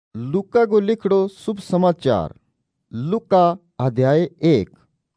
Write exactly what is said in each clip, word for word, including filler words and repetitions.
लूका को लिखड़ो शुभ समाचार। लूका अध्याय एक।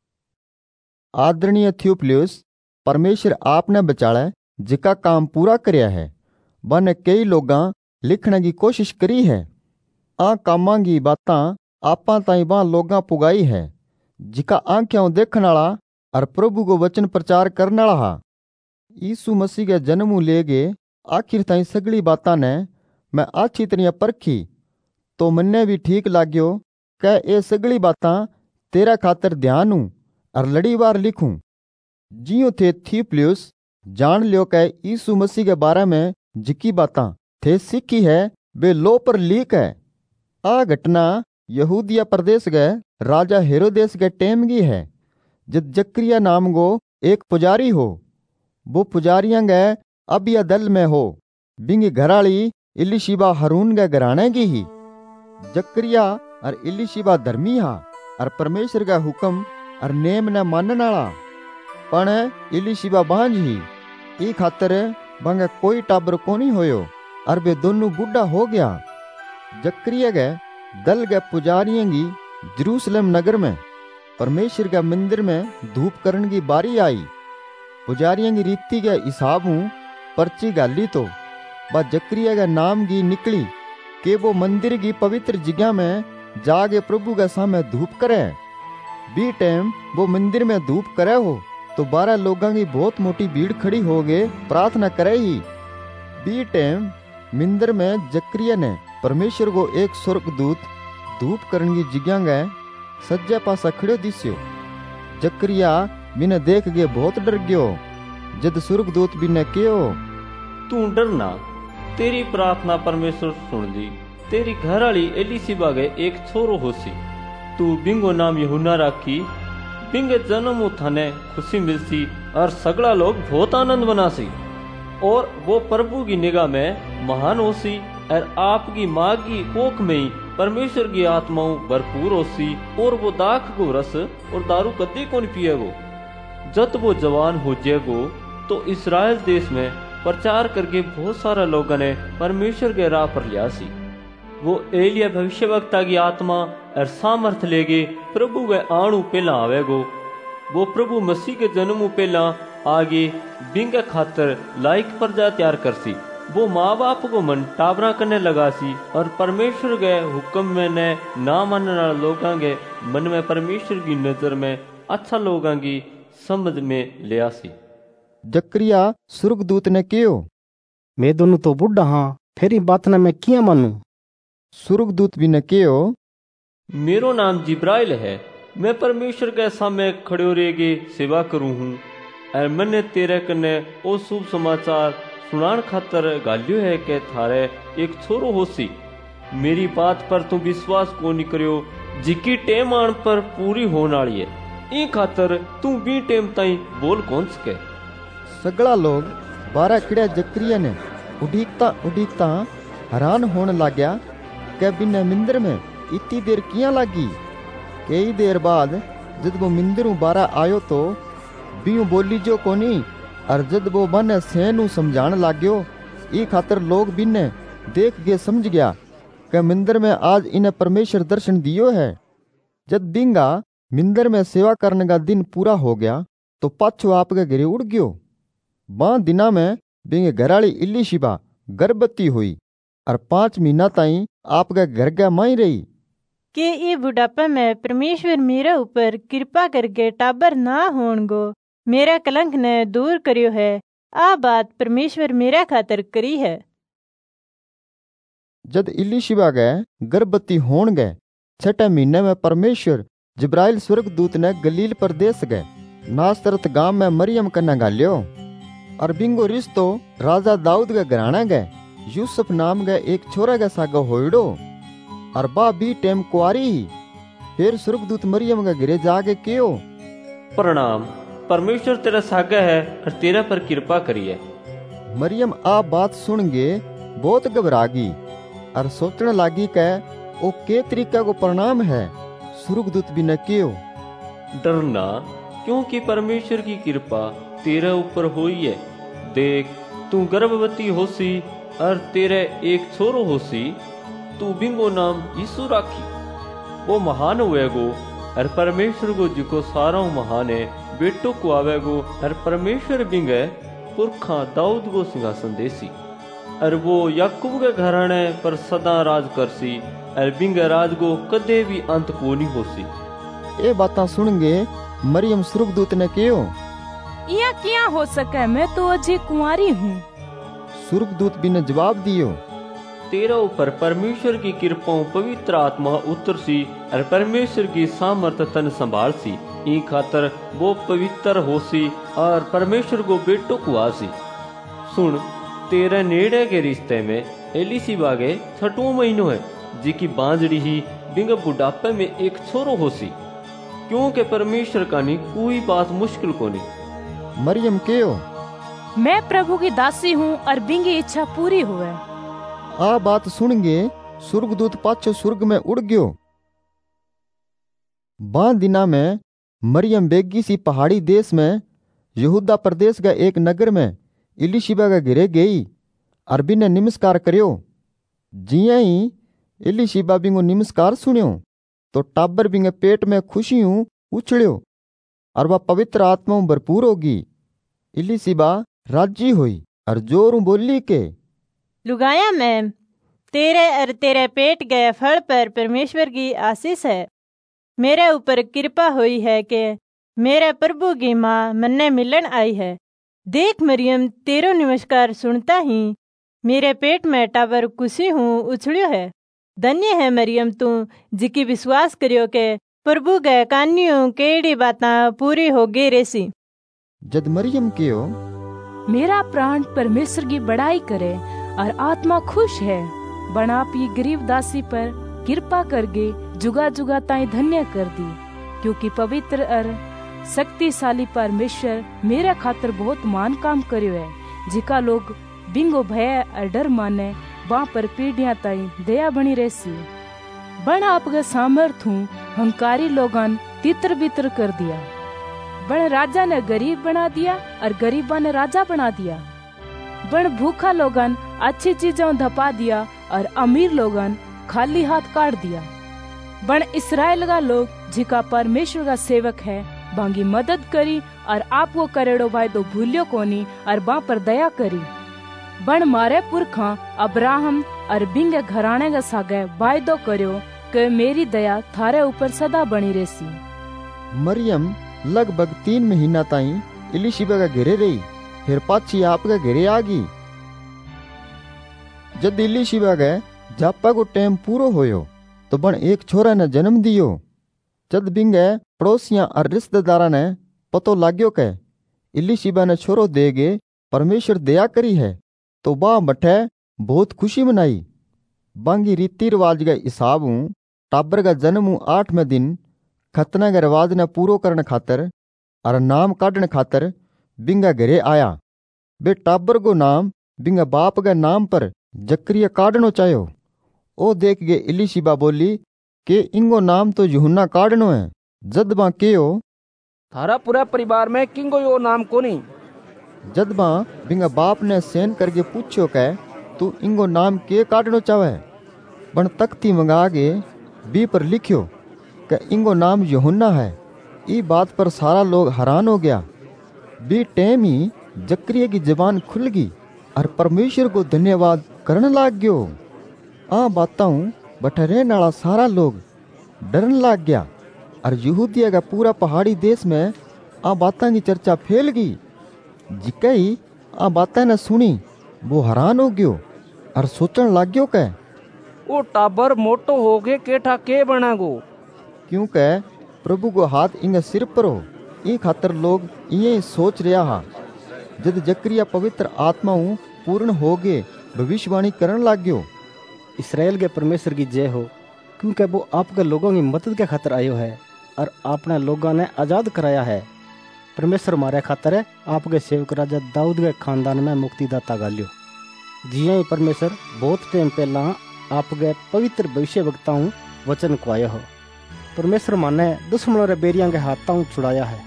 आदरणीय थियोफिलुस, परमेश्वर आपने बचाले जिका काम पूरा करया है बने कई लोगां लिखने की कोशिश करी है। आ कामां की बातां आपां ताई बां लोगां पुगाई है जिका आंख्यां देखण वाला और प्रभु को वचन प्रचार करने वाला हा। यीशु मसीह के जन्म लेगे आखिर ताई सगली बातां ने मैं आछी तरह परखी तो मन्ने भी ठीक लाग्यो कै ये सगली बातां तेरा खातर ध्यान हूं और लड़ीवार लिखूं। जियो थे थियोफिलुस जान लियो कै यीशु मसीह के बारे में जिकी बातां थे सीखी है वे लो पर लीक है। आ घटना यहूदिया प्रदेश के राजा हेरोदेस के टेम की है, जब जकरिया नाम को एक पुजारी हो। वो पुजारियां के अबिया दल में हो। बिंगी घराली इलिशिबा हारून के घराने की ही। जकरिया और इलिशिबा धर्मी हा और परमेश्वर का हुक्म और नेम ने मानने वाला, पण इलिशिबा बांझ ही ई खातर बंगे कोई टाबर कोनी होयो और वे दोनों बुढ़ा हो गया। जकरिया के दल के पुजारियों की जेरूसलम नगर में परमेश्वर के मंदिर में धूप करने की बारी आई। पुजारियों की रीति के हिसाब हूँ पर्ची गाली तो बा जकरिया के नाम की निकली कि वो मंदिर की पवित्र जगह में जाके प्रभु के सामने धूप करे। बी टाइम वो मंदिर में धूप करे हो तो बारह लोगों की बहुत मोटी भीड़ खड़ी हो गए प्रार्थना करे ही। बी टाइम मंदिर में जकरिया ने परमेश्वर को एक स्वर्गदूत धूप करने की जगह गए सज्जा पासा खड़ो दिस्यो। जकरिया बिने देख के बहुत डर गयो। जद स्वर्गदूत बिने कहो, तू डरना, तेरी प्रार्थना परमेश्वर सुन ली। तेरी घरवाली एलिशिबा के एक छोरो होसी, तू बिंगो नाम यूहन्ना राखी। बिंगे जन्म थाने खुशी मिलसी और सगला लोग बहुत आनंद मनासी। और वो प्रभु की निगाह में महान होसी और आपकी माँ की कोख में ही परमेश्वर की आत्माओं भरपूर होसी। और वो दाख को रस और दारू कदी कौन पिएगो। जब वो जवान हो जाएगो तो इस्राएल देश में प्रचार करके बहुत सारा लोगों ने परमेश्वर के राह पर लियासी। वो एलिया भविष्यवक्ता की आत्मा और सामर्थ लेके प्रभु के आणु पहला आवेगो। वो प्रभु मसीह के जन्म पहला आगे बिंगे खातर लायक प्रजा तैयार करसी। वो माँ बाप को मन टाबरा करने लगासी और परमेश्वर के हुक्म में ने ना मानने वाले लोगों के मन में परमेश्वर की नजर में अच्छा लोगों की समझ में ले आसी। जकरिया स्वर्गदूत ने कहो, मैं दोनों तो बुढ़ा हाँ, फिर बात न मैं किया मानू। स्वर्गदूत भी ने कहो, मेरो नाम जिब्राइल है, मैं परमेश्वर के सामने खड़े रह के सेवा करूं हूँ और मैंने तेरे कने ओ शुभ समाचार सुनान खातर गालियो है के थारे एक छोरो होसी। मेरी बात पर तू विश्वास को नहीं करियो जिकी टेम आन पर पूरी होने वाली है। ई खातर तू बी टेम ताई बोल कौन सके। सगला लोग बारह किड़े जकरिया ने उड़ीकता उड़ीकता हैरान होने लग्या कि बिना मंदिर में इतनी देर किया लगी। कई देर बाद जब वो मंदिरों बारह आयो तो बियों बोली जो कोनी और जब वो बने सेनू समझाने लाग्यो। ई खातर लोग बिने देख के समझ गया कि मंदिर में आज इन्हें परमेश्वर दर्शन दियो है। जब बिंगा मंदिर में सेवा करने का दिन पूरा हो गया तो पाछो आपके घरे उड़ गयो। बां दिना में बिंगे घराली इलिशिबा गर्भवती हुई और पांच महीना ताई आपके घर के माई रही। के ये बुढ़ापा में परमेश्वर मेरे ऊपर कृपा करके टाबर ना होन गो मेरा कलंक ने दूर करियो है। आ बात परमेश्वर मेरा खातर करी है। जब इलिशिबा गए गर्भवती होन गए छठे महीने में परमेश्वर जिब्राइल स्वर्गदूत ने गलील प्रदेश गए नासरत गांव में मरियम कन्या गालियो। और बिंगो रिश्तो राजा दाऊद के घराना गए यूसुफ नाम के एक छोरा के सागो होइडो और बा बी टेम कुआरी ही। फिर स्वर्गदूत मरियम के घरे जाके कहो, प्रणाम, परमेश्वर तेरा सागा है और तेरा पर कृपा करिए। मरियम आ बात सुन के बहुत घबरा गई और सोचने लगी कि ओ के तरीका को प्रणाम है। स्वर्गदूत भी ने कहो, डरना, क्योंकि परमेश्वर की कृपा तेरे ऊपर हुई है। देख, तू गर्भवती होसी और तेरे एक छोरो होसी तू बिंगो नाम यीशु राखी। वो महान हुएगो और परमेश्वर को जिको सारा महान है बेटो को आवेगो और परमेश्वर बिंगे पुरखा दाऊद को सिंहासन देसी और वो याकूब के घराने पर सदा राज करसी और बिंगे राज को कदे भी अंत को नहीं होसी। ये बातें सुनगे मरियम सुर्गदूत ने कहो, यह क्या हो सके, मैं तो अजय कुंवारी हूँ। सुर्गदूत भी ने जवाब दियो, तेरा ऊपर परमेश्वर की कृपा पवित्र आत्मा उतर सी और परमेश्वर की सामर्थ तन संभाल सी। ई खातर वो पवित्र होसी और परमेश्वर को बेटो को आसी। सुन, तेरे नेड़े के रिश्ते में एलिसिबा के छठवां महीनो है जिकी बांझड़ी ही बिंग बुढ़ापे में एक छोरो होसी, क्योंकि परमेश्वर का नहीं कोई बात मुश्किल को नहीं। मरियम कहो, मैं प्रभु की दासी हूँ और बिंगी इच्छा पूरी हुए। आ बात सुनगे सुर्गदूत पाछो सुर्ग में उड़ गयो। बां दिना में मरियम बेगी सी पहाड़ी देश में यहूदा प्रदेश का एक नगर में इलिशिबा के घिरे गई और बिने नमस्कार करियो। जिया ही इलिशिबा बिंगो नमस्कार सुनियो तो टाबर बिंगे पेट में खुशी हूँ उछलियो और वह पवित्र आत्मा भरपूर होगी। इलिशिबा राजी हुई और जोर बोली के, लुगाया में तेरे और तेरे पेट गए फल पर परमेश्वर की आशीष है। मेरे ऊपर कृपा हुई है कि मेरे प्रभु की माँ मन्ने मिलन आई है। देख मरियम, तेरो नमस्कार सुनता ही मेरे पेट में टाबर खुशी हूँ उछलियो है। धन्य है मरियम तू जिकी विश्वास करियो के प्रभु गए कान्यू केड़ी बाता पूरी हो गई रेसी। जद मरियम कहो, मेरा प्राण परमेश्वर की बड़ाई करे और आत्मा खुश है। बना पी गरीब दासी पर कृपा करके जुगा जुगा ताई धन्य कर दी, क्योंकि पवित्र और शक्तिशाली परमेश्वर मेरे खातर बहुत मान काम करियो है। जिका लोग बिंगो भय और डर माने वहाँ पर पीढ़ियां ताई दया बनी रहसी। बण आपके सामर्थ हूँ हंकारी लोगन तितर बितर कर दिया। बण राजा ने गरीब बना दिया और गरीबा ने राजा बना दिया। बण भूखा लोगन अच्छी चीजों धपा दिया और अमीर लोगन खाली हाथ काट दिया। बण इसराइल का लोग जिका परमेश्वर का सेवक है बांगी मदद करी और आपको करेड़ो भाई तो भूलियो कोनी और बा पर दया करी। बण मारे पुरखा अब्राहम और बिंगे घराने का सागे वायदो करियो कि मेरी दया थारे ऊपर सदा बनी रहसी। मरियम लगभग तीन महीना ताई इलिशिबा का घिरे रही, फिर पाछी आपका घिरे आ गई। जब इलिशिबा के जापा को टाइम पूरो होयो तो बण एक छोरा ने जन्म दियो। जद बिंगे पड़ोसियां और रिश्तेदारा ने पतो लाग्यो के इलिशिबा ने छोरो देगे परमेश्वर दया करी है तो बा बठे बहुत खुशी मनाई। बांगी रीति रिवाज के हिसाब हूँ टाबर का जन्म हूँ आठवें दिन खतना के रिवाज ने पूरो करने खातर और नाम काटने खातर बिंगा घरे आया। बे टाबर को नाम बिंगा बाप के नाम पर जक्रिया काटनो चाहो। ओ देख के इलिशिबा बोली के इंगो नाम तो यूहन्ना काटनो है। जदबा केयो, थारा पूरा परिवार में किंगो यो नाम कोनी। जदबा बिंगा बाप ने सेन करके पूछो के तू इंगो नाम के काटनो चाहे। बन तख्ती मंगा के बी पर लिखियो के इंगो नाम यूहन्ना है। ई बात पर सारा लोग हैरान हो गया। बी टेम ही जक्रिया की जबान खुल गई और परमेश्वर को धन्यवाद करने लाग गयो। आ बाताऊं बठरे नाला सारा लोग डरन लाग गया और यहूदिया का पूरा पहाड़ी देश में आ बातां की चर्चा फैल गई। जिकई आ बातां ने सुनी वो हैरान हो गयो और सोचन लाग गयो के ओ टाबर मोटो हो गए केठा के बनागो, क्योंकि प्रभु को हाथ इंगे सिर पर हो। ई खातर लोग ये सोच रहा हा। जद जक्रिया पवित्र आत्माओं पूर्ण हो गए भविष्यवाणी करन लाग गयो। इसराइल के परमेश्वर की जय हो, क्योंकि वो आपके लोगों की मदद के खातर आयो है और आपने लोगों ने आजाद कराया है। परमेश्वर मारे खातर है आपके सेवक राजा दाऊद के खानदान में मुक्तिदाता गालियो। जिया ही परमेश्वर बहुत टाइम पहला आपके पवित्र भविष्य वक्ताओं वचन को आयो हो। परमेश्वर माने दुश्मनों रे बेरियां के हाथों छुड़ाया है।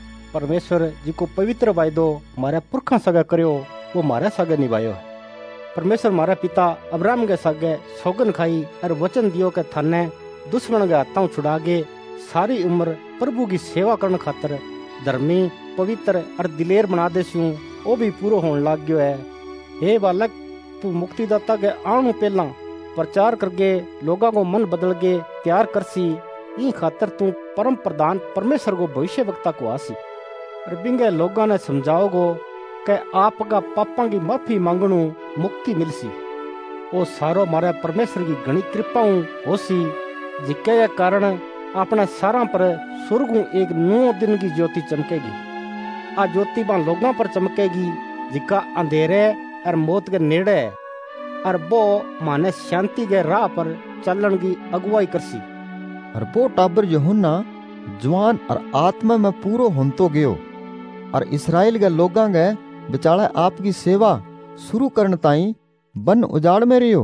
परमेश्वर जिको पवित्र वायदो मारे पुरखा सगा करियो वो मारे सगे निभायो है। परमेश्वर मारे पिता अब्राहम के सागे सौगन खाई और वचन दियो के थाने दुश्मन के हाथों छुड़ा के सारी उम्र प्रभु की सेवा करने खातर धर्मी पवित्र और दिलेर बना दे सूं वो भी पूरा होने लग गयो है। हे बालक, तू मुक्तिदाता के आने पहला प्रचार करके लोगों को मन बदल के तैयार करसी। ई खातर तू परम प्रधान परमेश्वर को भविष्य वक्ता को आसी और बिंगे लोगों ने समझाओगो कि आपका पापा की माफी मांगणु मुक्ति मिलसी। वो सारो मारे परमेश्वर की घनी कृपाऊं होसी, जिसके कारण अपने सारा पर स्वर्गों एक नौ दिन की ज्योति चमकेगी। आ ज्योति बा लोगों पर चमकेगी जिका अंधेरे और मौत के नेड़े है, और वो माने शांति के राह पर चलन की अगुवाई करसी। और वो टाबर यूहन्ना जवान और आत्मा में पूरो होंतो गयो और इसराइल के लोगां के बिचाले आपकी सेवा शुरू करने ताई बन उजाड़ में रियो।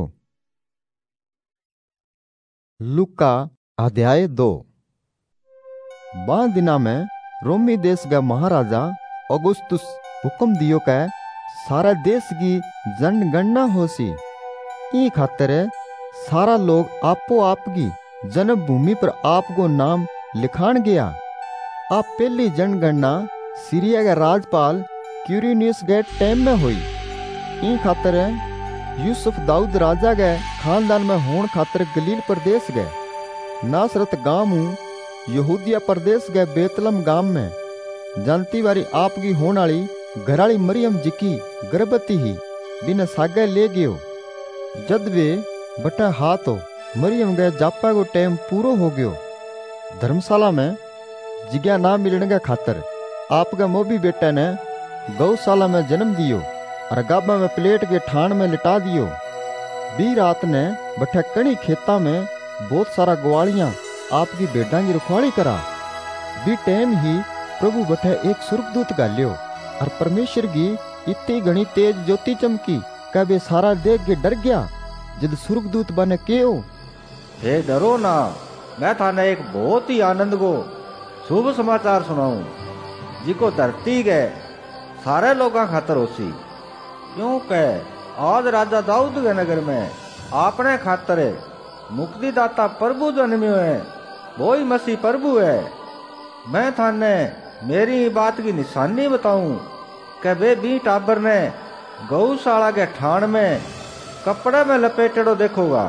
लूका अध्याय दो। बां दिना में रोमी देश का महाराजा अगुस्तुस हुक्म दियो के सारा देश की जनगणना होसी। ई खातिर सारा लोग आपो आप की जन्मभूमि पर आपको नाम लिखान गया। आप पहली जनगणना सीरिया के राजपाल क्यूरिनियस के टाइम में हुई। ई खातिर यूसुफ दाऊद राजा के खानदान में होने खातिर गलील प्रदेश गए नासरत गांव यहूदिया प्रदेश के बेतलम गांव में जानती वारी आपकी होने वाली घराली मरियम जिकी गर्भवती ही बिना सागे ले गयो। जद वे बटा हाथ हो मरियम गए जापा को टाइम पूरो हो गयो। धर्मशाला में जिग्या ना मिलने के खातर आपका मोबी बेटा ने गौशाला में जन्म दियो और गाबा में प्लेट के ठाण में लिटा दियो। बी रात ने बठे कड़ी खेता में बहुत सारा ग्वालियां आपकी भेड़ा की रखवाली करा। बी टाइम ही प्रभु बठे एक सुर्गदूत गालियो और परमेश्वर की इतनी घनी तेज ज्योति चमकी का वे सारा देख के डर गया। जद सुर्गदूत बने केओ, हे डरो ना, मैं थाने एक बहुत ही आनंद को शुभ समाचार सुनाऊं जिको धरती के सारे लोगों खातर होसी। क्योंकि आज राजा दाऊद के नगर में आपने खातर मुक्तिदाता प्रभु जन्मियो है, वो ही मसीह प्रभु है। मैं थाने मेरी बात की निशानी बताऊं कि वे बी टाबर ने गौशाला के ठाण में कपड़े में लपेटेड़ो देखोगा।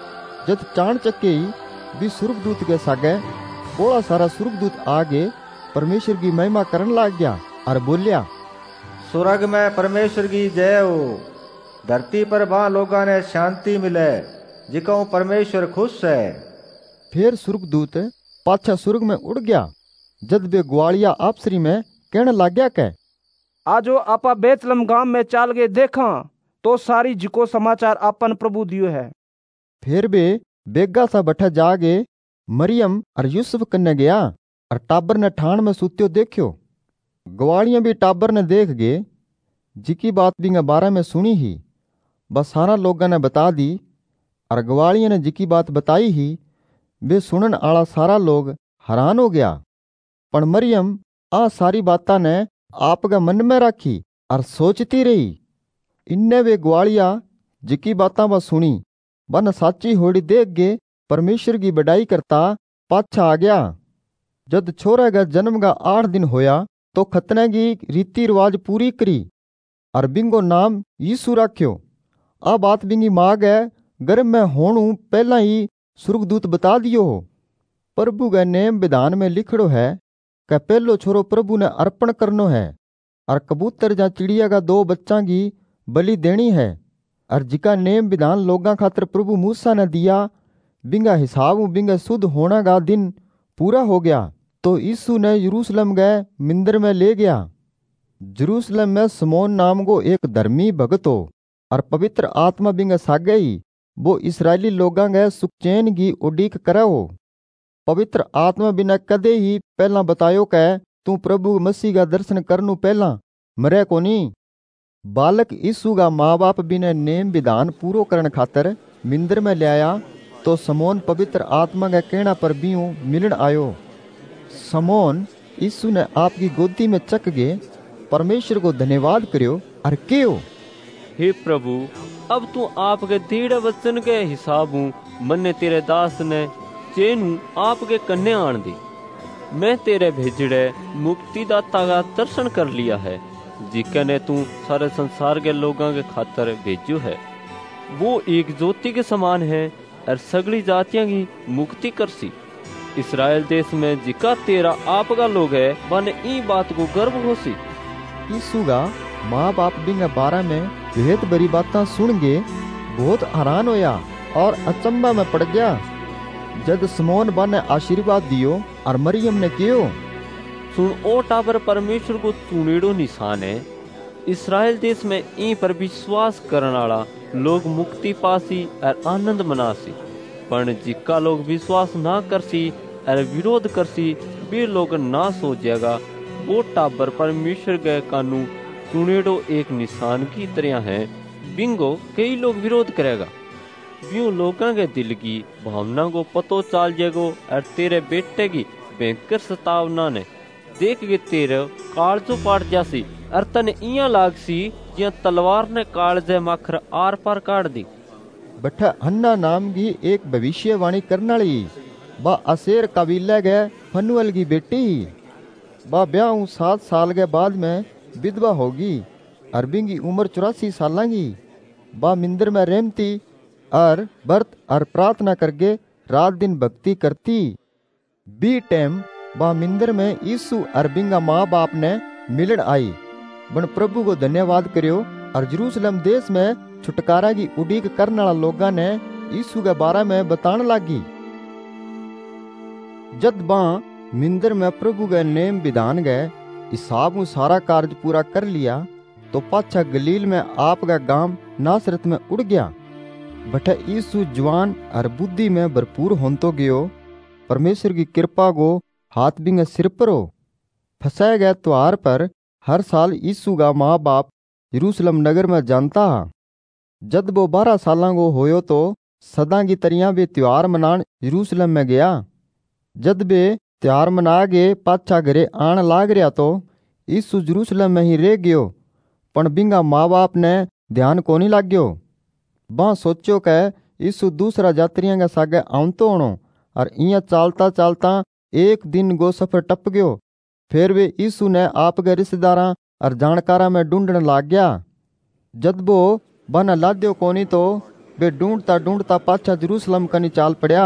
जब चाण चक्के भी सुर्गदूत के सागे बोला सारा सुर्गदूत आगे परमेश्वर की महिमा करने लग गया और बोलिया, स्वर्ग में परमेश्वर की जय हो, धरती पर वहां लोगों ने शांति मिले जिको परमेश्वर खुश है। फिर सुर्गदूत पाछा सुर्ग में उड़ गया। जद वे ग्वालिया आपसरी में कहने लग गया के आजो आपा बेतलम गांव में चाल के देखा तो सारी जिको समाचार आपन प्रभु दियो है। फिर वे बेगा सा बैठा जागे मरियम और यूसुफ कन्ने गया और टाबर ने ठाण में सूत्यो देखियो। ग्वालियां भी टाबर ने देख गए जिकी बात भी बारे में सुनी ही बस सारा लोगों ने बता दी और ग्वालियां ने जिकी बात बताई ही वे सुनन आला सारा लोग हैरान हो गया। पण मरियम आ सारी बातां ने आपका मन में रखी और सोचती रही। इन्ने वे ग्वालिया जिकी बातां वह सुनी बन साची होड़ी देख के परमेश्वर की बड़ाई करता पाछा आ गया। जद छोरे का जन्म का आठ दिन होया तो खतने की रीति रिवाज पूरी करी और बिंगो नाम यीशु राख्यो। आ बात बिंगी माँ गए गर्भ में होणू पहला ही सुर्गदूत बता दियो हो। प्रभु के नेम विधान में लिखड़ो है कि पहलो छोरो प्रभु ने अर्पण करनो है और कबूतर या चिड़िया का दो बच्चा की बलि देनी है। और जिका नेम विधान लोगा खातर प्रभु मूसा ने दिया बिंगा हिसाब बिंगा शुद्ध होना का दिन पूरा हो गया तो यीशु ने यरूशलेम गए मंदिर में ले गया। यरूशलेम में समोन नाम को एक धर्मी भगत हो और पवित्र आत्मा बिंगा सागे ही वो इसराइली लोगां गए सुखचैन की उडीक करे हो। पवित्र आत्मा बिना कदे ही पहला बतायो कै तू प्रभु मसीह का दर्शन करनू पहला मरे कोनी। बालक यीशु का माँ बाप बिना नेम विधान पूरो करन खातर मंदिर में ले आया तो समोन पवित्र आत्मा के कहना पर भी मिलन आयो। समोन यीशु ने आपकी गोदी में चक के परमेश्वर को धन्यवाद करियो और कहो, हे प्रभु अब तू आपके दृढ़ वचन के हिसाब मन्ने तेरे दास ने चेनू आपके कन्या आन दी। मैं तेरे भेजड़े मुक्तिदाता का दर्शन कर लिया है, जिके ने तू सारे संसार के लोगों के खातर भेजू है। वो एक ज्योति के समान है और सगली जातियां की मुक्ति करसी। इसराइल देश में जिका तेरा आपका लोग है बने ई बात को गर्व होसी। यीशु का माँ बाप बिंग बारह में भेद बड़ी बातें सुन के बहुत हैरान होया और अचंबा में पड़ गया। जब समौन बा ने आशीर्वाद दियो और मरियम ने कियो, सुन ओ टाबर परमेश्वर को चुनेड़ो निशान है। इसराइल देश में ई पर विश्वास करने वाला लोग मुक्ति पासी और आनंद मनासी। पर जिका लोग विश्वास ना करसी और विरोध करसी वे लोग नाश हो जाएगा। वो टाबर परमेश्वर के कानून चुनेड़ो एक निशान की तरह है। बिंगो कई लोग विरोध करेगा। व्यूं लोगों के दिल की भावना को पतो चाल जाएगो और तेरे बेटे की भयंकर सतावना ने देख के तेरे कालजो पाट जासी और तने इया लागसी जिया तलवार ने कालजे माखर आर पार काट दी। बठा हन्ना नाम की एक भविष्यवाणी करने वाली बा असेर कबीले गए फनुअल की बेटी। बा ब्याह सात साल के बाद में विधवा होगी और बिंगी उम्र चौरासी साल की। बा मिंदर में रहमती और व्रत और प्रार्थना करके रात दिन भक्ति करती। बी टाइम बा मिंदर में यीशु और बिंगा माँ बाप ने मिलन आई। बन प्रभु को धन्यवाद करियो और जेरूसलम देश में छुटकारा की उड़ीक करने वाला लोगों ने यीशु के बारे में बताने लगी। जद बा मिंदर में प्रभु के नेम विधान गए हिसाब में सारा कार्य पूरा कर लिया तो पाछा गलील में आपका गांव नासरत में उड़ गया। बठे यीशु जवान और बुद्धि में भरपूर होतो गयो। परमेश्वर की कृपा को हाथ बिंगे सिर पर हो। फंसाए गए त्योहार पर हर साल यीशु का माँ बाप यरूशलेम नगर में जानता। जद वो बारह साल को होयो तो सदा की तरिया वे त्योहार मनान यरूशलेम में गया। जद वे त्योहार मना के पाछा घरे आन लाग रहा तो यीशु यरूशलेम में ही रह गयो। पण बिंगा माँ बाप ने ध्यान कोनी लाग्यो। बा सोचो के यीशु दूसरा यात्रियों के सागे आउतो होनो और इया चालता चालता एक दिन गो सफर टप गयो। फिर वे यीशु ने आपके रिश्तेदारा और जानकारा में ढूंढने लाग गया। जद वो बना लाद्यो कोनी तो वे ढूंढता ढूंढता पाछा जेरूसलम कनी चाल पड़ा।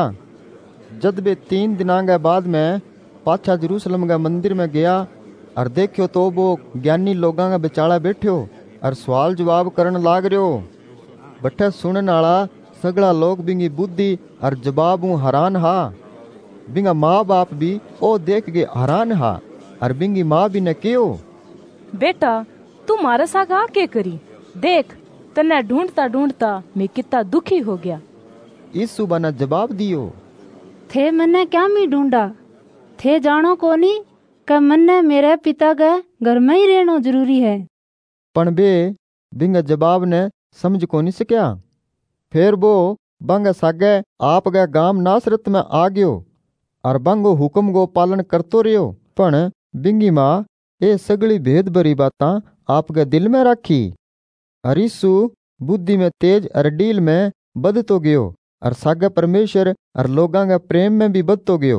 जद वे तीन दिना के बाद में पाछा जेरूसलम के मंदिर में गया और देखियो तो वो ज्ञानी लोगों के बिचाड़ा बैठ्यो और सवाल जवाब करन लाग रहो। बठे सुनने वाला सगला लोग बिंगी बुद्धि और जवाब हैरान हा। बिंगा माँ बाप भी ओ देख के हैरान हा और बिंगी माँ भी ने क्यों बेटा तू मारे साथ आके करी देख तन्ने ढूंढता ढूंढता मैं कितना दुखी हो गया। यीशु बना जवाब दियो थे मन्ने क्या मी ढूंढा थे जानो कोनी का मन्ने मेरे पिता के घर में ही रहना जरूरी है। पण बे बिंगा जवाब ने समझ कोनी सकिया। फिर वो बंग सागे आप गए गांव नासरत में आ गयो और बंगो हुक्म को पालन करतो रहो। पण बिंगी माँ ये सगली भेद भरी बातां आपके दिल में रखी। और यीशु बुद्धि में तेज और डील में बदतो गयो और सागे परमेश्वर और लोगों के प्रेम में भी बदतो गयो।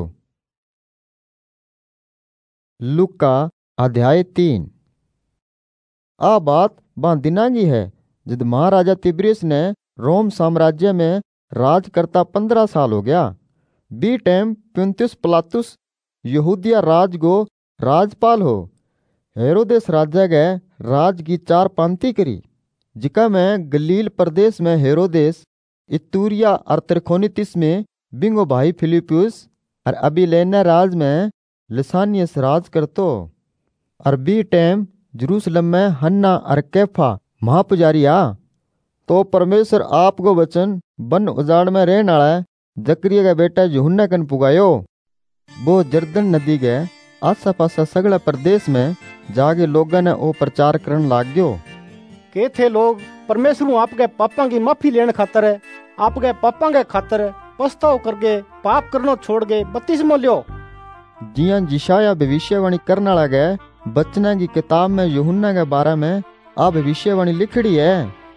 लूका अध्याय तीन। आ बात बा दिना की है जब महाराजा तिब्रियस ने रोम साम्राज्य में राज करता पंद्रह साल हो गया। बी टाइम पुन्तियुस पिलातुस यहूदिया राज को राजपाल हो। हेरोदेस राजा गए राज की चार पांति करी, जिका में गलील प्रदेश में हेरोदेस, इतूरिया और त्रिखोनीतिस में बिंगो भाई फिलिपुस और अबिलेना राज में लिसानियस राज करतो। और बी टाइम जेरूसलम में हन्ना और कैफा महापुजारी आ। तो परमेश्वर आपको वचन बन उजाड़ में रहने वाला जकरिया का बेटा यूहन्ना कन पुगायो। वो जर्दन नदी के आसा पासा सगला प्रदेश में जाके लोगों ने वो प्रचार करन लाग गयो के थे लोग परमेश्वर आपके पापा की माफी लेने खातर आपके पापा के खातर पछताव करके पाप करना छोड़ के बपतिस्मा लियो। जिया जिशाया भविष्यवाणी करने वाला गए बचना की किताब में यूहन्ना के बारे में आ भविष्यवाणी लिखड़ी है।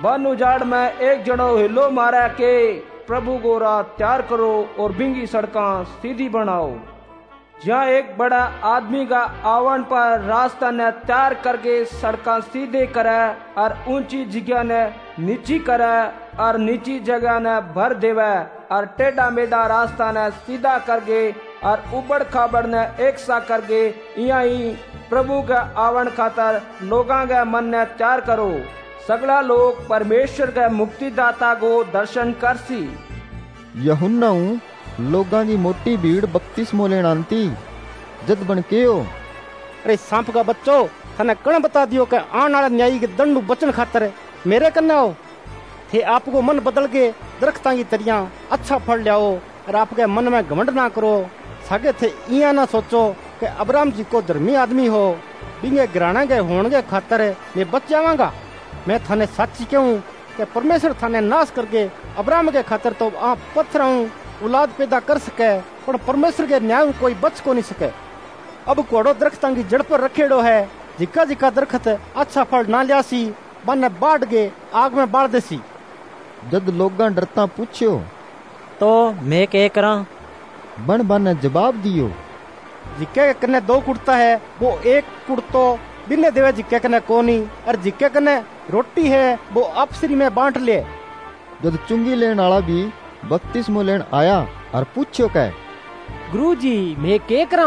बन उजाड़ में एक जड़ो हिलो मारा के प्रभु को राह तैयार करो और बिंगी सड़कां सीधी बनाओ। जहाँ एक बड़ा आदमी का आवन पर रास्ता ने तैयार करके सड़कां सीधे करे और ऊंची जगह ने नीची करे और नीची जगह ने भर देवे और टेढ़ा मेढ़ा रास्ता ने सीधा करके और उबड़ खाबड़ ने एक सा करके यहाँ ही प्रभु के आवन खातर लोगां के मन ने तैयार करो। सगला लोग परमेश्वर के मुक्तिदाता को दर्शन कर सी। यूहन्ना लोगां की मोटी भीड़ बपतिस्मो लेन आंती जद बन के हो। अरे सांप का बच्चो, थाने कण बता दियो के आने वाले न्यायी के दंड बचन खातर मेरे कन्ने आओ। थे आपको मन बदल के दरख्तां की तरियां अच्छा फल लियाओ और आपके मन में घमंड ना करो। सागे थे इया ना सोचो कि अब्राहम जी को धर्मी आदमी हो, बिंगे घराने के होने के खातर मैं बच जावांगा। मैं थाने सच्ची कहूं कि परमेश्वर थाने नाश करके अब्राहम के खातर तो आप पत्थर औलाद पैदा कर सके, पर परमेश्वर के न्याय में कोई बच को नहीं सके। अब कोड़ो दरख्तां की जड़ पर रखेड़ो है, जिका जिका दरख्त अच्छा फल ना लियासी बन बाढ़ के आग में बाढ़ देसी। जद लोगां डरता पूछ्यो तो मैं क्या करा? बन बन जवाब दियो, जिक्के कने दो कुड़ता है वो एक कुड़तो बिन्ने देवे जिक्के कने कोनी, और जिक्के कने रोटी है वो आपसरी में बांट ले। जद चुंगी लेन आला भी बपतिस्मो लेन आया और पूछ्यो कै गुरुजी मैं क्या करा?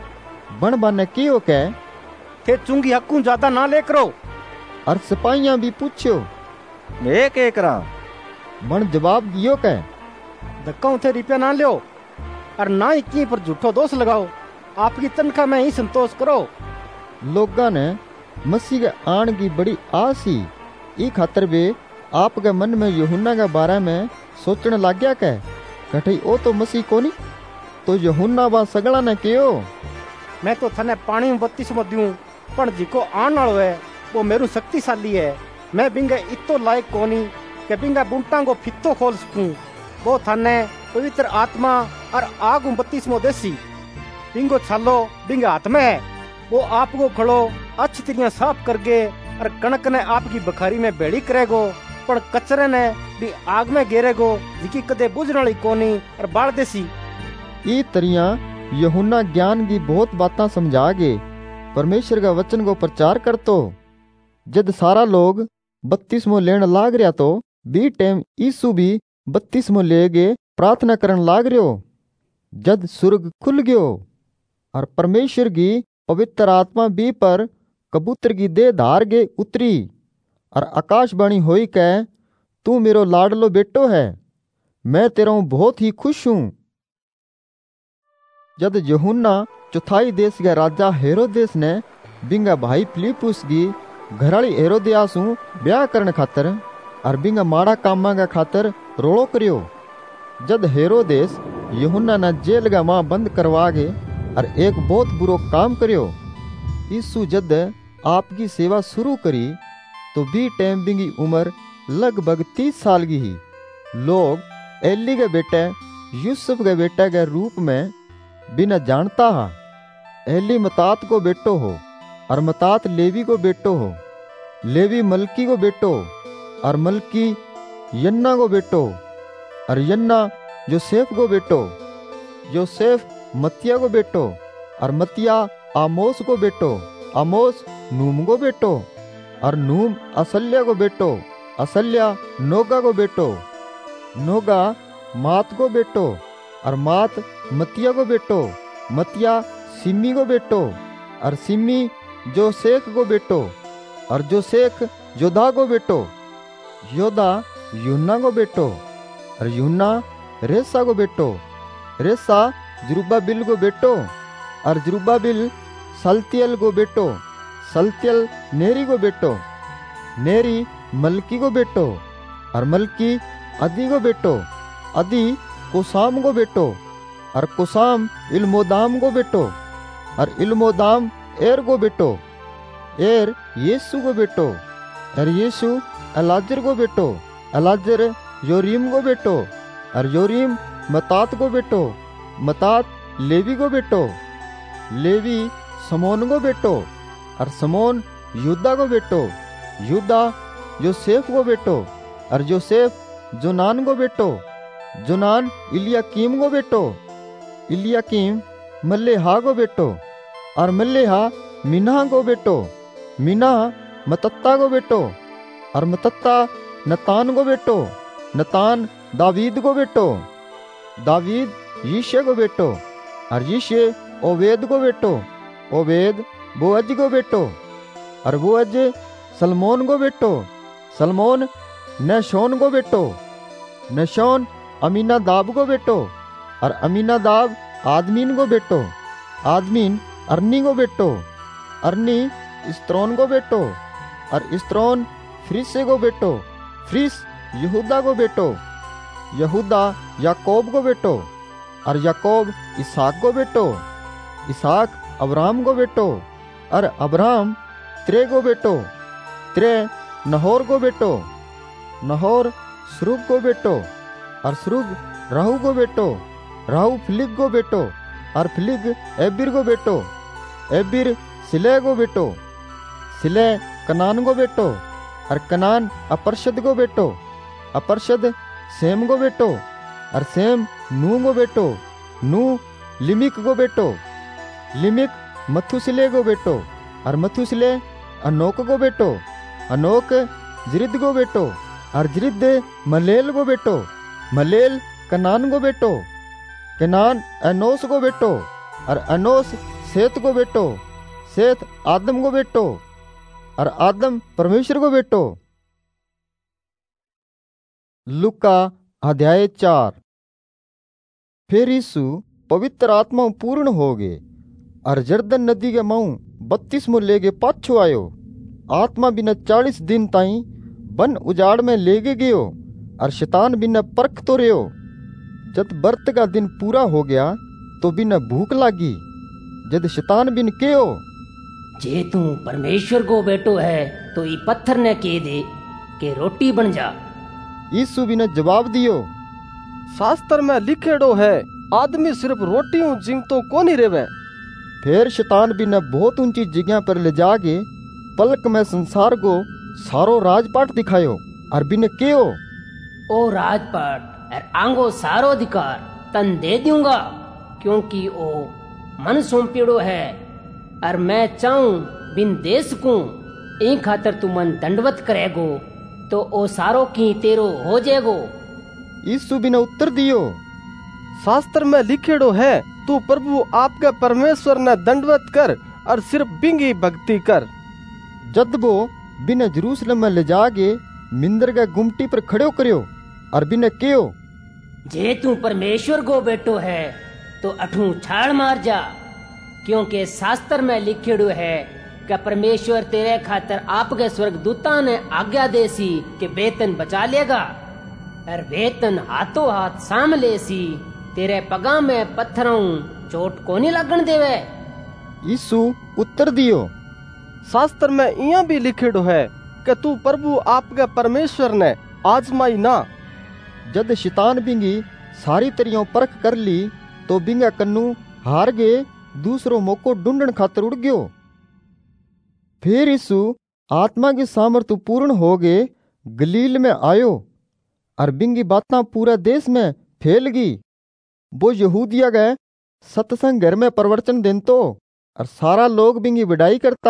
बन बन कियो कै थे चुंगी हक्कू ज्यादा ना ले करो। और सिपाहियां भी पूछ्यो मैं क्या करा? बन जवाब दियो कै धक्का उठे रुपया ना लियो और ना ही की पर झूठो दोष लगाओ, आपकी तनख्वाह में ही संतोष करो। लोगां ने मसीह के आन की बड़ी आस ही, ई खातर वे आपके मन में यूहन्ना के बारे में सोचने लग गया कै कठई ओ तो मसीह कोनी। तो यूहन्ना बा सगला ने कहो, मैं तो थाने पानी में बपतिस्मो दूं, पण जिको आन वालो है वो मेरू शक्तिशाली है। मैं बिंगे इतो लायक कोनी कि बिंगा बुंटा को फित्तो खोल सकूं। वो थाने पवित्र आत्मा और आग बपतिस्मो देसी। बिंगो छालो बिंगे हाथ में है, वो आपको खड़ो अच्छी तरह साफ करके और कणक ने आपकी बखारी में बेड़ी करेगो, पर कचरे ने भी आग में घेरेगो जिकी कदे बुझने वाली कोनी और बाढ़ देसी। ई तरिया यूहन्ना ज्ञान की बहुत बातें समझा के परमेश्वर का वचन को प्रचार करतो। जद सारा लोग बपतिस्मो लेन लाग रहा तो बी टाइम यीशु भी बपतिस्मो ले गए प्रार्थना करन लाग रहो। जद सुर्ग खुल गयो और परमेश्वर की पवित्र आत्मा भी पर कबूतर की देह धार के उतरी और आकाशवाणी होई कै तू मेरो लाडलो बेटो है, मैं तेरा बहुत ही खुश हूँ। जद यूहन्ना चौथाई देश के राजा हेरोदेस ने बिंगा भाई फिलिपुस की घराली हेरोदियास ब्याह करने खातर और बिंगा माड़ा कामा का खातर रोड़ो करियो। जद हेरोदेस यूहन्ना ने जेल का मां बंद करवा के और एक बहुत बुरो काम करियो। यीशु जद आपकी सेवा शुरू करी तो बी टाइम बिंगी उम्र लगभग तीस साल की ही। लोग एली के बेटे यूसुफ के बेटे के रूप में बिना जानता हा। एली मतात को बेटो हो और मतात लेवी को बेटो हो, लेवी मलकी को बेटो और मलकी यन्ना को बेटो और यन्ना योसेफ को बेटो, योसेफ मतिया को बेटो और मतिया आमोस को बेटो, आमोस नूम को बेटो और नूम असल्या को बेटो, असल्या नोगा को बेटो, नोगा मात को बेटो और मात मतिया को बेटो, मतिया सिमी को बेटो और सिमी जोसेख को बेटो और जोसेख योदा को बेटो, योदा यूना को बेटो और यूना रेसा को बेटो, रेसा जरुब्बाबिल को बेटो और जरुब्बाबिल सल्तियल को बेटो, सल्तियल नेरी को बेटो, नेरी मलकी को बेटो और मलकी अदी को बेटो, अदी कोसाम को बेटो और कोसाम इल्मोदाम को बेटो और इल्मोदाम एर को बेटो, एर यीशु को बेटो और यीशु अलाजर को बेटो, अलाजर योरीम को बेटो और योरीम मतात को बेटो, मतात लेवी को बेटो, लेवी समोन को बेटो और समोन युद्धा को बेटो, युद्धा योसेफ गो बेटो, और योसेफ जोनान गो बेटो, जोनान इलियाकीम गो बेटो, इलियाकीम मल्लेहा गो बेटो, और मल्लेहा मिन्हा गो बेटो, मिन्हा मतत्ता गो बेटो, और मतत्ता नतान गो बेटो, नतान दावीद गो बेटो, दावीद यीशे गो बेटो, और यीशे ओबेद गो बेटो, ओबेद बोअज गो बेटो, और बोअज सलमोन गो बेटो, सलमोन नहशोन गो बेटो, नहशोन अमीनादाब गो बेटो, और अमीनादाब आदमीन गो बेटो, आदमीन अरनी गो बेटो, अरनी इस्त्रोन गो बेटो, और इस्त्रोन फ्रिसे गो बेटो, फ्रिस यहूदा गो बेटो, यहूदा याकूब गो बेटो, और याकूब इसहाक गो बेटो, इसहाक अब्राहम गो बेटो, और अब्राहम त्रे गो बेटो, त्रे नहोर गो बेटो, नहोर सरुग गो बेटो, और सरुग राहु गो बेटो, राहु फिलिग गो बेटो, और फिलिग एबिर गो बेटो, एबिर सिले गो बेटो, सिले कनान गो बेटो, और कनान अपरशद गो बेटो, अपरशद सेम गो बेटो, और सेम नू गो बेटो, नू लिमिक गो बेटो, लिमिक मथुसिले गो बेटो, और मथुसिले अनोक गो बेटो, अनोक जरिद गो बेटो, और जरिद मलेल गो बेटो, मलेल कनान गो बेटो, कनान एनोस गो बेटो, और एनोस सेत गो बेटो, सेत आदम गो बेटो, और आदम परमेश्वर गो बेटो। लुका अध्याय चार। फिर यीशु पवित्र आत्मा पूर्ण हो गए और जर्दन नदी के माऊ बत्तीसमो लेगे पाछो आयो। आत्मा बिना चालीस दिन ताई बन उजाड़ में लेगे गयो और शैतान बिना परख तो रहो। जब व्रत का दिन पूरा हो गया तो बिना भूख लागी। जद शैतान बिन कहो, जे तू परमेश्वर को बेटो है तो ई पत्थर ने कह दे के रोटी बन जा। यीशु बिना जवाब दियो, शास्त्र में लिखेड़ो है, आदमी सिर्फ रोटियों जिंगतो को नहीं रेवे। फिर शैतान बिना बहुत ऊंची जगह पर ले जाके पलक में संसार को सारो राजपाट दिखायो और बिना कहो, ओ राजपाट और आंगो सारो अधिकार तन दे दूंगा, क्योंकि ओ मन सौंपेड़ो है और मैं चाहूं बिन दे सकूं। इन खातर तू मन दंडवत करेगो तो ओ सारो की तेरो हो जाएगो। यीशु बिना उत्तर दियो, शास्त्र में लिखेड़ो है, तू प्रभु आपके परमेश्वर ने दंडवत कर और सिर्फ बिंगी भक्ति कर। जद वो बिना जेरूसलम में ले जाके मिंदर के गुमटी पर खड़ो करियो और बिना कहो, जे तू परमेश्वर को बेटो है तो अठू छाड़ मार जा, क्योंकि शास्त्र में लिखेड़ो है कि परमेश्वर तेरे खातर आपके स्वर्गदूता ने आज्ञा देसी कि वेतन बचा लेगा और वेतन हाथों हाथ साम लेसी, तेरे पगा में पत्थरों चोट को नहीं लगन देवे। यीशु उत्तर दियो, शास्त्र में इया भी लिखेड़ो है कि तू प्रभु आपके परमेश्वर ने आजमाई ना। जद शैतान बिंगी सारी तरियों परख कर ली तो बिंगा कन्नू हार गए, दूसरो मौको ढूंढन खातर उड़ गयो। फिर यीशु आत्मा की सामर्थ पूर्ण हो गए गलील में आयो और बिंगी बातें पूरा देश में फैल गई। वो यहूदिया गए सत्संग घर में प्रवचन देन तो और सारा लोग बिंगी बढ़ाई करता।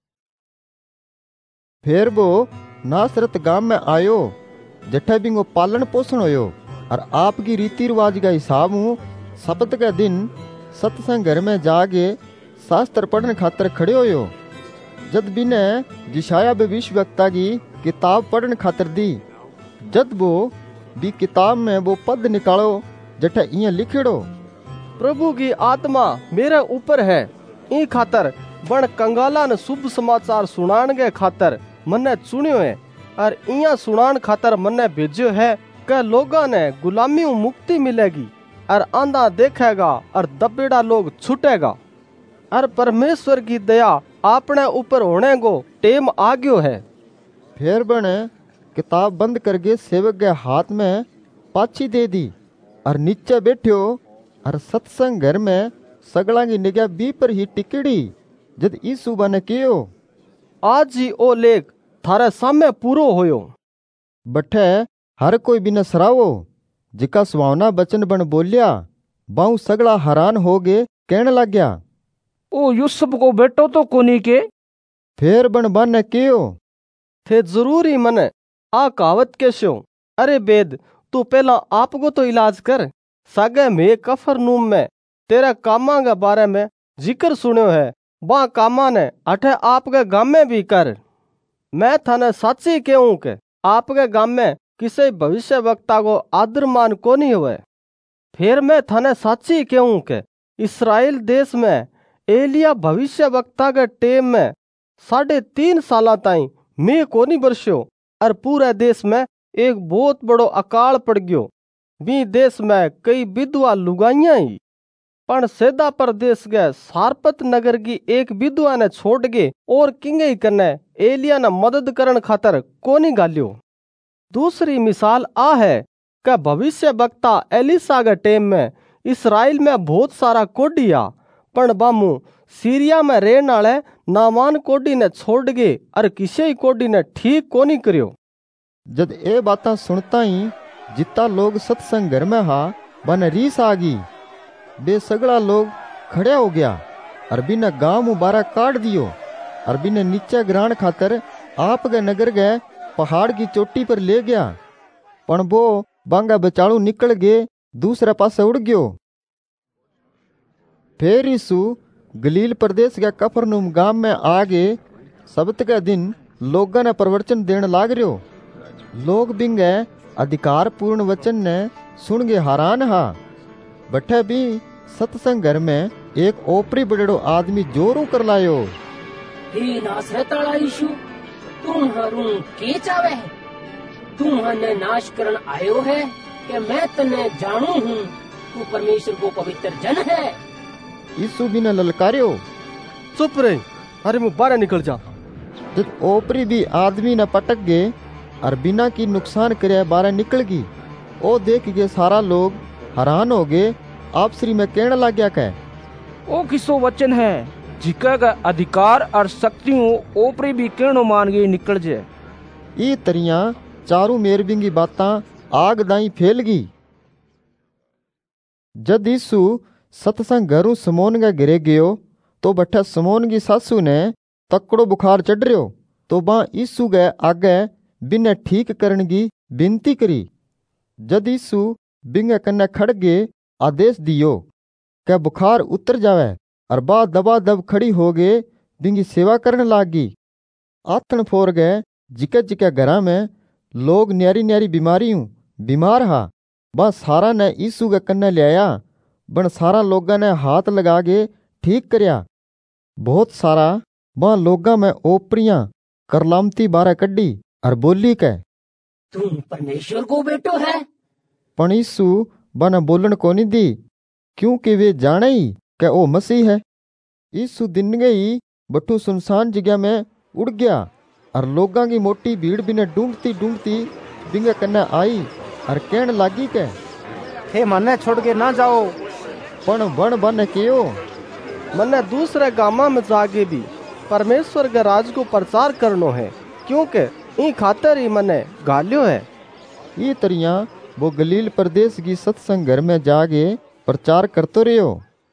फिर वो नासरत गांव में आयो, जठे बिंगो पालन पोषण होयो और आपकी रीति रिवाज का हिसाब हूँ सप्त के दिन सत्संग घर में जाके शास्त्र पढ़ने खातर खड़े होयो। जद बिने जिशाया भविष्यवक्ता की किताब पढ़ने खातर दी। जद वो भी किताब में वो पद निकालो जठे इं लिखेड़ो, प्रभु की आत्मा मेरे ऊपर है, ई खातर बण कंगाला ने शुभ समाचार सुनान के खातर मन्ने चुनियो है और इया सुनान खातर मन्ने भेजो है कि लोगा ने गुलामी मुक्ति मिलेगी और आंधा देखेगा और दबेड़ा लोग छूटेगा और परमेश्वर की दया अपने ऊपर होने को टेम आ गयो है। फिर बने किताब बंद करके सेवक के हाथ में पाछी दे दी और नीचे बैठो और सत्संग घर में सगला की निगाह बी पर ही टिकड़ी। जद यीशु ने कहो, आज ही ओ लेख थारे सामने पूरो होयो। बठे हर कोई बिना सरावो जिका सुहावना बचन बन बोलिया बाऊ सगला हैरान हो गए कहने लग गया, ओ यूसुफ को बेटो तो कोनी के। फिर बन बन कियो थे जरूरी मने आ कहावत के शो, अरे बेद तू पहला आपको तो इलाज कर। सागे में कफरनूम में तेरे कामा के बारे में जिक्र सुन्यो है, बा कामा ने अठे आपके गाम में भी कर। मैं थाने साची कहूं के आपके गाम में किसी भविष्य वक्ता को आदर मान को नहीं हुए। फिर मैं थाने साची कहूं के इसराइल देश में एलिया भविष्य वक्ता के टेम में साढ़े तीन साल ताई मैं को नहीं बरस्यो और पूरे देश में एक बहुत बड़ो अकाल पड़ गयो। भी देश में कई विधवा लुगाइया ही पण सेदा प्रदेश के सारपत नगर की एक विधवा ने छोड़ के और किंगे कने एलिया ने मदद करन खातर कोनी गालियो। दूसरी मिसाल आ है कि भविष्य वक्ता एलिसा के टेम में इसराइल में बहुत सारा कोडिया पण बामू सीरिया में रहने वाले नामान कोडी ने छोड़ गए और किसी कोडी ने ठीक कोनी करियो। जद ए बातें सुनता ही जितना लोग सत्संग घर में हा बन रीस आ गई। बे सगड़ा लोग खड़े हो गया और बिना गांव मुबारा काट दियो और बिना नीचे ग्राण खातर आप के नगर गए पहाड़ की चोटी पर ले गया। पण वो बांगा बचाड़ू निकल गए दूसरे पासे उड़ गयो। फिर यीशु गलील प्रदेश के कफरनहूम गांव में आगे सब्त के दिन लोगों ने प्रवचन देने लाग रहो। लोग बिंगे अधिकार पूर्ण वचन ने सुन के हैरान हा। बठे भी सत्संग घर में एक ओपरी बड़ो आदमी जोरू कर लायो, हे नासरत वाला यीशु, तू हरू के चावे? तू हने नाश करन आयो है कि मैं तने जानू हूँ तू परमेश्वर को पवित्र जन है। यीशु बिना ललकारियो, चुप रहे, अरे मुँह बाहर निकल जा। जब ओपरी भी आदमी न पटक गए और बिना की नुकसान करे बाहर निकल गई। ओ देख के सारा लोग हैरान हो गए, आपसरी में कहने लग गया कह ओ किसो वचन है जिका का अधिकार और शक्तियों ओपरी भी कहनो मान गए निकल जाए। ई तरिया चारू मेरबिंगी बातां आग दाई फैल गई। जद यीशु सत्संग घरू समोन के घरे गयो तो बठे समोन की सासू ने तकड़ो बुखार चढ़ रहो तो बा यीशु के आगे बिने ठीक करने की विनती करी। जद यीशु बिंगे कन्ने खड़ गए आदेश दियो कि बुखार उतर जावे और बा दबा दब खड़ी हो गए बिंगी सेवा करने लागी। आथन फोर गए जिके जिके घरा में लोग न्यारी न्यारी बीमारी हूँ बीमार हा बा सारा ने यीशु के कन्ने ले आया। बन सारा लोगा ने हाथ लगा के ठीक करया। बहुत सारा बा लोगा में ओपरियां करलामती बारे कड्डी और बोली के तू परमेश्वर को बेटो है। पण यीशु बन बोलन को नहीं दी क्योंकि वे जाने ही कि ओ मसीह है। यीशु दिन गई बठू सुनसान जगह में उड़ गया और लोगों की मोटी भीड़ बिने ढूंढती ढूंढती बिंगे कन्ने आई और कहने लागी के हे मन्ने छोड़ के ना जाओ। पण बन बन केयो मन्ने दूसरे गामा में जाके भी परमेश्वर के राज को प्रचार करनो है क्योंकि ई खातर ही मने गालियो है। ये तरिया वो गलील प्रदेश की सत्संग घर में जाके प्रचार करते रहो।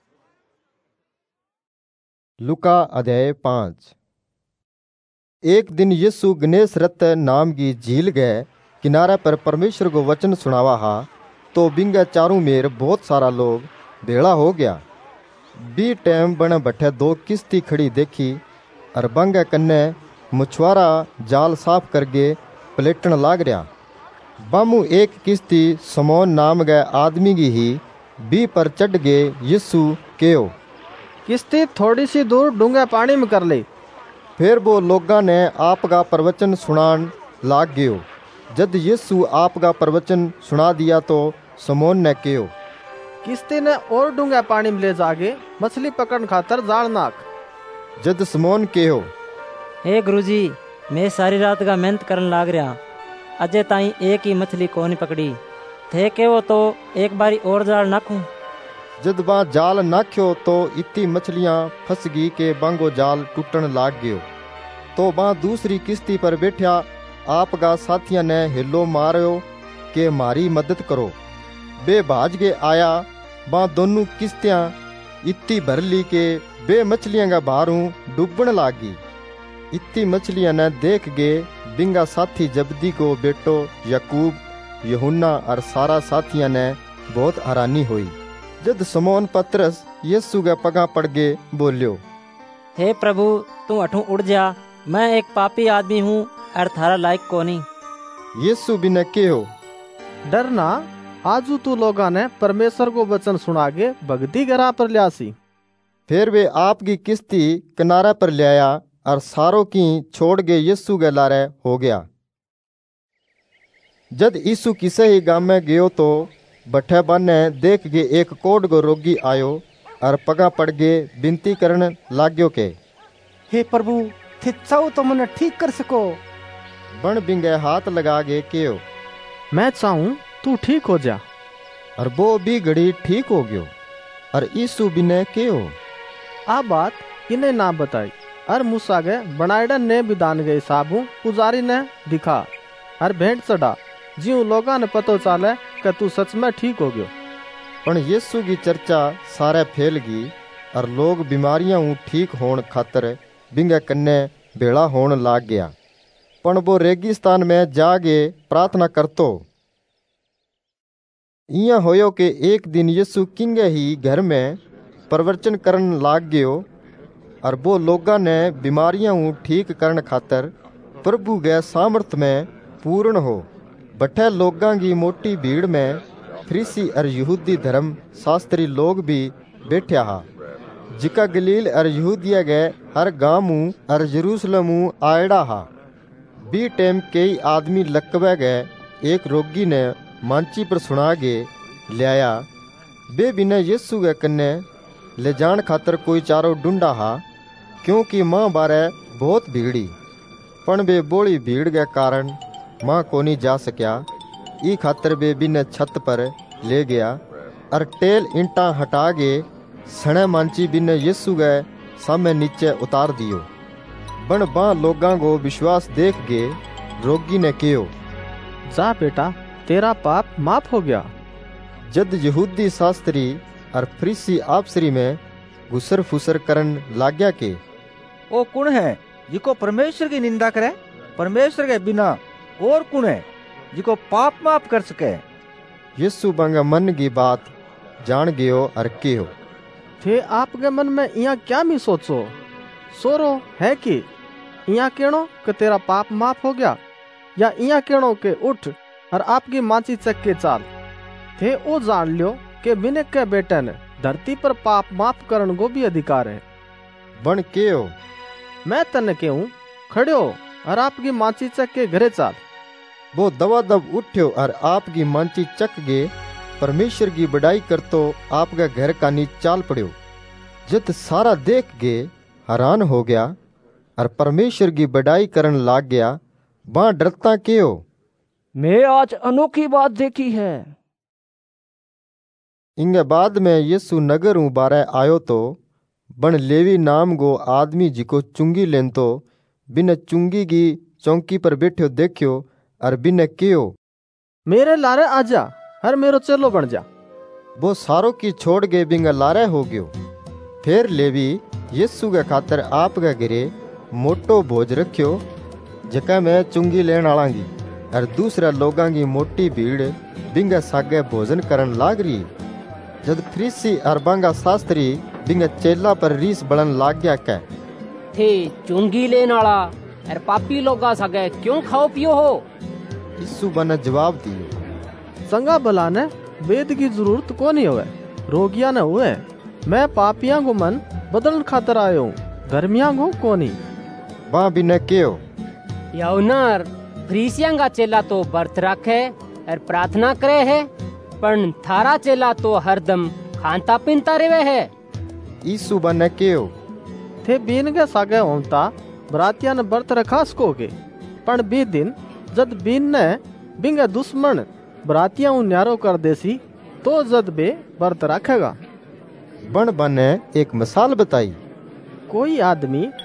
लुका अध्याय पांच। एक दिन यीशु गनेसरत नाम की झील गए किनारे पर परमेश्वर को वचन सुनावा हा तो बिंगे चारों मेर बहुत सारा लोग भेड़ा हो गया। बी टाइम बने बैठे दो किश्ती खड़ी देखी और बंगे कन्ने मछुआरा जाल साफ करके पलेटन लाग रहा। बामू एक किश्ती समोन नाम के आदमी की ही बी पर चढ़ गए यीशु केओ किश्ती थोड़ी सी दूर डूंगे पानी में कर ले। फिर वो लोगा ने आपका प्रवचन सुनान लाग गयो। जद यीशु आपका प्रवचन सुना दिया तो समोन ने केओ किश्ती ने और डूंगे पानी में ले जाके मछली पकड़न खातर जाल नाक। जद समोन केओ हे गुरुजी मैं सारी रात का मेहनत करन लाग रहा अजय ताई एक ही मछली को नहीं पकड़ी थे के वो तो एक बारी और जाल नाखूं। जद बा जाल नाख्यो तो इतनी मछलियां फंस गई के बांगो जाल टूटन लाग गयो। तो बा दूसरी किश्ती पर बैठा आपका साथिया ने हिलो मारो के मारी मदद करो। बे भाज के आया, बा दोनों किश्तियां इतनी भर ली के बे मछलियां का बारू डूबन लागी। इतनी मछलियां ने देख गए बिंगा साथी जबदी को बेटो याकूब, यूहन्ना और सारा साथिया ने बहुत हैरानी हुई। जद समौन पतरस यीशु के पगा पड़ गए बोलियो, हे प्रभु तू अठू उड़ जा, मैं एक पापी आदमी हूँ और थारा लायक कोनी। यीशु भी ने कहो, डरना, आजू तू लोगा ने परमेश्वर को वचन सुना के भगती गरा पर लियासी। फिर वे आपकी किश्ती किनारे पर ले आया और सारों की छोड़ के यीशु के लारे हो गया। जद यीशु किसे ही गांव में गयो तो बठे बने देख के एक कोढ़ को रोगी आयो और पगा पड़ के विनती करने लाग्यो के, हे प्रभु थे चाहो तो मने ठीक कर सको। बन बिंगे हाथ लगा के कहो, मैं चाहूं तू ठीक हो जा। और वो भी घड़ी ठीक हो गयो। और यीशु भी ने कहो, आ बात इन्हें ना बताई। और मूसा के बनाइडन ने विधान गए साबू पुजारी ने दिखा और भेंट चढ़ा, जियो लोगा ने पतो चाले कि तू सच में ठीक हो गयो। पण यीशु की चर्चा सारे फैल गई और लोग बीमारियां ठीक होने खातर बिंगे कन्ने भेड़ा होने लाग गया। पण वो रेगिस्तान में जाके प्रार्थना करतो। इया होयो के एक दिन यीशु किंगे ही घर में प्रवचन करन लाग गयो और वो लोगा ने बीमारियां ठीक करन खातर प्रभु के सामर्थ में पूर्ण हो। बठे लोगां की मोटी भीड़ में फरीसी और यहूदी धर्म शास्त्री लोग भी बैठा हा, जिका गलील और यहूदिया गए हर गांव और यरूशलेम आयड़ा हा। बी टेम कई आदमी लकवे गए एक रोगी ने मांची पर सुना के लिया। बे बिना यीशु के कन्ने ले जान खातर कोई चारो ढूंढा हा, क्योंकि माँ बारे बहुत भीड़ी। पण बे बोली भीड़ के कारण माँ को नहीं जा सकिया। ई खातर बे बिना छत पर ले गया और टेल इंटा हटा के सने मांची बिना यीशु के सामने नीचे उतार दियो। बन बा लोगां को विश्वास देख के रोगी ने कहो, जा बेटा तेरा पाप माफ हो गया। जद यहूदी शास्त्री और फरीसी आपसरी में घुसर फुसर करन लाग्या के, ओ कुण है जिको परमेश्वर की निंदा करे? परमेश्वर के बिना और कुण है जिको पाप माफ कर सके? यीशु बंगा मन की बात जान गयो और कहो, थे आपके मन में इया क्या मी सोचो? सोरो है कि इया केनो कि तेरा पाप माफ हो गया, या इया केनो के उठ और आपकी माची चक के चाल? थे ओ जान लियो कि बिने के बेटे ने धरती पर पाप माफ करन को भी अधिकार है। बन कहो, मैं तने कहूं खड़े हो और आपकी माची चक के घरे चाल। वो दवा दब उठ्यो और आपकी मांची चक गए परमेश्वर की बड़ाई करतो आपका घर का नीच चाल पड़ो। जद सारा देख के हैरान हो गया और परमेश्वर की बड़ाई करन लाग गया। वहां डरता कहो, मैं आज अनोखी बात देखी है। इंगे बाद में यीशु नगर ऊ बारे आयो तो बन लेवी नाम गो आदमी जिको चुंगी लेन तो बिन चुंगी की चौकी पर बैठो देखियो और बिन कहो, मेरे लारे आजा हर मेरो चेलो बन जा। वो सारों की छोड़ के बिंगा लारे हो गयो। फिर लेवी यीशु के खातर आप के घरे मोटो भोज रखियो, जका में चुंगी लेन आलांगी और दूसरा लोगां की मोटी भीड़ बिंगा सागे भोजन करन लाग रही। जद फरीसी और बांगा शास्त्री बिंगा चेला पर रीस बड़न लाग गया कह, थे चुंगी लेन आला और पापी लोगा सागे क्यों खाओ पियो हो? यीशु बने जवाब दियो, संगा भला ने वेद की जरूरत को नहीं हुए, रोगिया ने हुए। मैं पापियां को मन बदलन खातर आयो हूँ, धर्मियां को कोनी। वहाँ भी न कहो, यौनार फरीसियां का चेला तो व्रत रखे और प्रार्थना करे है, पर थारा चेला तो हरदम खानता पीनता रहे है। यीशु बने कहो, थे बीन के सागे होता बरातिया ने व्रत रखा सकोगे, पर बी दिन जद बीन ने बिंगे दुश्मन बरातिया न्यारो कर देसी तो जद बे व्रत रखेगा। बन बने एक मिसाल बताई, कोई आदमी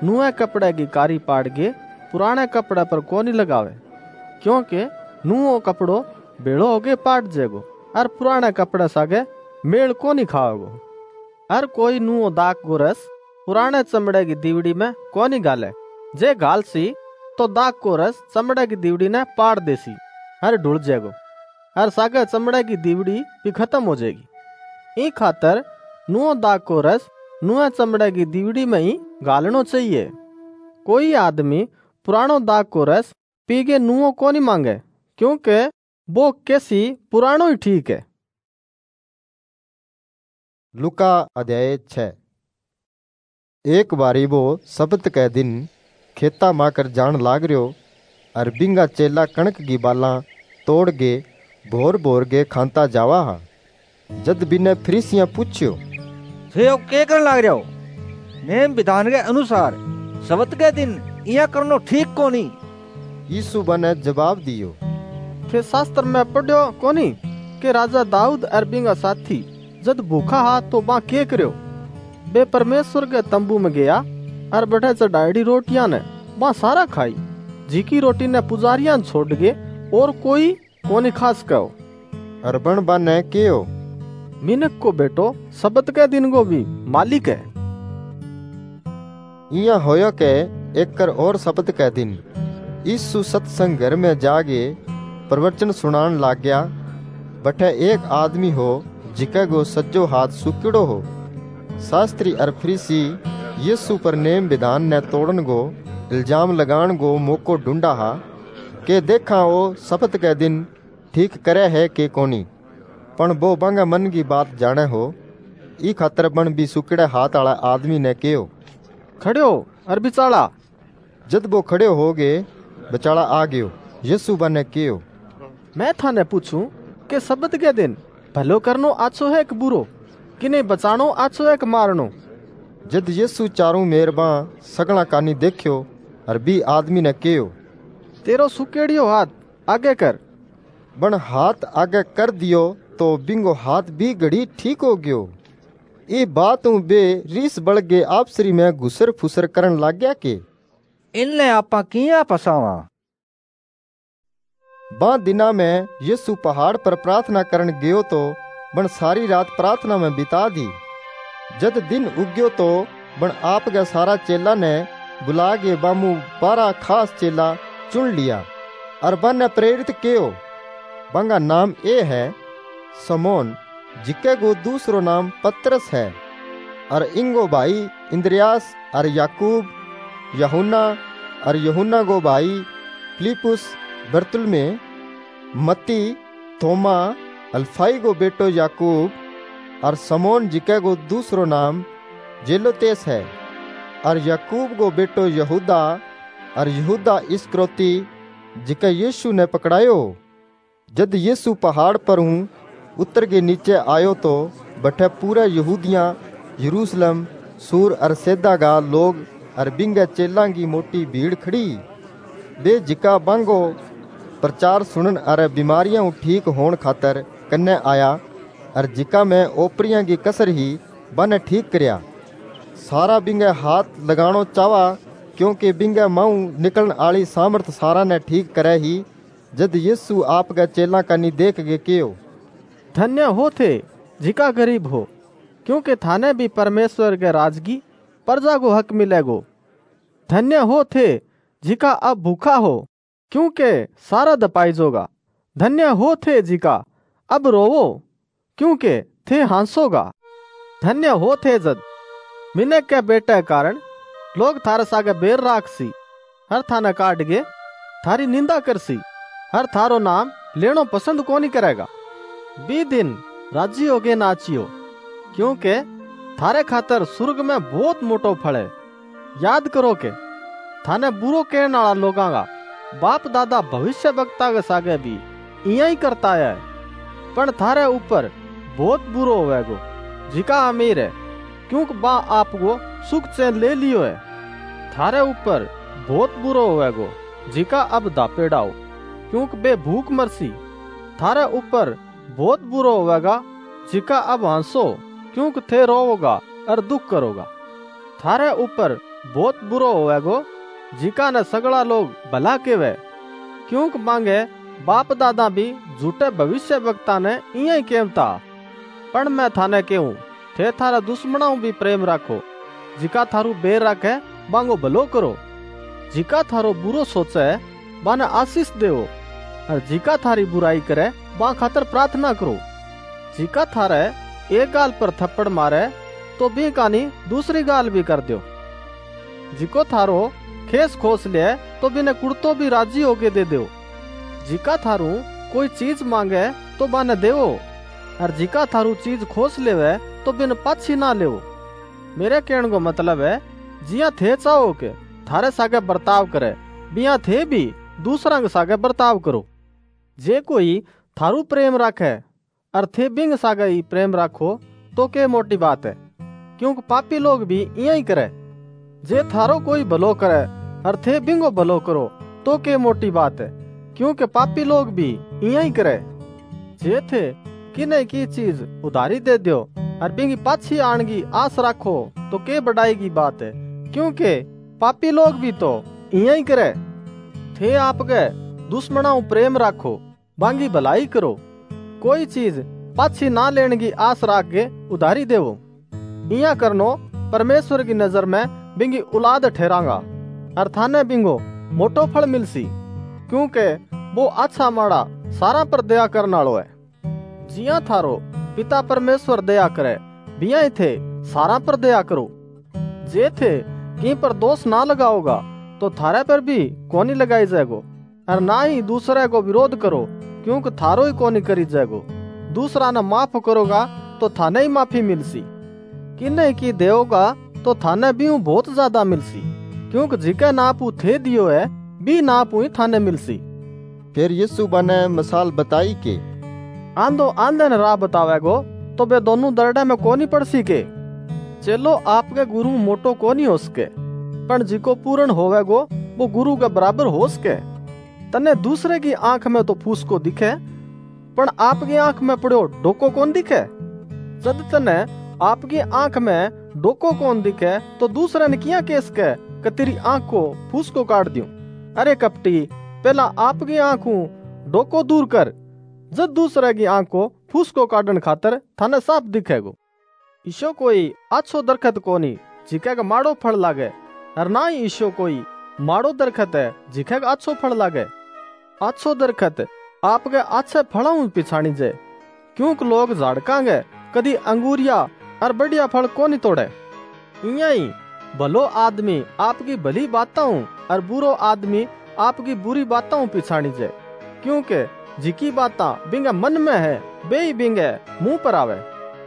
नुए कपड़े की कारी पाड़ के पुराने कपड़े पर कोनी लगावे, क्योंकि नुओ कपड़ो बेड़ो होगे पाट जेगो और पुराने कपड़े सागे मेल कोनी खाओगो। हर कोई नुओ दाग को रस पुराने चमड़े की दीवड़ी में कोनी गाले, जे गाल सी तो दाग को रस चमड़े की दीवड़ी ने पाड़ देसी हर ढुल जेगो और सागे चमड़े की दीवड़ी भी खत्म हो जाएगी। ई खातर नुओ दाग को रस नुए चमड़े की दीवड़ी में ही गालनो चाहिए। कोई आदमी पुरानो दाग को रस पीगे नुओ कोनी मांगे, क्योंकि वो कैसी पुरानो ही ठीक है। लुका अध्याय छः। एक बारी वो सब्त के दिन खेता माकर जान लाग रहो और बिंगा चेला कणक की बाला तोड़ गे भोर भोर गे खांता जावा हा। जद बिने फरीसियां पूछ्यो, थे के कर लाग रहो? नेम विधान के अनुसार सब्त के दिन इया करनो ठीक कोनी। यीशु बने जवाब दियो, थे शास्त्र में पढ़ो कोनी के राजा दाऊद और बिंगा साथी जद भूखा हा तो बा के करो? बे परमेश्वर के तंबू में गया और बैठे चढ़ाई रोटियां ने बा सारा खाई, जी रोटी ने पुजारियां छोड़ गए और कोई कोनी खास कहो। अरबन बने केओ, मिनक को बेटो सब्त के दिन को भी मालिक है। इया होयो के एक कर और सब्त के दिन यीशु सत्संग घर में जागे प्रवचन सुनान लाग गया। बठे एक आदमी हो जिके गो सज्जो हाथ सुकड़ो हो। शास्त्री और फरीसी यीशु पर नेम विधान ने तोड़न गो इल्जाम लगान गो मौको ढूंढा हा के देखा वो सब्त के दिन ठीक करे है के कोनी। पण वो बंगा मन की बात जाने हो, ई खातर बन भी सुकड़े हाथ आला आदमी ने कहो, खड़ो और बिचाड़ा। जद वो खड़े हो गए बचाड़ा आ गयो। यीशु बने कहो, मैं थाने पूछूं के सब्त के दिन भलो करनो आछो है कि बुरो, कि नहीं बचानो आछो है कि मारनो? जद यीशु चारों मेहरबा सगला कानी देखियो और बी आदमी ने कहो, तेरो सुकेड़ियो हाथ आगे कर। बन हाथ आगे कर दियो तो बिंगो हाथ भी घड़ी ठीक हो गयो। ये बात बे रीस बढ़ गए आपसरी में घुसर फुसर करन लाग गया के इनने आपा किया फसावा। बा दिना में यीशु पहाड़ पर प्रार्थना करन गयो तो बन सारी रात प्रार्थना में बिता दी। जद दिन उग्यो तो बन आप के सारा चेला ने बुला के बामू बारह खास चेला चुन लिया और बन ने प्रेरित कियो। बंगा नाम ए है समोन, जिके गो दूसरो नाम पतरस है, और इंगो भाई इंद्रियास और याकूब, यूहन्ना और यूहन्ना गो भाई फिलिपुस, बरतुल्मे, मत्ती, थोमा, अल्फाई गो बेटो याकूब, और समोन जिके गो दूसरो नाम जेलोतेस है, और याकूब गो बेटो यहूदा, और यहूदा इस्करियोती जिके यीशु ने पकड़ायो। जद यीशु पहाड़ पर हूँ उतर के नीचे आयो तो बठे पूरा यहूदियाँ यरूशलेम सूर और सैदा गा लोग और बिंगे चेला की मोटी भीड़ खड़ी। बे जिका बांगो प्रचार सुनन और बीमारियां ठीक होन खातर कन्ने आया और जिका में ओपरियां की कसर ही बन ठीक करया। सारा बिंगे हाथ लगानो चावा, क्योंकि बिंगे माऊ निकलन आली सामर्थ सारा ने ठीक करे ही। जद यीशु आप के चेला का नी देख के कहो, धन्य हो थे जिका गरीब हो, क्योंकि थाने भी परमेश्वर के राज की प्रजा को हक मिलेगो। धन्य हो थे जिका अब भूखा हो, क्योंकि सारा दपाई जोगा। धन्य हो थे जिका अब रोवो, क्योंकि थे हांसोगा। धन्य हो थे जद मिनक के बेटे कारण लोग थारे सागे बेर राखसी, हर थाना काट गे थारी निंदा करसी, हर थारो नाम लेनो पसंद कोनी करेगा। बी दिन राजी होगे नाचियो, क्योंकि थारे खातर सुर्ग में बहुत मोटो फल है। याद करो के थाने बुरो कहने वाला लोगां का बाप दादा भविष्य वक्ता के सागे भी इया ही करता है, पर थारे ऊपर बहुत बुरो होवेगो जिका अमीर है, क्योंकि बा आपको सुख चैन ले लियो है। थारे ऊपर बहुत बुरो होवेगो जिका अब दापेड़ाओ, क्योंकि बे भूख मरसी। थारे ऊपर बहुत बुरो होवेगा जिका अब हंसो, क्योंकि थे रोवोगा और दुख करोगा। थारे ऊपर बहुत बुरो होवेगो जिका ने सगड़ा लोग भला केवे, क्योंकि मांगे बाप दादा भी झूठे भविष्य वक्ता ने इं केवता। पण मैं थाने कहूं, थे थारा दुश्मनाओं भी प्रेम राखो, जिका थारू बेर रखे बांगो भलो करो, जिका थारो बुरो सोचे बाने आशीष देवो, और जिका थारी बुराई करे बा खातर प्रार्थना करो। जिका थारे एक गाल पर थप्पड़ मारे तो भी कानी दूसरी गाल भी कर दो। जिको थारो खेस खोस ले तो बिने कुड़तो भी राजी होके दे दो। जिका थारू कोई चीज मांगे तो बाने देवो, और जिका थारू चीज खोस लेवे तो बिन पाछी ना लेवो। मेरे कहने को मतलब है, जिया थे चाहो के थारे सागे बर्ताव करे, बिया थे भी दूसरा के सागे बर्ताव करो। जे कोई थारू प्रेम राखे और थे बिंग सागे ही प्रेम राखो तो के मोटी बात है, क्योंकि पापी लोग भी इं ही करे। जे थारो कोई भलो करे और थे बिंगो भलो करो तो के मोटी बात है, क्योंकि पापी लोग भी इं ही करे। जे थे किने की चीज उधारी दे दो और बिंगी पाछी आणगी आस राखो तो के बढ़ाई की बात है, क्योंकि पापी लोग भी तो इं ही करे। थे आपके दुश्मनाओं प्रेम राखो, बांगी भलाई करो, कोई चीज पाछी ना लेने की आस राख के उधारी देवो। इया करनो परमेश्वर की नजर में बिंगी औलाद ठहरांगा, और थाने बिंगो मोटो फल मिलसी, क्योंकि वो अच्छा माड़ा सारा पर दया करने वालो है। जिया थारो पिता परमेश्वर दया करे, बिया थे सारा पर दया करो। जे थे कहीं पर दोष ना लगाओगा तो थारे पर भी कोनी लगाई जाएगो, और ना ही दूसरे को विरोध करो, क्योंकि थारो ही कोनी करी जाएगो। दूसरा ने माफ करोगा तो थाने ही माफी मिलसी, किन्ने की देओगा तो थाने भी बहुत ज्यादा मिलसी, क्योंकि जिके नापू थे दियो है भी नापू ही थाने मिलसी। फिर यीशु बने मिसाल बताई के आंधो आंधे ने राह बतावेगो तो बे दोनों दरडे में कोनी पड़ सके। चलो आपके गुरु मोटो कोनी हो सके, पण जिको पूर्ण होवेगो वो गुरु के बराबर हो सके। तने दूसरे की आंख में तो फूस को दिखे, पण आपकी आंख में पड़ो डोको कौन दिखे। जद तने आपकी आंख में डोको कौन दिखे तो दूसरे ने किया केस के कि तेरी आंख को फूस को काट दूं। अरे कपटी, पहला आपकी आंखों डोको दूर कर, जब दूसरे की आंख को फूस को काटन खातर थाने साफ दिखेगो। ईशो कोई अच्छो दरखत कोनी जिके का माड़ो फल लागे, और ना ही ईशो कोई माड़ो दरखत है जिके का अच्छो फल लागे। अच्छो दरखत आपके अच्छे फलों पिछाणी जे, क्योंकि लोग झाड़कांगे कदी अंगूरिया और बढ़िया फल कोनी तोड़े। इया ही भलो आदमी आपकी भली बातों और बुरो आदमी आपकी बुरी बातों पिछाणी जे, क्योंकि जिकी बाता बिंगे मन में है बे ही बिंगे मुंह पर आवे।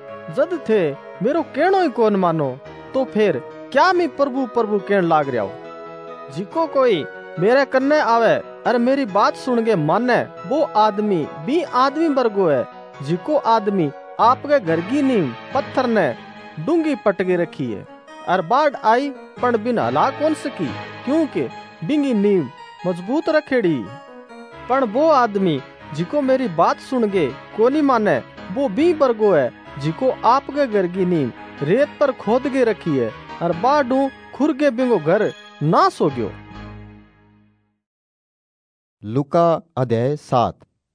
जद थे मेरो कहनो ही कौन मानो तो फिर क्या मैं प्रभु प्रभु कहन लाग रहा हूँ। जिको कोई मेरे कन्ने आवे और मेरी बात सुन के माने वो आदमी भी आदमी वर्गो है, जिको आदमी आपके घर की नींव पत्थर ने डूंगी पटके रखी है, और बाढ़ आई पण बिन हला कौन सकी, क्योंकि बिंगी नींव मजबूत रखेड़ी। पण वो आदमी जिको मेरी बात सुन के कोनी माने वो भी वर्गो है, जिको आपके घर की नींव रेत पर खोद के रखी है, और बाढ़ू खुर के बिंगो घर ना सो गयो। लूका अध्याय सात।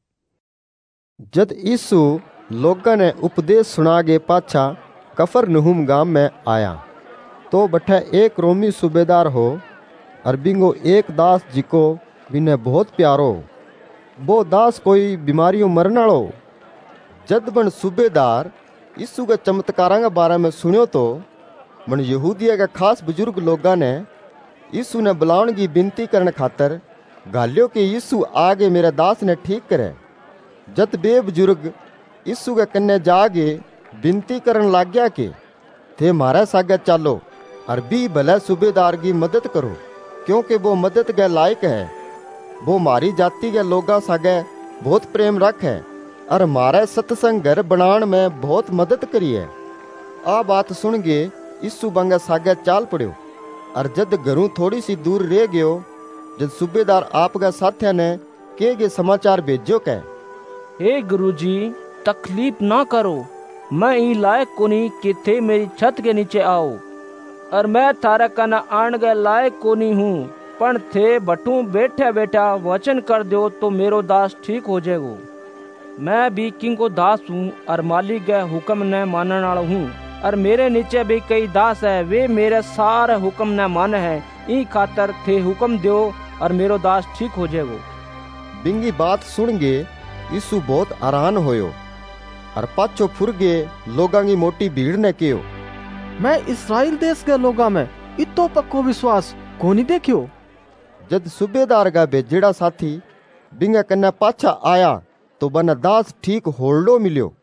जद यीशु लोगों ने उपदेश सुना के पाछा कफरनहूम गांव में आया, तो बठे एक रोमी सूबेदार हो, और बिंगो एक दास जिको बिने बहुत प्यारो। वो दास कोई बीमारियों मरनालो। जद बन सूबेदार यीशु के चमत्कारा के बारे में सुनियो तो बन यहूदिया के खास बुजुर्ग लोगों ने यीशु ने बुलावन की विनती करने खातर गालियो कि यीशु आगे मेरे दास ने ठीक करे। जद बे बुजुर्ग यीशु के कन्ने जागे विनती करन लाग गया कि थे मारे सागे चालो और भी भले सूबेदार की मदद करो, क्योंकि वो मदद के लायक है। वो मारी जाति के लोगा सागे बहुत प्रेम रख है, और मारे सत्संग घर बनाने में बहुत मदद करी है। आ बात सुन के यीशु बंगे सागे चाल पड़ो, और जद घरों थोड़ी सी दूर रह गयो, जद सूबेदार आपके साथिया ने के गे समाचार भेजो के हे गुरुजी, तकलीफ ना करो, मैं ई लायक कोनी कि थे मेरी छत के नीचे आओ, और मैं थारे कना आण गए लायक कोनी हूँ, पण थे बटू बैठा बैठा वचन कर दो तो मेरो दास ठीक हो जाएगो। मैं भी किंग को दास हूँ और मालिक के हुक्म ने मानने वाला हूँ, और मेरे नीचे भी कई दास है, वे मेरे सारे हुक्म ने माने है। ई खातर थे हुक्म दो और मेरो दास ठीक हो जाएगो। बिंगी बात सुन गे यीशु बहुत हैरान होयो और पाछो फुरगे लोगां की मोटी भीड़ ने कहो, मैं इस्राएल देश के लोगा में इतो पक्को विश्वास कोनी देखियो। जद सूबेदार का भेजेड़ा साथी बिंगा कन्ने पाछा आया तो बना दास ठीक होल्डो मिलियो।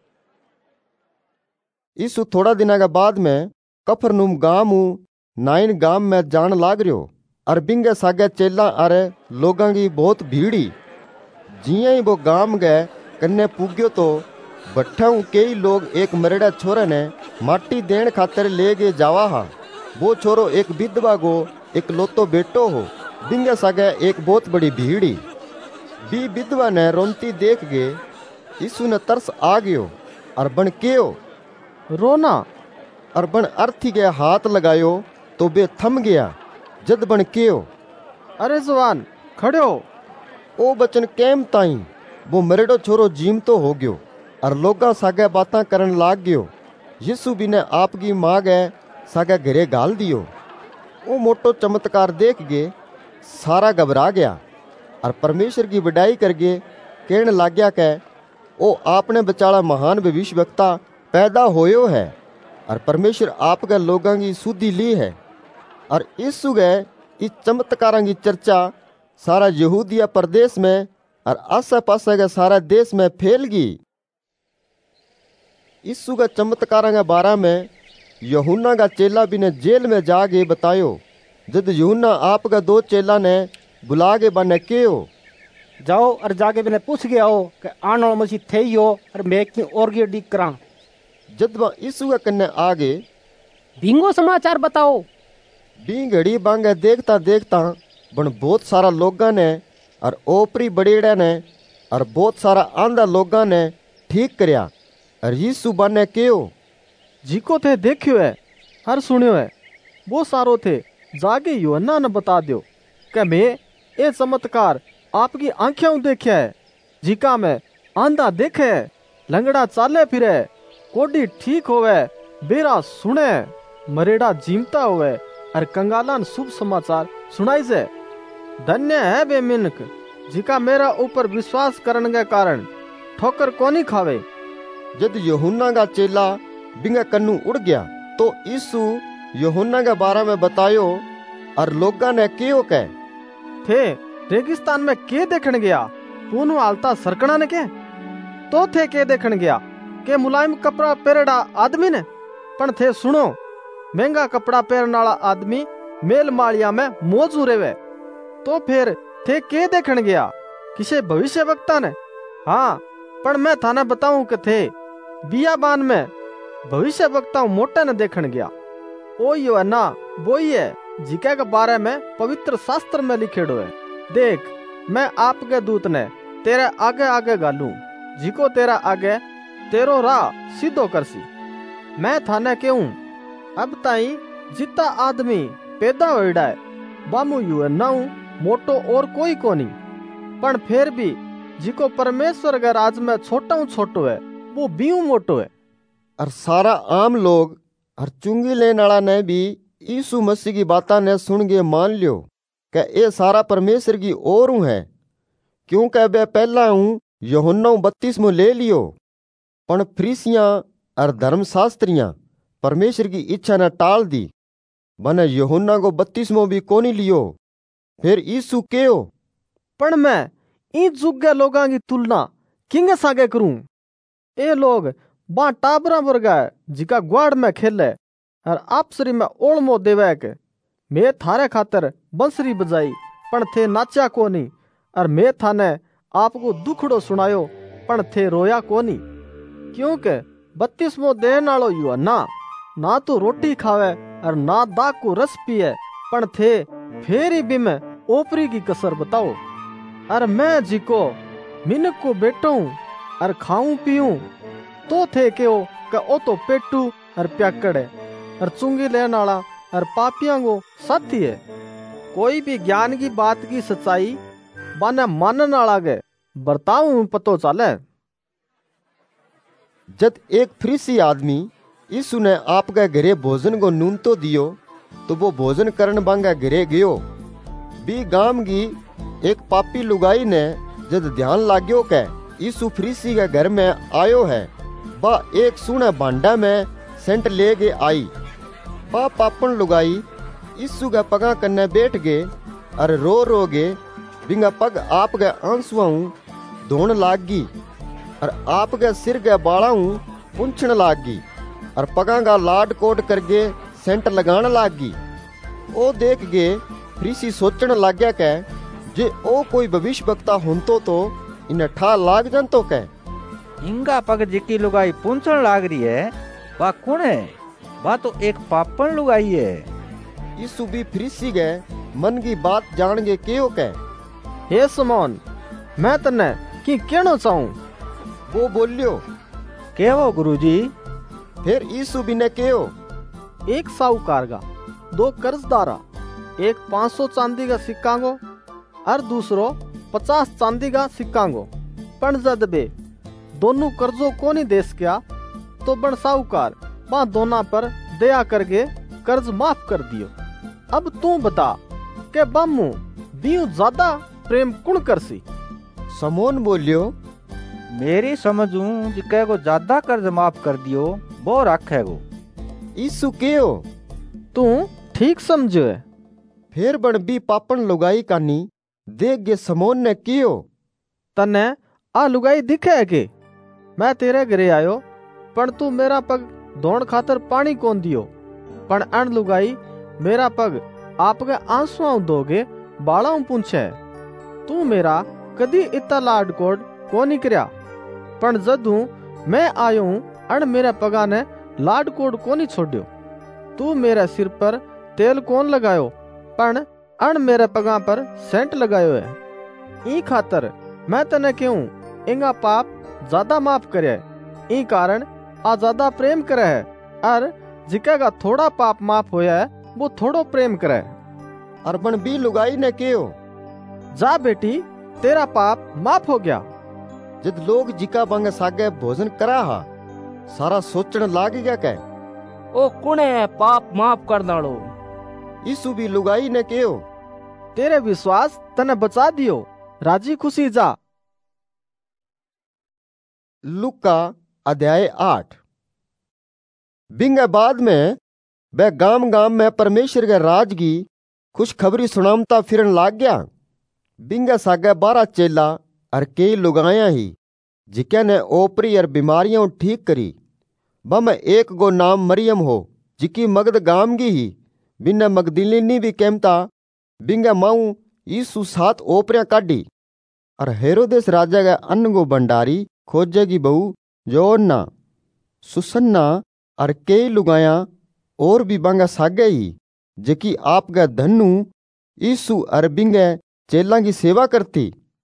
यीशु थोड़ा दिना के बाद में कफरनहूम गांव नाइन गांव में जान लाग रहो और बिंगे सागे चेला अरे लोगां की बहुत भीड़ी। जिया ही वो गांव गए कन्ने पुग्यो तो बट्ठा कई लोग एक मरेड़ा छोरे ने माटी देन खातर ले गए जावा हा। वो छोरो एक विधवा गो एक लोतो बेटो हो। बिंगे सागे एक बहुत बड़ी भीड़ी। बी विधवा ने रोनती देख गए यीशु ने तरस आ गयो और बन केयो रोना, और बन अर्थी के हाथ लगायो तो बे थम गया। जद बन केयो अरे जवान खड़े हो। ओ बचन केम ताई वो मरेडो छोरो जीम तो हो गयो और लोगा सागे बातां करन लाग गयो। यीशु भी ने आपकी माँ गए सागे घरे गाल दियो। वो मोटो चमत्कार देख गए सारा घबरा गया और परमेश्वर की बड़ाई करके कहने लाग गया के ओ आपने बचाड़ा महान भविष्यवक्ता पैदा होयो है और परमेश्वर आपके लोगों की सुधि ली है। और यीशु गए इस चमत्कारों की चर्चा सारा यहूदिया प्रदेश में और आसे पासे के सारा देश में फैल गई। यीशु के चमत्कारों के बारे में यूहन्ना का चेला भी ने जेल में जाके बतायो। जद यूहन्ना आपका दो चेला ने बुला के बने केयो जाओ और जाके मैंने पूछ के आओ कि आने वाला मसीह थे ही हो और मैं की और की डी करा। जद वह यीशु के कन्ने आगे बिंगो समाचार बताओ। बी घड़ी बांगे देखता देखता बन बहुत सारा लोगा ने और ओपरी बड़ेड़ा ने और बहुत सारा आंधा लोगा ने ठीक करया। और यीशु बने केयो जिको थे देखियो है हर सुनियो है वो सारो थे जाके यूहन्ना ने बता दियो कि मैं ये चमत्कार आपकी आंखें देखा है। जिका में आंधा देखे, लंगड़ा चाले फिरे, कोडी ठीक होवे, बेरा सुने, मरेड़ा जीमता होवे और कंगालान शुभ समाचार सुनाई से। धन्य है बे मिनक जिका मेरा ऊपर विश्वास करने के कारण ठोकर कोनी खावे। जद यूहन्ना का चेला बिंगा कन्नू उड़ गया तो यीशु यूहन्ना के बारे में बतायो और लोगा ने क्यों कहे थे रेगिस्तान में के देखन गया पून हालता सरकना ने के तो थे के देखन गया के मुलायम कपड़ा पहनड़ा आदमी ने पण थे सुनो महंगा कपड़ा पहनने वाला आदमी मेल मालिया में मौजू रेवे। तो फिर थे के देखन गया किसे भविष्य वक्ता ने। हाँ पण मैं थाने बताऊं कि थे बियाबान में भविष्य वक्ता मोटा ने देखन गया। ओ यूहन्ना वही है जिके के बारे में पवित्र शास्त्र में लिखेड़ो है। देख मैं आपके दूत ने तेरे आगे आगे गालू जिको तेरा आगे तेरो राह सीधो करसी। मैं थाने कहूं अब ताई जितना आदमी पैदा होइडा है बामू यूहन्ना हूं मोटो और कोई कोनी, पण फिर भी जिको परमेश्वर के राज में छोटा हूं छोटो है वो बीऊ मोटो है। और सारा आम लोग और चुंगी लेने वाला ने भी यीशु मसीह की बाता ने सुन के मान लियो कि ये सारा परमेश्वर की ओर हूँ है, क्योंकि वे पहला हूँ यूहन्ना बत्तीसमो ले लियो। पण फरीसियां और धर्मशास्त्रियां परमेश्वर की इच्छा ने टाल दी, बने यूहन्ना को बत्तीसमो भी कोनी लियो। फिर यीशु कहो पण मैं इन जुग के लोगां की तुलना किंगे सागे करूं। ए लोग बा टाबरा वर्गा है जिका ग्वाड़ में खेले और आपसरी में ओलमो देवे के मैं थारे खातर बंसरी बजाई पण थे नाचा कोनी और मैं थाने आपको दुखड़ो सुनायो पण थे रोया कोनी। क्योंकि बत्तीसमो देन वालो यूहन्ना ना तो रोटी खावे और ना दाग को रस पिए पण थे फेरी भी में ओपरी की कसर बताओ। और मैं जिको मिनक को बैठूं और खाऊं पीऊं तो थे क्यों कि ओ तो पेटू और प्याकड़ है और चुंगी लेने वाला और पापियों को साथी है। कोई भी ज्ञान की बात की सच्चाई बाने मानन वाला के बर्ताव में पतो चले। जब एक फरीसी आदमी यीशु ने आपके घरे भोजन को नून तो दियो तो वो भोजन करन बांगा घरे गयो। बी गांव की एक पापी लुगाई ने जब ध्यान लाग्यो के यीशु फरीसी के घर में आयो है, बा एक सुने भांडा में सेंट ले के आई। बा पापन लुगाई यीशु के पगा कन्ने बैठ गए और रो रो गे बिंगा पग आप के आंसुओं धोन लाग गी और आप के सिर के बालाऊ पूछण लाग गी और पगा का लाड कोट करके सेंट लगान लाग गी। ओ देख गे फरीसी सोचण लाग गया के जे ओ कोई भविष्य वक्ता होंतो तो इन्हें ठा लाग जनतो के इंगा पग जिकी लुगाई पूछण लाग रही है वा कौन है? वा तो एक पापन लुगाई है। यीशु भी फरीसी गए मन की बात जान के क्यों के हे समौन, मैं तन्ने की कहना चाहूं? वो बोलियो केवो गुरुजी। फिर यीशु भी ने क्यों? एक साहूकार का दो कर्जदारा, एक पाँच सौ चांदी का सिक्का गो और दूसरो पचास चांदी का सिक्का गो। पण जद बे दोनों कर्जों को नहीं दे सकिया तो बन साहूकार वहां दोनों पर दया करके कर्ज माफ कर दियो। अब तू बता के बामू बियू ज्यादा प्रेम कुण करसी? समोन बोलियो मेरी समझू जिके को ज्यादा कर्ज माफ कर दियो वो रखेगो। यीशु क्यों? तू ठीक समझो है। फिर बन भी पापन लुगाई कानी देख गे समोन ने क्यों? तने आ लुगाई दिखे है के मैं तेरे घरे आयो पण तू मेरा पग धोण खातर पानी कौन दियो, पण अन लुगाई मेरा पग आपके आंसुओं दोगे बाला पूछे। तू मेरा कदी इतना लाड कोड कोनी करया, पण जदू मैं आयो हूं अन मेरे पगा ने लाड कोड कोनी छोड़ियो। तू मेरे सिर पर तेल कौन लगायो, पण अन मेरे पगा पर सेंट लगायो है। ई खातर मैं तने कहूं इंगा पाप ज्यादा माफ करे, ई कारण आ ज्यादा प्रेम करे है, और जिका का थोड़ा पाप माफ होया है वो थोड़ो प्रेम करे। अरबन भी लुगाई ने क्यों? जा बेटी तेरा पाप माफ हो गया। जब लोग जिका बंग सागे भोजन करा हा सारा सोचण लाग गया के ओ कुणे पाप माफ कर दाड़ो। यीशु भी लुगाई ने क्यों? तेरे विश्वास तने बचा दियो, राजी खुशी जा। लुका अध्याय आठ। बिंगे बाद में वह गांव गांव में परमेश्वर के राज की खुशखबरी सुनामता फिरन लाग गया। बिंगे सागे बारह चेला और कई लुगाया ही जिके ने ओपरी और बीमारियां ठीक करी। बम एक गो नाम मरियम हो जिकी मगध गांव की ही बिना मगदलिनी भी केमता बिंगे माऊ यीशु सात ओपरियां काढ़ी। और हेरोदेस राजा के अन्न गो भंडारी खोजे की बहू जोन्ना सुसन्ना और कई लुगाया और भी बांगा सागे ही जिकी आपके धनु यीशु और बिंगे चेला की सेवा करती।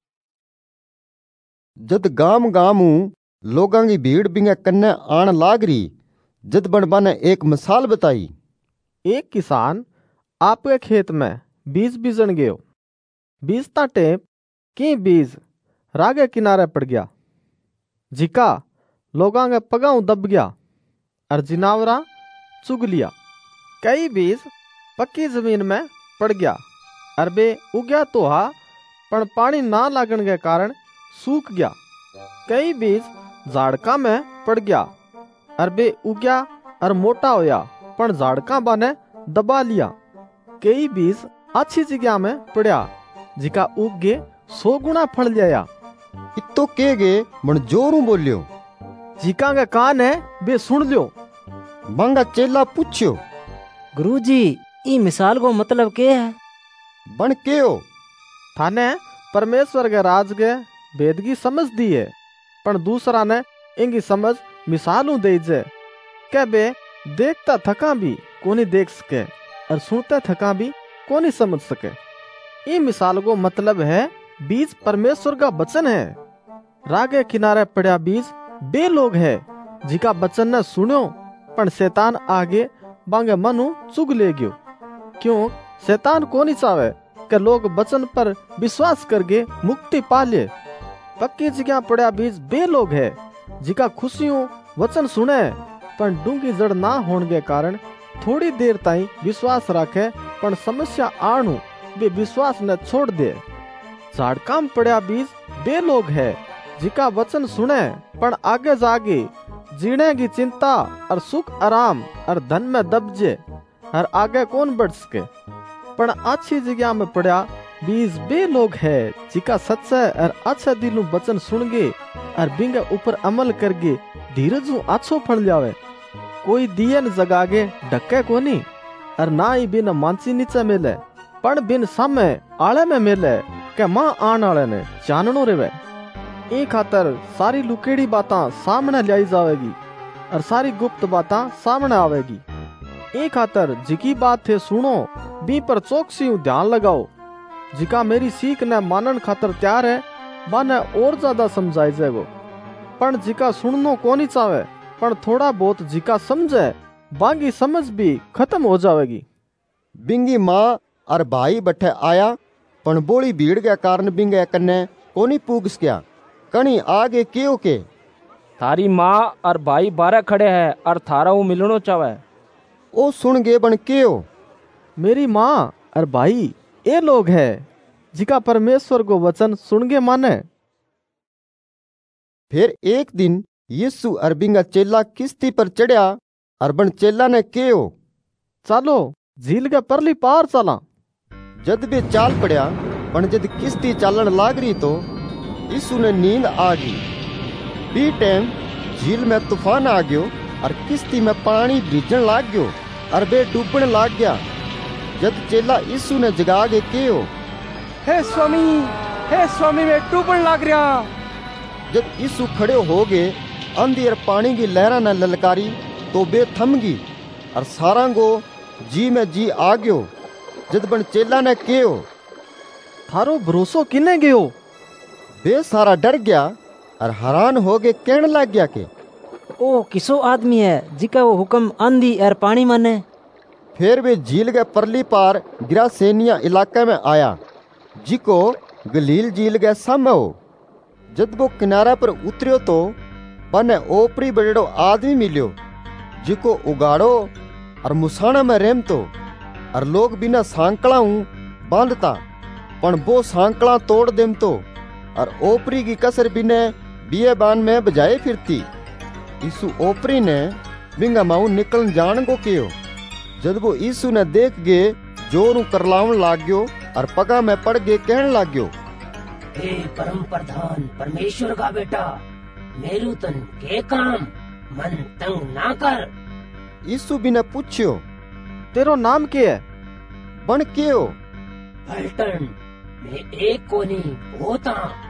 जद गाम गामू लोगां की भीड़ बिंगे कन्ने आन लागरी जद बनबा ने एक मिसाल बताई। एक किसान आपके खेत में बीज बीजन गयो। बीजता टेप की बीज रागे किनारे पड़ गया, जिका लोगां के पगाऊ दब गया और जिनावरा चुग लिया। कई बीज पक्की जमीन में पड़ गया और बे उग्या तो हा पण पानी ना लागण के कारण सूख गया। कई बीज झाड़का में पड़ गया और बे उग्या और मोटा होया पण झाड़का बाने दबा लिया। कई बीज अच्छी जगह में पड़ा जिका उग गे सौ गुना फल लिया। इतो के गे मन जोरू बोलियो जिका के कान है बे सुन लियो। मांगा चेला पूछ्यो गुरुजी ई मिसाल को मतलब के है? बन के हो? थाने परमेश्वर के राज के भेद की समझ दी है, पण दूसरा ने इनकी समझ मिसालू दे जे के बे देखता थका भी कोनी देख सके और सुनते थका भी कोनी समझ सके। ये मिसाल को मतलब है बीज परमेश्वर का वचन है। रागे किनारे पड़ा बीज बे लोग है जिका वचन ने सुनो पण शैतान आगे बांगे मनु चुग ले गयो। क्यों शैतान को नहीं चाहे कि लोग वचन पर विश्वास करके मुक्ति पा ले। पक्की जगह पड़ा बीज बे लोग है जिका खुशियों वचन सुने पर डूंगी जड़ ना होने के कारण थोड़ी देर ताई विश्वास रखे पर समस्या आणु वे विश्वास न छोड़ दे। झाड़काम पड़ा बीज बे लोग है जिका वचन सुने पर आगे जागे जीने की चिंता और सुख आराम और धन में दबजे और आगे कौन बढ़ सके। पर अच्छी जगह में पड़ा बीज बे लोग है जिका सच्चा और अच्छा दिलू वचन सुन गे और बिंगे ऊपर अमल करके धीरज अच्छो फल जावे। कोई दिए न जगागे ढके कोनी और ना ही बिन मांची नीचे मिले पण बिन सामे आले में मिले के मां आन आले ने जाननो रेवे। ई खातर सारी लुकेड़ी बातां सामने लाई जावेगी और सारी गुप्त बातां सामने आवेगी। ई खातर जिकी बात थे सुनो बी पर चौकसी ध्यान लगाओ। जिका मेरी सीख ने मानन खातर तैयार है बाने और ज्यादा समझाई जाएगो। पण जिका सुननो कोनी चावे पण थोड़ा बहुत जिका समझे बागी समझ भी खत्म हो जाएगी। बिंगी माँ और भाई बठे आया पण बोली भीड़ के कारण बिंगे कन्ने कोनी पूछ गया। कणी आगे क्यों के थारी माँ और भाई बारह खड़े हैं और थारा वो मिलनो चावे। ओ सुन गे बन क्यों मेरी माँ और भाई ये लोग है जिका परमेश्वर को वचन सुन के माने। फिर एक दिन यीशु और बिंगा चेला किस्ती पर चढ़या और बन चेला ने क्यों चलो झील के परली पार चला। जद भी चाल पड़या पण जद किस्ती चालन लाग रही तो यीशु ने नींद आ गई। बी टाइम झील में तूफान आ गयो और किस्ती में पानी भीजन लाग गयो और बे डूबने लाग गया। जद चेला यीशु ने जगा के क्यों हे स्वामी हे स्वामी मैं डूबन लाग रहा। जब यीशु खड़े हो गए आंधी और पानी की लहरा न ललकारी तो बे थम गई और सारा गो जी में जी आ गयो। जद बन चेला ने क्यों थारो भरोसो किने गयो। बे सारा डर गया और हैरान हो गए कहने लग गया के ओ किसो आदमी है जिका वो हुक्म आंधी और पानी माने। फिर वे झील के परली पार गिरासेनिया इलाके में आया जिको गलील झील के सामने हो। जब वो किनारा पर उतरियो तो बने ओपरी बड़ेड़ो आदमी मिलियो जिको उगाड़ो और मुसाना में रेमतो और लोग बिना सांकड़ा बांधता पण वो सांकड़ा तोड़ देम तो और ओपरी की कसर बिने बियबान में बजाए फिरती। यीशु ओपरी ने बिंगा माऊ निकल जान को कियो। जब वो यीशु ने देख गए जोरू करलावन लाग गयो और पगा में पड़ गए कहने लाग गयो हे परम प्रधान परमेश्वर का बेटा मेरू तन के काम मन तंग ना कर। यीशु भी ने पूछियो तेरो नाम क्या है बन क्यों फल्टन मैं एक कोनी होता।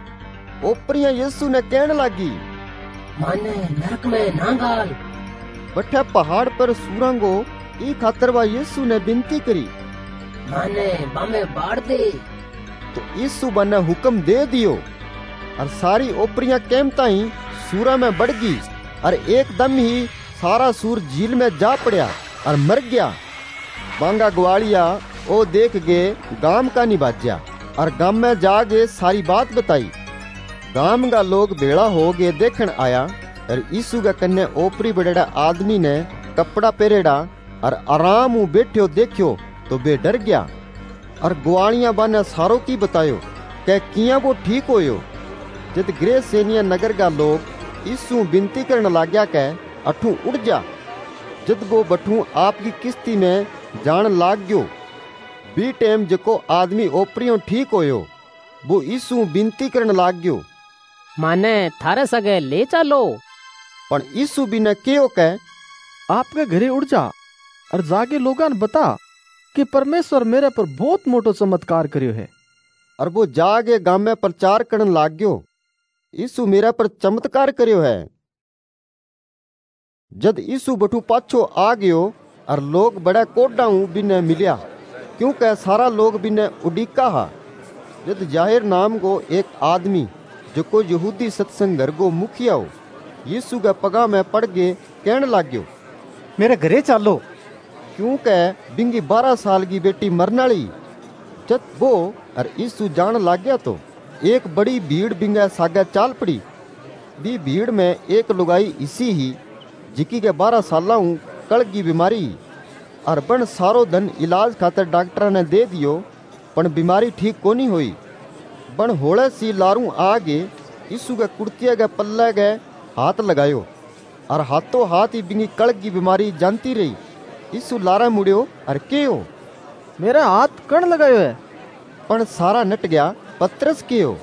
ओपरिया यीशु ने कहने लगी माने नरक में ना गाल। बठे पहाड़ पर सूरंगो ई खातर वा यीशु ने विनती करी माने बामे बाढ़ दे। तो यीशु बने हुक्म दे दियो और सारी ओपरियां केमता ही सूरा में बढ़ गई और एकदम ही सारा सूर झील में जा पड़ा और मर गया। बांगा ग्वालिया ओ देख गए गांव का निभाज्या और गांव में जाके सारी बात बताई। गांव का लोग भेड़ा हो गए देखन आया और यीशु के कन्ने ओपरी बड़ेड़ा आदमी ने कपड़ा पहरेड़ा और आराम बैठो देखियो तो बे डर गया और ग्वालिया बाने सारो की बतायो के किया वो ठीक होयो। जद गृह सेनिया नगर का लोग यीशु विनती करने लाग्या के अठू उड़ जा। जद वो बठू आपकी किस्ती में जान लाग गयो। बी टाइम जको आदमी ओपरियों ठीक होयो वो यीशु विनती करने लाग गयो माने थारे सगे ले चलो। पण यीशु भी ने क्यों कह आपके घरे उड़ जा और जाके लोगों ने बता कि परमेश्वर मेरे पर बहुत मोटो चमत्कार करियो है। और वो जाके गांव में प्रचार करने लाग गयो यीशु मेरा पर चमत्कार करियो है। जद यीशु बठू पाछो आ गयो और लोग बड़ा कोडाऊ बिने मिलिया क्योंकि सारा लोग बिने उड़ीका हा। जद जाहिर नाम को एक आदमी जो को यहूदी सत्संग घर को मुखिया हो यीशु के पगा में पड़ गए कहने लाग गयो मेरे घरे चालो। क्योंकि बिंगी बारह साल की बेटी मरने वाली। जब वो और यीशु जान लाग गया तो एक बड़ी भीड़ बिंगे सागे चाल पड़ी। बी भीड़ में एक लुगाई इसी ही जिकी के बारह साल कल की बीमारी, और बन सारो धन इलाज खातर डॉक्टर ने दे दियो, पण बीमारी ठीक कोनी हुई। बन होले सी लारू आगे यीशु के कुर्तिया के पल्ले के हाथ लगायो, और हाथों हाथ ही बिंगी कल की बीमारी जानती रही। यीशु लारा मुड़ियो और केयो, मेरा हाथ कण लगायो है। पण सारा नट गया। पतरस केयो,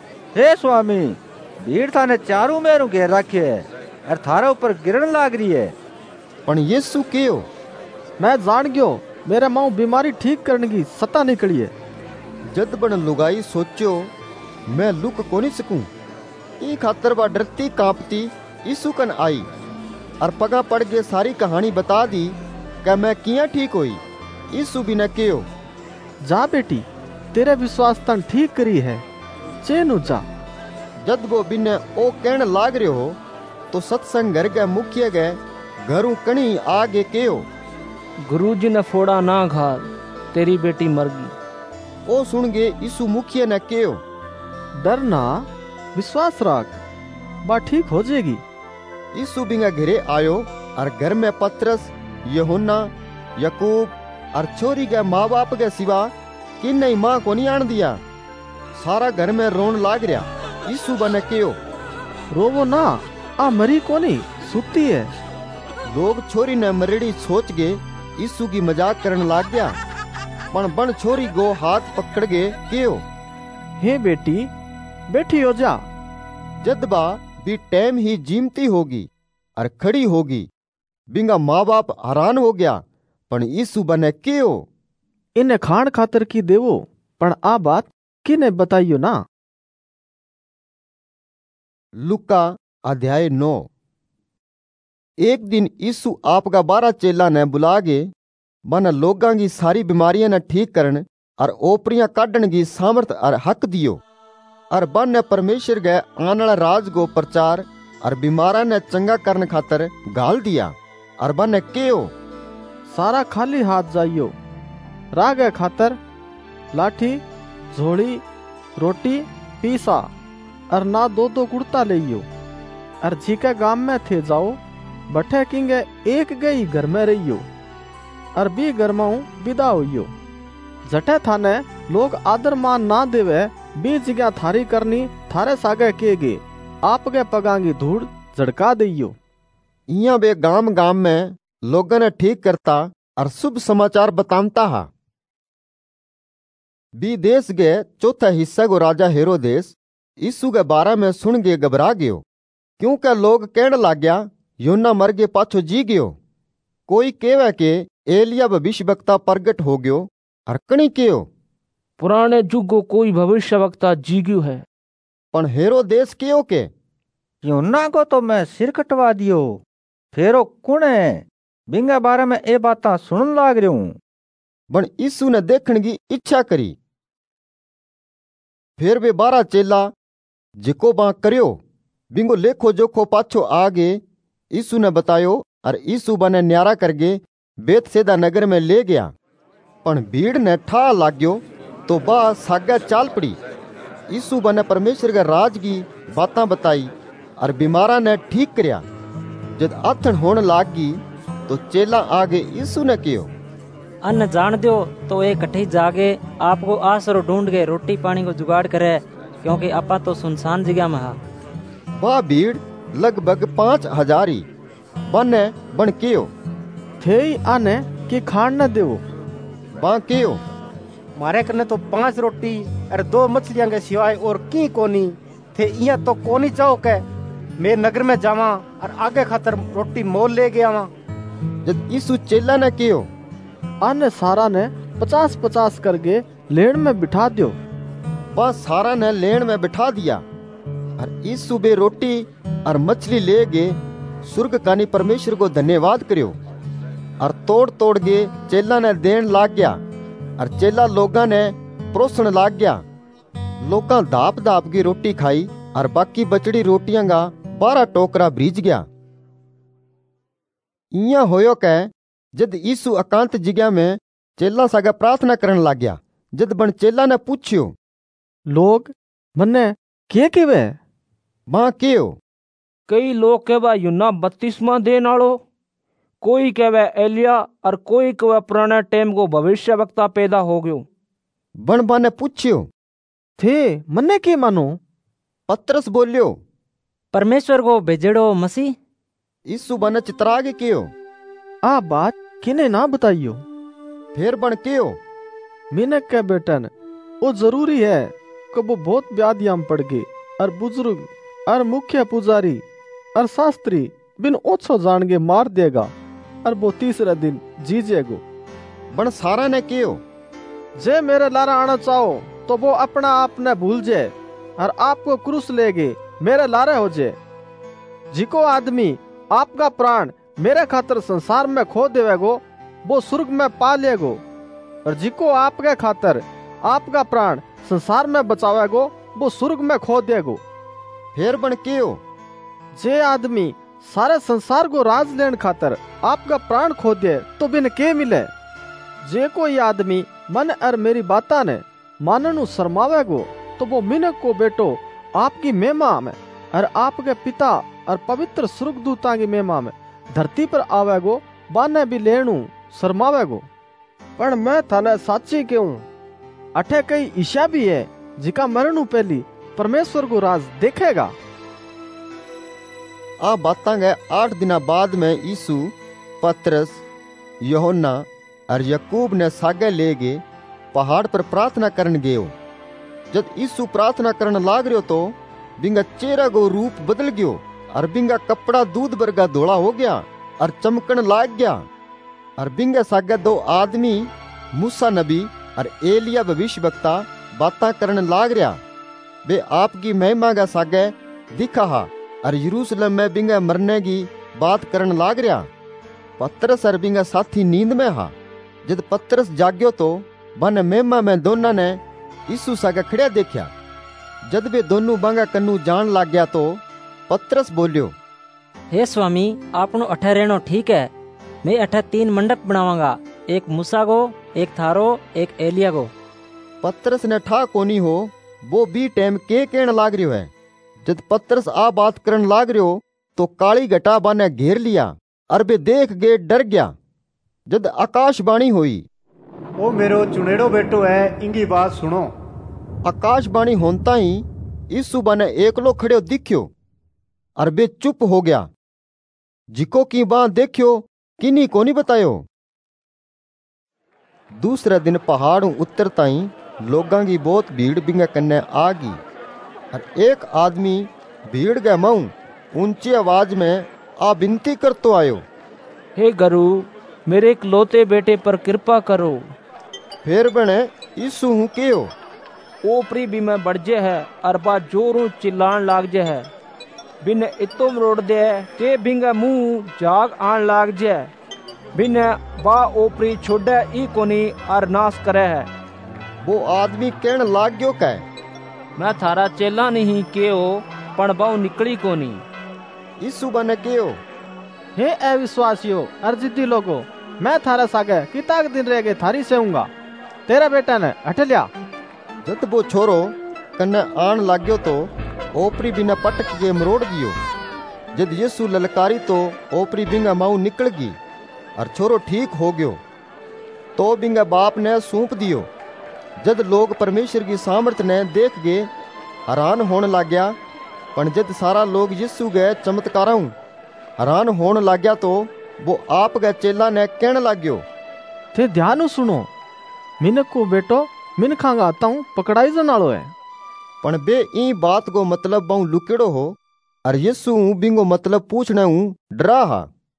हे स्वामी, भीड़ थाने चारों मेरू घेर रखे है और थारा ऊपर गिरन लाग रही है। पण यीशु केयो, मैं जान गयो मेरे माऊ बीमारी ठीक करने की सत्ता निकली है। जद बन लुगाई सोचो मैं लुक को नहीं सकूं, ई खातर बा डरती कांपती यीशु कन आई और पगा पड़ के सारी कहानी बता दी कि मैं किया ठीक हुई। यीशु भी न केयो, जा बेटी, तेरे विश्वास तन ठीक करी है, चेनु जा। जद वो बिने ओ कहन लाग रहे हो तो सत्संग घर के मुखिया के घरों कणी आगे केयो, गुरुजी ने फोड़ा ना घाल, तेरी बेटी मर गई। ओ सुन गए यीशु मुखिया ने केयो, डरना, विश्वास रख, बात ठीक हो जाएगी। यीशु बिंगा घरे आयो और घर में पतरस, यूहन्ना, याकूब और छोरी के माँ बाप के सिवा किन नहीं माँ को नहीं आन दिया। सारा घर में रोन लाग रहा। यीशु बने केयो, रोवो ना, आ मरी कोनी, सुती है। लोग छोरी ने मरेड़ी सोच गए यीशु की मजाक करने लाग गया। पण बन छोरी गो हाथ पकड़ गए केयो, हे बेटी, बैठी हो जा। जदबा भी टाइम ही जीमती होगी और खड़ी होगी। बिंगा माँ बाप हैरान हो गया। पण यीशु बने केयो, इन्हें खान खातर की देवो, पण आ बात किने बताइयो ना। लुका अध्याय नौ। एक दिन यीशु आपका बारह चेला ने बुला के बन लोगां की सारी बीमारियां ने ठीक करन और ओपरियां काढ़न की सामर्थ और हक दियो, और बन ने परमेश्वर के आने वाला राज को प्रचार और बीमारा ने चंगा करने खातर गाल दिया। और बन ने केयो, सारा खाली हाथ जाइयो, राग खातर लाठी, झोली, रोटी, पीसा और ना दो दो कुर्ता लियो, और झीके गांव में थे जाओ, बठे किंगे एक गई घर में रहियो, और बी घर में विदा होइयो। जटे थाने लोग आदर मान ना देवे, बी जगह थारी करनी थारे सागे केगे, आपके पगांगी धूड़ झड़का दियो। इया बे गांव गांव में लोगों ने ठीक करता और शुभ समाचार बताता हा। बी देश के चौथा हिस्सा को राजा हेरोदेस यीशु के बारे में सुन के घबरा गयो, क्योंकि लोग कहने लग गया यूहन्ना मर के पाछो जी गयो। कोई केवे के एलिया भविष्यवक्ता प्रगट हो गयो, और कणी केयो पुराने जुगो कोई भविष्यवक्ता जी गयो है। पण हेरोदेस केयो के यूहन्ना को तो मैं सिर कटवा दियो, फेरो कुण है बिंगा बारे में ए बाता सुनन लाग रहा हूं। बन यीशु ने देखने की इच्छा करी। फिर वे बारह चेला जिको बा करियो बिंगो लेखो जोखो पाछो आगे यीशु ने बतायो, और यीशु बने न्यारा करके बेतसैदा नगर में ले गया। पण भीड़ ने ठा लाग्यो तो बा सागे चाल पड़ी। यीशु बने परमेश्वर के राज की बातां बताई और बीमारा ने ठीक करया। जब आथन होने लागी तो चेला आगे यीशु ने कहो, अन्न जान दो तो एक कठी जागे आपको आसरो ढूंढ के रोटी पानी को जुगाड़ करे, क्योंकि आपा तो सुनसान जगह में हा। वह भीड़ लगभग पांच हजारी बने बन केयो, थे आने की खान न देवो। बा केयो, मारे कने तो पांच रोटी और दो मछलियां के सिवाय और की कोनी थे। इया तो कोनी चाहो के मैं नगर में जावा और आगे खातर रोटी मोल ले गया वा। जब यीशु चेला ने कहो, आने सारा ने पचास पचास करके लेन में बिठा दियो। वह सारा ने लेन में बिठा दिया, और यीशु बे रोटी और मछली ले गए स्वर्ग कानी परमेश्वर को धन्यवाद करियो, और तोड़ तोड़ के चेला ने देन लाग गया, और चेला लोगा ने परोसन लाग गया। लोगा धाप धाप की रोटी खाई, और बाकी बचड़ी रोटियां का बारह टोकरा भरीज गया। इया होयो के जद यीशु एकांत जगह में चेला सागे प्रार्थना करन लाग गया। जद बन चेला ने पूछ्यो, लोग मन्ने के केवे? मां केयो? कई लोग कहवा यूहन्ना बपतिस्मा देन वालो, कोई कहवे एलिया और कोई कहवे पुराने टाइम को भविष्यवक्ता पैदा हो गयो। बन बाने पूछ्यो, थे मन्ने के मानो? पतरस बोलियो, परमेश्वर को भेजेड़ो मसीह। यीशु बने चितरागे कियो, आ बात किने ना बताइयो। फिर बन कियो, मिनक के बेटन वो जरूरी है कि वो बहुत व्याधियां पड़ गए और बुजुर्ग और मुख्य पुजारी और शास्त्री बिन ओछो जान के मार देगा और वो तीसरे दिन जी जेगो। बन सारा ने कियो, जे मेरे लारा आना चाहो तो वो अपना आप ने भूल जाए और आपको क्रूस लेगे मेरे लारे हो जाए। जिको आदमी आपका प्राण मेरे खातर संसार में खो देवेगो वो स्वर्ग में पा लेगो, और जिको आपके खातर आपका प्राण संसार में बचावेगो वो स्वर्ग में खो देगो। फिर बन कियो, जे आदमी सारे संसार को राज लेन खातर आपका प्राण खो दे तो बिन के मिले? जे कोई आदमी मन और मेरी बाता ने माननु शर्मावेगो तो वो मिनक को बेटो आपकी महिमा में और आपके पिता और पवित्र स्वर्गदूता की महिमा में धरती पर आवेगो, बाने भी लेणु शर्मावेगो। पर मैं थाने साची कहूं, अठे कई ईशा भी है जिका मरणु पहली परमेश्वर को राज देखेगा। आ बातां गए आठ दिना बाद में यीशु पतरस, यूहन्ना और याकूब ने सागे ले गए पहाड़ पर प्रार्थना करन गयो। जब यीशु प्रार्थना करन लाग रयो तो बिंगा चेहरा को रूप बदल गयो और बिंगा कपड़ा दूध बरगा धोला हो गया और चमकन लाग गया। और बिंगा सागे दो आदमी मूसा नबी और एलिया भविष्यवक्ता बातां करन लाग रहा। वे आपकी महिमा का सागे दिखा हा और यरूशलेम में बिंगा मरने की बात करन लाग रहा। पतरस और बिंगा साथी नींद में हा। जब पतरस जाग्यो तो बन महिमा में दोनों ने यीशु सागे खड़िया देखा। जब वे दोनों बांगा कन्नू जान लाग गया तो पतरस बोलियो, हे स्वामी, आपनो अठे रहनो ठीक है। मैं अठे तीन मंडप बनावांगा, एक मूसा को, एक थारो, एक एलिया को। पतरस ने ठा कोनी हो वो बी टाइम के कहन लाग रियो है। जब पतरस आ बात करन लाग रियो तो काली घटा बाने घेर लिया और वे देख गए डर गया। जद आकाशवाणी हुई, ओ मेरो चुनेड़ो बेटो है, इंगी बात सुनो। आकाशवाणी होता ही यीशु बाने एकलो खड़े दिख्यो और वे चुप हो गया। जिको की बात देखियो किनी कोनी बतायो। दूसरे दिन पहाड़ उत्तर ताई लोगां की बहुत भीड़ बिंगा कन्ने आ गई और एक आदमी भीड़ के माऊ ऊंची आवाज में आ विनती करतो आयो, हे गुरु, मेरे इकलौते बेटे पर कृपा करो। फिर बने यीशु हूँ केयो, ओपरी भी में बढ़ जे है और बा जोरों चिल्लान लाग जे है। बिन इतो मरोड़ दे के बिंगा मुंह जाग आन लाग जे। बिन बा ओपरी छोड़े ई कोनी और नाश करे है। वो आदमी कहन लाग गयो कै, मैं थारा चेला नहीं केयो पण बाऊ निकली कोनी। यीशु बने केयो, हे अविश्वासियो और जिद्दी लोगो, मैं थारा सागे किताक दिन रह गए थारी सेऊंगा। तेरा बेटा ने हट लिया। जब वो छोरो कन्ने आन लाग्यो तो ओपरी बिना पटक के मरोड़ दियो। जब यीशु ललकारी तो ओपरी बिंगा माऊ निकल गई और छोरो ठीक हो गयो। तो बिंगा बाप ने सौंप दियो। जब लोग परमेश्वर की सामर्थ ने देख गए हैरान होने लग गया। पर जब सारा लोग यीशु गए चमत्कारों हैरान होने लग गया तो वो आप गए चेला ने कहने लग गयो, थे ध्यान सुनो, मिनक को बेटो मिनखा का आता हूँ पकड़ाई जनालो है। पण बे ई बात को मतलब बहु लुकेड़ो हो और यीशु बिंगो मतलब पूछने हूँ डरा हा।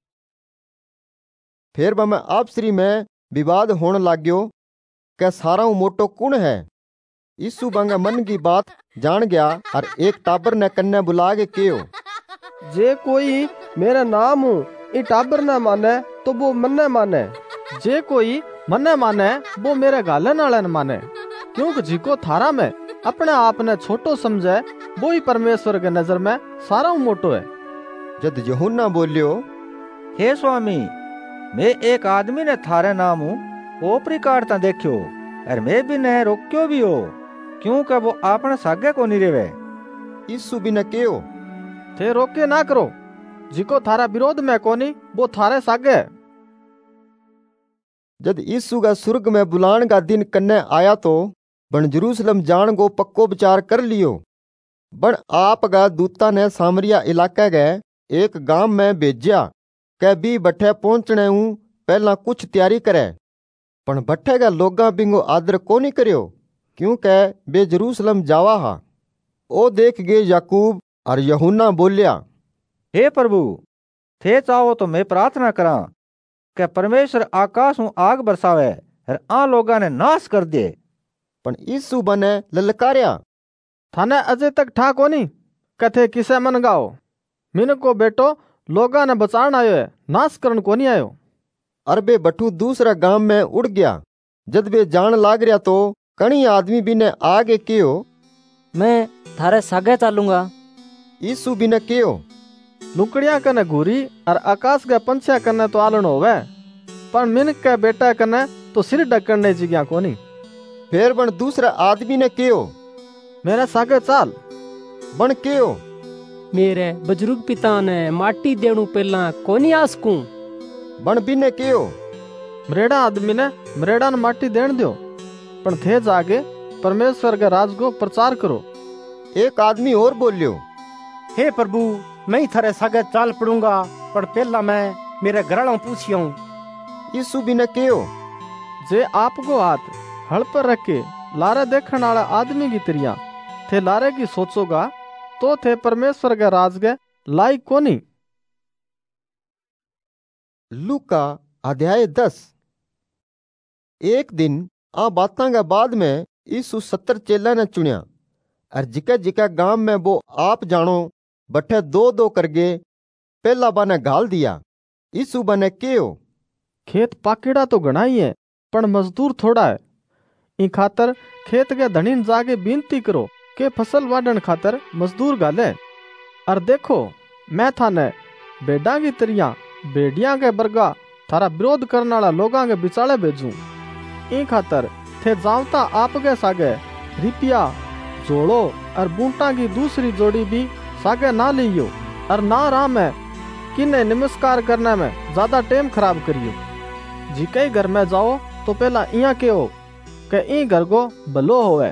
फिर बमे आपसरी में विवाद होने लग गयो के सारा मोटो कुण है। यीशु बंगा मन की बात जान गया और एक टाबर ने कन्ने बुला के कहो, जे कोई मेरा नाम हूँ ई टाबर न माने तो वो मन्ने माने, जे कोई मन्ने माने वो मेरे गालन वाले न माने। क्योंकि जिको थारा में अपने आप ने छोटो समझे वो ही परमेश्वर के नजर में सारा मोटो है। जद यूहन्ना बोलियो, हे स्वामी, मैं एक आदमी ने थारे नाम ओपरी काटता देखो और मैं भी ने रोक्यो भी हो, क्योंकि वो आपने सागे को नहीं रेवे। यीशु भी ने कहो, थे रोके ना करो, जिको थारा विरोध में कोनी वो थारे सागे। जद यीशु का सुर्ग में बुलान का दिन कन्ने आया तो बन यरूशलेम जान को पक्को विचार कर लियो। बन आप का दूता ने सामरिया इलाके गए एक गांव में भेज्या कै भी बठे पहुंचने हूँ पहला कुछ तैयारी करे। पण बठे का लोगा बिंगो आदर कोनी करियो, क्योंकि बे यरूशलेम जावा हा। ओ देख गए याकूब और यूहन्ना बोलिया, हे प्रभु, थे चाहो तो मैं प्रार्थना करा कि परमेश्वर आकाश में आग बरसावे और आ लोगा ने नाश कर दे। पण यीशु बने ललकारिया, थाने अजे तक ठा कोनी कथे किसे मन गाओ। मिन को बेटो लोगा ने बचाण आयो है, नाश करन कोनी आयो। और बे बठू दूसरा गांव में उड़ गया। जद बे जान लाग रहा तो कणी आदमी भी ने आगे कहो, मैं थारे सागे चालूंगा। यीशु भी ने कहो, लुकड़िया कने घूरी और आकाश के पंछिया कने तो आलन होवे, पर मिनक के बेटा कने तो सिर ढकने ने जिग्या कोनी। फिर बन दूसरा आदमी ने कहो, मेरे सागे चाल। बन कहो, मेरे बुजुर्ग पिता ने माटी देणु पहला कोनी आसकू। बन भी ने कहो, मरेड़ा आदमी ने मरेड़ा ने माटी देण दियो, पण थे जागे परमेश्वर के राज को प्रचार करो। एक आदमी और बोलियो, हे प्रभु, मैं ही थारे सागे चाल पड़ूंगा, पर पहला मैं मेरे घरालों पूछियो। यीशु भी ने कहो, जे आपको हाथ हल पर रख के लारे देखण वाला आदमी की तरिया थे लारे की सोचोगा तो थे परमेश्वर के राज के लायक कोनी। लूका अध्याय दस। एक दिन आ बातां के बाद में यीशु सत्तर चेला ने चुनिया और जिका जिका गांव में वो आप जानो बठे दो दो करके पहला बाने घाल दिया। यीशु बने कहो, खेत पाकेड़ा तो घना ही है, पण मजदूर थोड़ा है। इन खातर खेत के धनी जाके बिनती करो के फसल वाढन खातर मजदूर गाले। और देखो, मैं थाने बेडा की तरिया बेडिया के बरगा थारा विरोध करने वाला लोगां के बिचाले भेजू। इन खातर थे जावता आपके सागे रिपिया जोड़ो और बूंटा की दूसरी जोड़ी भी सागे ना लियो, और ना राह में किन्ने नमस्कार करने में ज्यादा टेम खराब करियो। जिके घर में जाओ तो पहला इया कहो के ई घर को भलो होवे।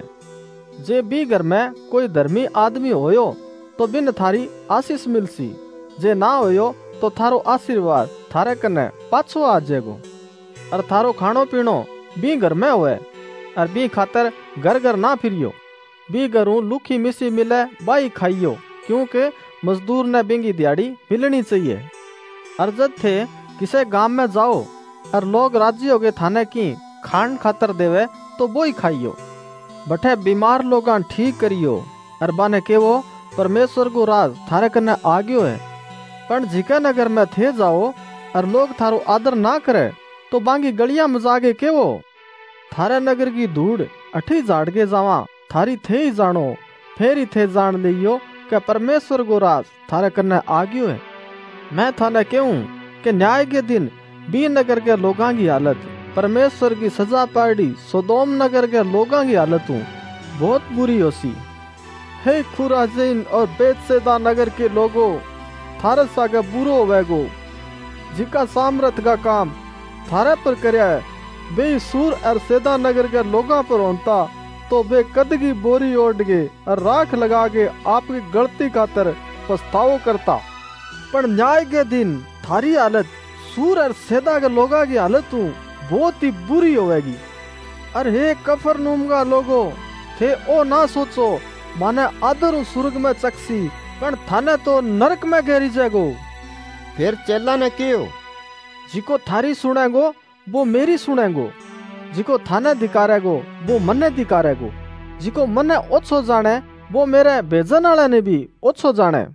जे भी घर में कोई धर्मी आदमी होयो तो बिन थारी आशीष मिलसी, जे ना होयो तो थारो आशीर्वाद थारे कने पाछो आ जाएगो। और थारो खानो पीनो भी घर में होवे, और भी खातर घर घर ना फिरियो। भी घरों लुखी मिसी मिले बाई खाइयो, क्योंकि मजदूर ने बिंगी दिहाड़ी मिलनी चाहिए। और जब थे किसे गांव में जाओ और लोग राजी हो गए थाने की खान खातर देवे तो वो ही खाइयो। बठे बीमार लोगां ठीक करियो, और बाने के वो परमेश्वर को राज थारे कने आ गयो है। पण जिका नगर में थे जाओ और लोग थारो आदर ना करे तो बांगी गलियां मजागे के वो थारे नगर की धूड़ अठी झाड़ के जावा थारी थे ही जानो, फेर ही थे जान लियो कि परमेश्वर को राज थारे कने आ गयो है। मैं थाने कहूं कि न्याय के दिन बी नगर के लोगां की हालत परमेश्वर की सजा पाड़ी सोदोम नगर के लोगां की हालत हूँ बहुत बुरी होसी। हे खुराजीन और बेतसैदा नगर के लोगों, थारे सागे बुरो होवेगो। जिका सामर्थ का काम थारे पर करया है बे सूर और सैदा नगर के लोगां पर होता तो बे कदगी बोरी ओढ़ गए और राख लगा के आपकी गलती खातर पछतावो करता। पर न्याय के दिन थारी हालत सूर और सैदा के लोगा की हालत हूँ बहुत ही बुरी होवेगी। और हे कफरनहूम का लोगो, थे ओ ना सोचो माने आदर सुर्ग में चकसी, पर थाने तो नरक में घेरी जाएगो। फिर चेला ने कहो, जिको थारी सुनेगो वो मेरी सुनेगो, जिको थाने धिकारेगो वो मने धिकारेगो, जिको मने ओछो जाने वो मेरे भेजन वाले ने भी ओछो जाने।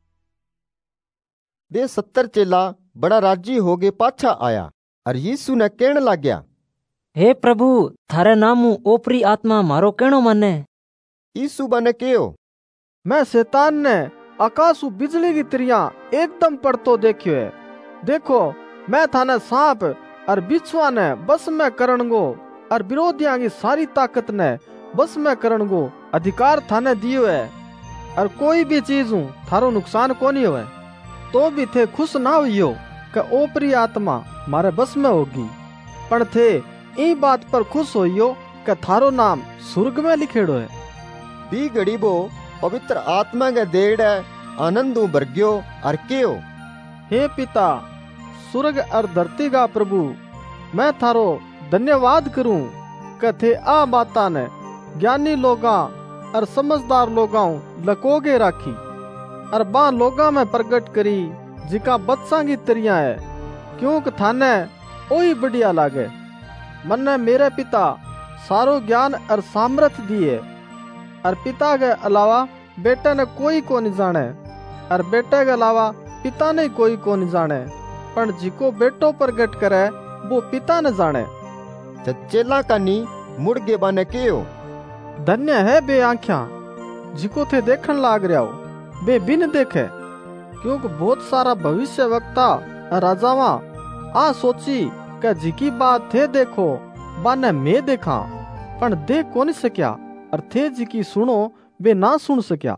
वे सत्तर चेला बड़ा राजी हो गए पाछा आया और यीशु ने कहने लग गया, हे प्रभु, थारे नामू ओपरी आत्मा मारो कहनो माने। यीशु बने कहो, मैं शैतान ने आकाशु बिजली की तरिया एकदम पड़तो देखियो है। देखो मैं थाने सांप और बिछुआ ने बस में करणगो और विरोधियों की सारी ताकत ने बस में करणगो अधिकार थाने दियो है और कोई भी चीज हूँ थारो नुकसान कोनी होवे। तो भी थे खुश ना हुइयो कि ओपरी आत्मा मारे बस में होगी, पर थे ई बात पर खुश होइयो कि थारो नाम स्वर्ग में लिखेड़ो है। बी गरीबो पवित्र आत्मा के देड़ आनंद भरग्यो और केओ, हे पिता स्वर्ग और धरती का प्रभु, मैं थारो धन्यवाद करूं कि थे आ बाता ने ज्ञानी लोगा और समझदार लोगां लकोगे राखी और बा लोगा में प्रगट करी जिका बच्चा की तरिया है, क्योंकि थाने ओही बढ़िया लागे। मन्ने मेरे पिता सारो ज्ञान और सामर्थ दिए और पिता के अलावा बेटे ने कोई को नहीं जाने और बेटे के अलावा पिता ने कोई को नहीं जाने, पर जिको बेटो प्रगट करे वो पिता ने जाने। चेला कानी मुड़ के बाने केयो, धन्य है बे आँखियां जिको थे देखन लाग रहा हो, बे बिन देखे, क्योंकि बहुत सारा भविष्य वक्ता राजावा आ सोची कि जिकी बात थे देखो बाने मैं देखा, पर देख कौन सक्या और थे जिकी सुनो बे ना सुन सक्या।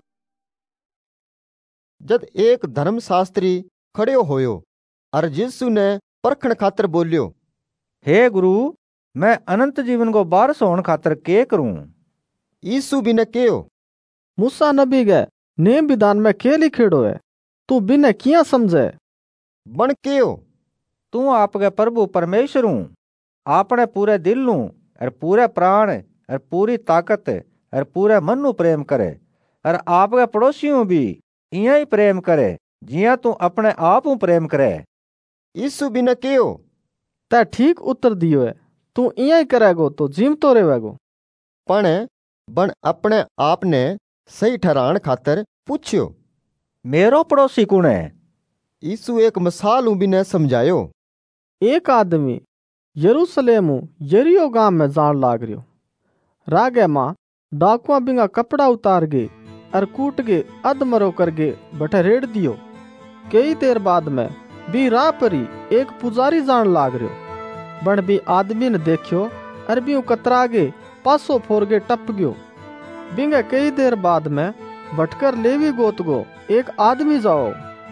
जद एक धर्मशास्त्री खड़े होयो और यीशु ने परखण खातर बोलियो, हे गुरु, मैं अनंत जीवन को वारस होने खातर के करूं? यीशु भी ने केयो, मूसा नबी गए नेम विधान में के लिखेड़ो है, तू बिने किया समझे? बन केयो, तू आपके प्रभु परमेश्वर हूँ आपने पूरे दिल नू और पूरे प्राण और पूरी ताकत और पूरे मन नू प्रेम करे और आपके पड़ोसियों भी इया ही प्रेम करे जिया तू अपने आप हूँ प्रेम करे। यीशु भी ने केयो, ते ठीक उत्तर दियो है, तू इया ही करेगो तो जीम तो रहेगो। पण बन अपने आप ने सही ठहरान खातर पूछ्यो, मेरो पड़ोसी कौन है? यीशु एक मिसाल भी ने समझायो, एक आदमी यरूशलेम यरियो गांव में जान लाग रियो, रागे मां डाकुआ बिंगा कपड़ा उतार गे और कूट गे अधमरो कर गे बटे रेड़ दियो। कई देर बाद में भी राह परी एक पुजारी जान लाग रियो, बन भी आदमी ने देखियो और भी कतरा गे पासो फोर गे टप गयो। बिंगे कई देर बाद में भटकर लेवी गोत गो एक आदमी जाओ,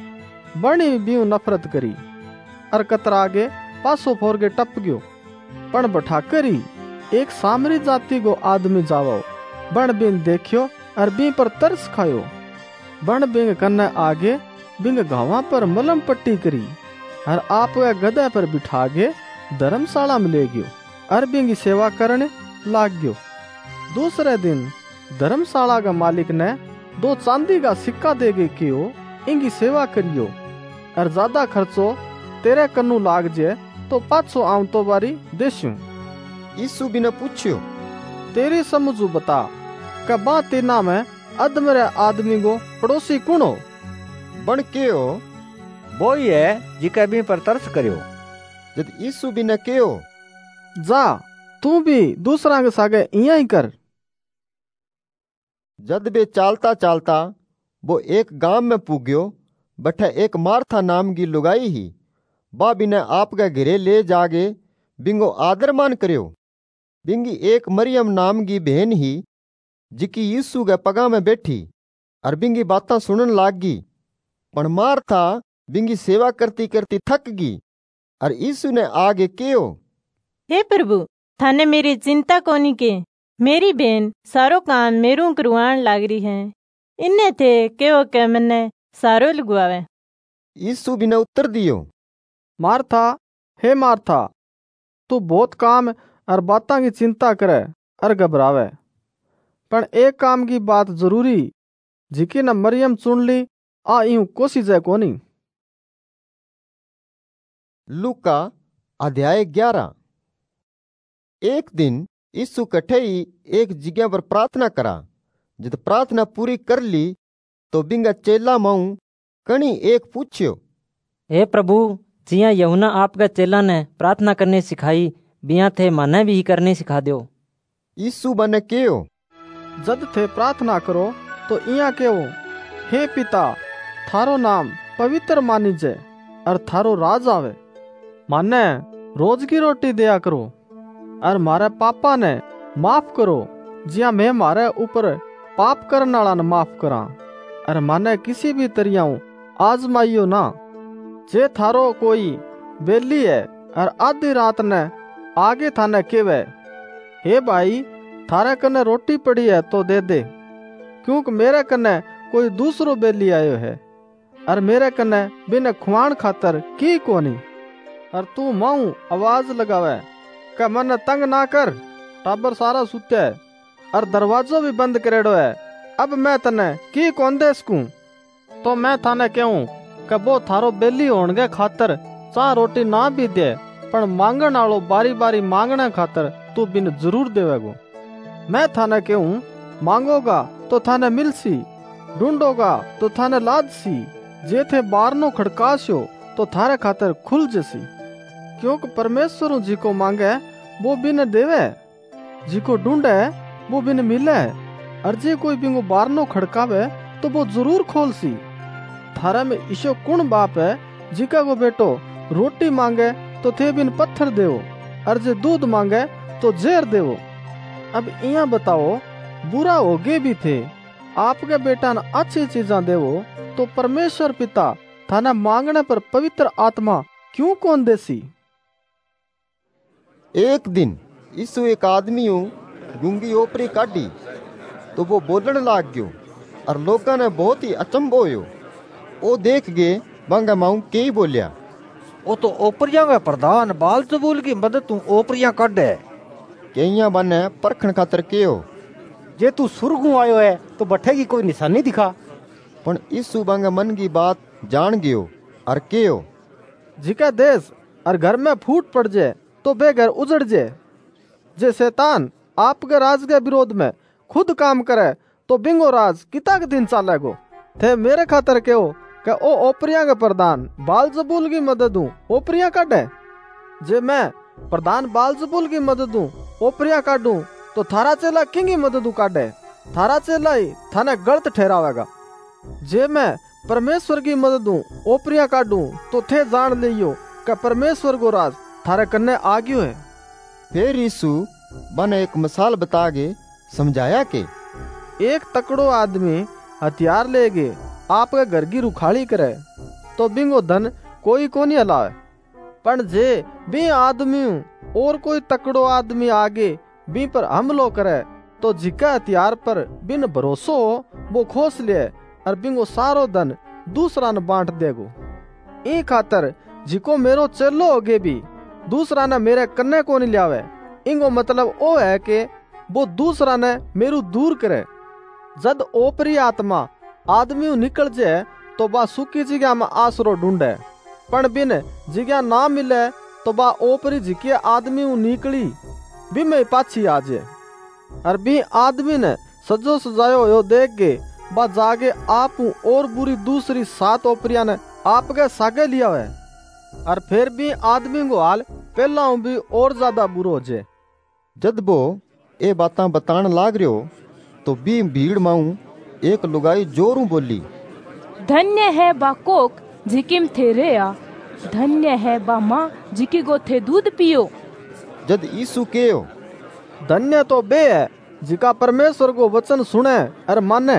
बनी भी नफरत करी और कतरा गे पासो फोर गे टप गयो। पण बठाकर ही एक सामरी जाति को आदमी जावो, बन बिन देखियो और बी पर तरस खायो। बन बिंग कन्ने आगे बिंग घावा पर मलम पट्टी करी और आप गधे पर बिठा गे धर्मशाला में ले गयो और बिंग सेवा करने लाग गयो। दूसरे दिन धर्मशाला का मालिक ने दो चांदी का सिक्का दे गे कियो, इंगी सेवा करियो और ज्यादा खर्चो तेरे कन्नू लाग जे तो पाछो आऊं तो बारी देशू। यीशु भी ने पूछ्यो, तेरी समझू बता कबा तेना में अधमरे आदमी को पड़ोसी कौन हो? बन केयो, वो ही है जिके भी पर तरस करियो। जद यीशु भी ने केयो, जा तू भी दूसरा के सागे इया ही कर। जद बे चालता चालता वो एक गांव में पुग्यो, बठे एक मार्था नाम की लुगाई ही, बा बिने आपके घरे ले जागे बिंगो आदर मान करियो। बिंगी एक मरियम नाम की बहन ही जिकी यीशु के पगा में बैठी और बिंगी बातां सुनन लाग गी, पण मार्था बिंगी सेवा करती करती थक गई और यीशु ने आगे केयो, हे प्रभु, थाने मेरी चिंता कोनी के, मेरी बहन सारो काम मेरू करवान लाग रही है, इन्ने थे केओ के मन्ने सारो लगवावे। यीशु भी ने उत्तर दियो, मार्था, हे मार्था, तू बहुत काम और बातां की चिंता करे और घबरावे, पर एक काम की बात जरूरी जिकी न मरियम चुन ली, आ यूं कोसी जाए कोनी। लूका अध्याय ग्यारह। एक दिन यीशु कठे ही एक जगह पर प्रार्थना करा। जब प्रार्थना पूरी कर ली तो बिंगा चेला माऊ कणी एक पूछ्यो, हे प्रभु, जिया यूहन्ना आपके चेला ने प्रार्थना करनी सिखाई, बिया थे मने भी करनी सिखा दो। यीशु बने केयो, जद थे प्रार्थना करो तो इया केओ, हे पिता, थारो नाम पवित्र मानी जे और थारो राज आवे, माने रोज की रोटी दिया करो, और मारे पापा ने माफ करो जिया मैं मारे ऊपर पाप करने वाला ने माफ करा, और माने किसी भी तरिया आजमाइयो ना। जे थारो कोई बेली है और आधी रात ने आगे थाने केवे, हे भाई थारे कने रोटी पड़ी है तो दे दे, क्योंकि मेरे कने कोई दूसरो बेली आयो है और मेरे कने बिना खुआन खातर की कोनी। और तू माऊ आवाज लगावे कि मन तंग ना कर, टाबर सारा सुत्या है और दरवाजो भी बंद करेड़ो है, अब मैं तने की कौन दे सकूं। तो मैं थाने कहूं कि वो थारो बेली होने खातर चाह रोटी ना भी दे, पर मांगण आलो बारी बारी मांगने खातर तू बिन जरूर देवेगो। मैं थाने कहूं मांगोगा तो थाने मिलसी, ढूंढोगा तो थाने लादसी, जे थे बारनो खड़कास्यो तो थारे खातर खुल जसी। क्योंकि परमेश्वर जिको मांगे वो बिन देवे, जिको ढूंढे वो बिन मिले, और जे कोई बिंगो बारनो खड़कावे तो वो जरूर खोलसी। थारा में ईशो कुण बाप है जिका को बेटो रोटी मांगे तो थे बिन पत्थर देवो, और जे दूध मांगे तो जहर देवो। अब इया बताओ बुरा होगे भी थे आपके बेटा ने अच्छी चीजा देवो, तो परमेश्वर पिता थाना मांगने पर पवित्र आत्मा क्यों कौन देसी। एक दिन यीशु एक आदमी गूंगी ओपरी काटी तो वो बोलने लाग गयो, और लोगों ने बहुत ही अचंभो होयो। ओ देख गए बंगा माऊ के बोलिया, ओ तो ओपरिया का प्रधान बालजबूल की मदद तू ओपरिया काटे। कईया बने परखण खातर केयो, जे तू सुरगू आयो है तो बठे की कोई निशानी दिखा। पण यीशु बंगा मन की बात जान गयो और केयो, जिका देश और घर में फूट पड़ जाए तो बेघर उजड़ जाए। जे शैतान आपके राज के विरोध में खुद काम करे तो बिंगो राज किता के दिन चालेगो। थे मेरे खातर कहो कि ओ ओपरिया के प्रधान बालजबूल की मदद दूं ओपरिया काटे। जे मैं प्रधान बालजबूल की मदद दूं ओपरिया काटूं तो थारा चेला किंगी मदद काटे, थारा चेला ही थाने गलत ठहरावेगा। जे मैं परमेश्वर की मदद दूं ओपरिया काटूं तो थे जान लियो कि परमेश्वर को राज थारे कन्ने आ गयो है। फिर यीशु बने एक मिसाल बता के समझाया कि एक तकड़ो आदमी हथियार ले गे आपके घर की रुखाड़ी करे तो बिंगो धन कोई को नहीं हलावे, पर जे बी आदमी और कोई तकड़ो आदमी आगे बी पर हमलो करे तो जिका हथियार पर बिन भरोसो वो खोस ले और बिंगो सारो धन दूसरा ने बांट देगो। ई खातर जिको मेरो चेलो होगे भी दूसरा ने मेरे कन्ने को नहीं लियावे, इंगो मतलब ओ है कि वो दूसरा ने मेरू दूर करे। जद ओपरी आत्मा आदमी निकल जाए तो बा सुखी जगह में आसरो ढूंढे, पण बिन जगह ना मिले तो बा ओपरी जिके आदमी निकली भी में पाछी आ जाए। और भी आदमी ने सजो सजायो यो देख के बा जागे आप और बुरी दूसरी सात ओपरिया ने आपके सागे लिया है, और फिर भी आदमी को हाल पहला भी और ज्यादा बुरो हो जाए। जद वो ये बातां बतान लाग रहो तो भी भीड़ माऊ एक लुगाई जोरू बोली, धन्य है बा कोक जिकिम थे रेया, धन्य है बा माँ जिकी गो थे दूध पियो। जद यीशु केयो, धन्य तो बे है जिका परमेश्वर को वचन सुने और माने।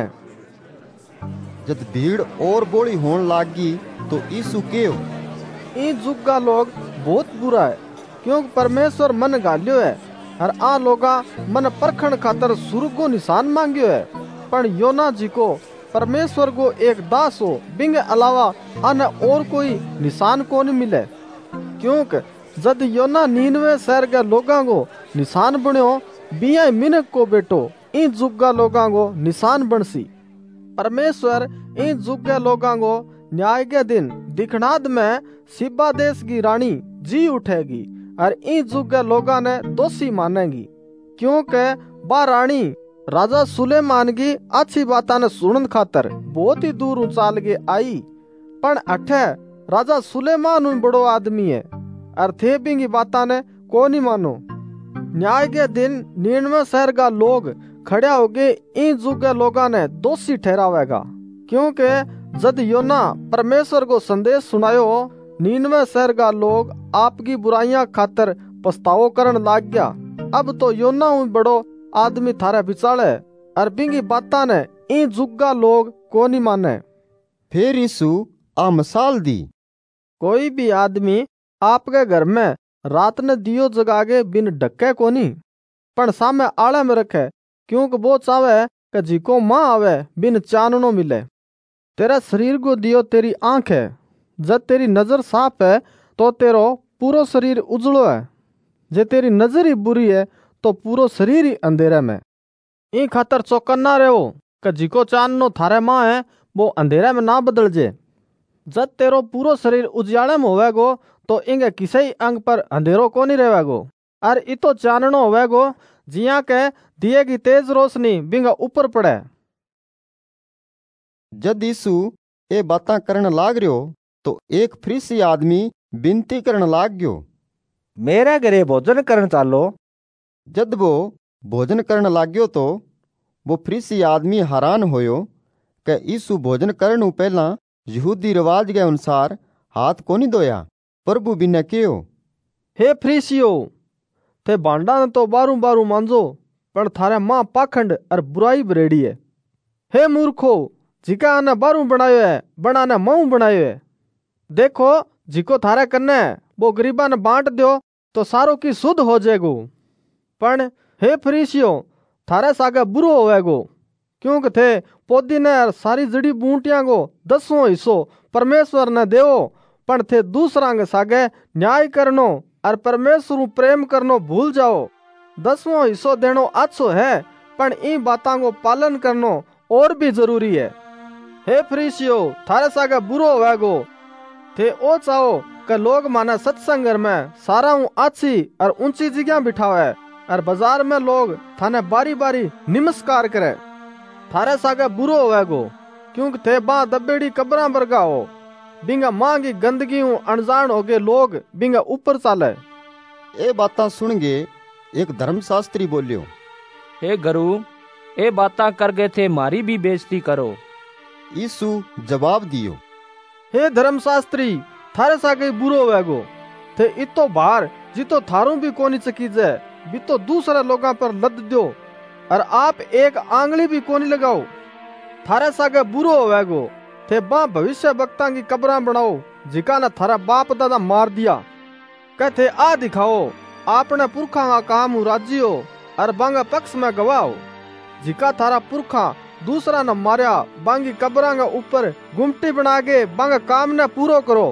जद भीड़ और बोली होन लागी तो यीशु केयो, ई जुग का लोग बहुत बुरा है, क्योंकि परमेश्वर मन गालियो है और आ लोगा मन परखण खातर सुर्ग को निशान मांगियो है, पर योना जी को परमेश्वर को एक दास हो बिंगे अलावा अन और कोई निशान को नहीं मिले। क्योंकि जद योना नीनवे शहर के लोगों को निशान बन्यो बिया मिनक को बेटो इन जुग का लोगों को निशान बनसी। परमेश्वर इन जुग के लोगों को न्याय के दिन दिखनाद में सिबा देश की रानी जी उठेगी और इन जुग के लोगों ने दोषी मानेगी, क्योंकि बा रानी राजा सुलेमान की अच्छी बातां ने सुनन खातर बहुत ही दूर उचाल के आई, पर अठे राजा सुलेमान उन बड़ो आदमी है और थे भी की बातां ने को नहीं मानो। न्याय के दिन निन्यानवे शहर का लोग खड़े होके इन जुग के लोगों ने दोषी ठहरावेगा, क्योंकि जद योना परमेश्वर को संदेश सुनायो निन्यानवे शहर का लोग आपकी बुराइयां खातर पछतावो करन लाग गया। अब तो योना हूं बड़ो आदमी थारे बिचाले और बिंगी बाता ने इन जुग्गा लोग को नहीं माने। फिर यीशु आ मिसाल दी, कोई भी आदमी आपके घर में रात ने दियो जगागे बिन ढके कोनी पण सामे आले में रखे, क्योंकि वो चावे कि जिको मां आवे बिन चाननो मिले। तेरा शरीर को दियो तेरी आंख है। जब तेरी नजर साफ है तो तेरो पूरो शरीर उजड़ो है। जे तेरी नजर ही बुरी है तो पूरो शरीर ही अंधेरे में। ई खातर चौकन्ना रहो कि जिको चाननो थारे मां है वो अंधेरे में ना बदल जे। जब तेरो पूरो शरीर उजियाले में होवेगो तो इंगे किसी ही अंग पर अंधेरो को नहीं रहेगो और इतो चाननो होवेगो जिया के दिए की तेज रोशनी बिंगा ऊपर पड़े। जद यीशु ये बातां करन लाग रहो तो एक फरीसी आदमी बिनती करन लाग गयो, मेरे घरे भोजन करन चालो। जद वो भोजन करन लाग गयो तो वो फरीसी आदमी हैरान होयो कि यीशु भोजन करन पहला यहूदी रिवाज के अनुसार हाथ कोनी धोया। प्रभु बिने कहो, हे फरीसियो, थे भांडा ने तो बारू बारू मांजो पर थारे मां पाखंड और बुराई भरेड़ी है। हे मूर्खो, जिका ने बारू बनायो है बनाने माऊ बनायो है। देखो जिको थारे कन्ने वो गरीबा ने बांट दो तो सारो की शुद्ध हो जाएगो। पण हे फरीसियो, थारे सागे बुरो होवेगो, क्योंकि थे पौधी ने सारी जड़ी बूटियां को दसवां हिस्सो परमेश्वर ने देवो पण थे दूसरा के सागे न्याय करनो और परमेश्वर प्रेम करनो भूल जाओ। दसवां हिस्सो देनो अच्छो है पण इन बातां को पालन करनो और भी जरूरी है। हे फरीसियो, थारे सागे बुरो होवेगो, थे ओ चाहो कि लोग माने सत्संग में सारा हूँ अच्छी और ऊंची जगह बिठावे और बाजार में लोग थाने बारी बारी नमस्कार करे। थारे सागे बुरो होवेगो, क्योंकि थे बा दबेड़ी कब्रां बरगा हो। बिंगा मां की गंदगी हूँ अनजान हो गए लोग बिंगा ऊपर चाले। ए बातां सुन के एक धर्मशास्त्री बोलियो, हे गुरु, ए बातां कर गए थे मारी भी बेइज्जती करो। यीशु जवाब दियो, हे धर्मशास्त्री, थारे सागे बुरो होवेगो, थे इतो बाहर जितो थारू भी कोनी चकीजे भी तो दूसरे लोगां पर लद दो और आप एक आंगली भी कोनी लगाओ। थारे सागे बुरो होवेगो, थे बा भविष्य वक्ता की कब्रां बनाओ जिका ने थारा बाप दादा मार दिया। कहते आ दिखाओ आपने पुरखा का काम राजी हो और बांगा पक्ष में गवाओ। जिका थारा पुरखा दूसरा न मारिया बांगी कब्रां के ऊपर गुमटी बना के बांगा काम ने पूरो करो।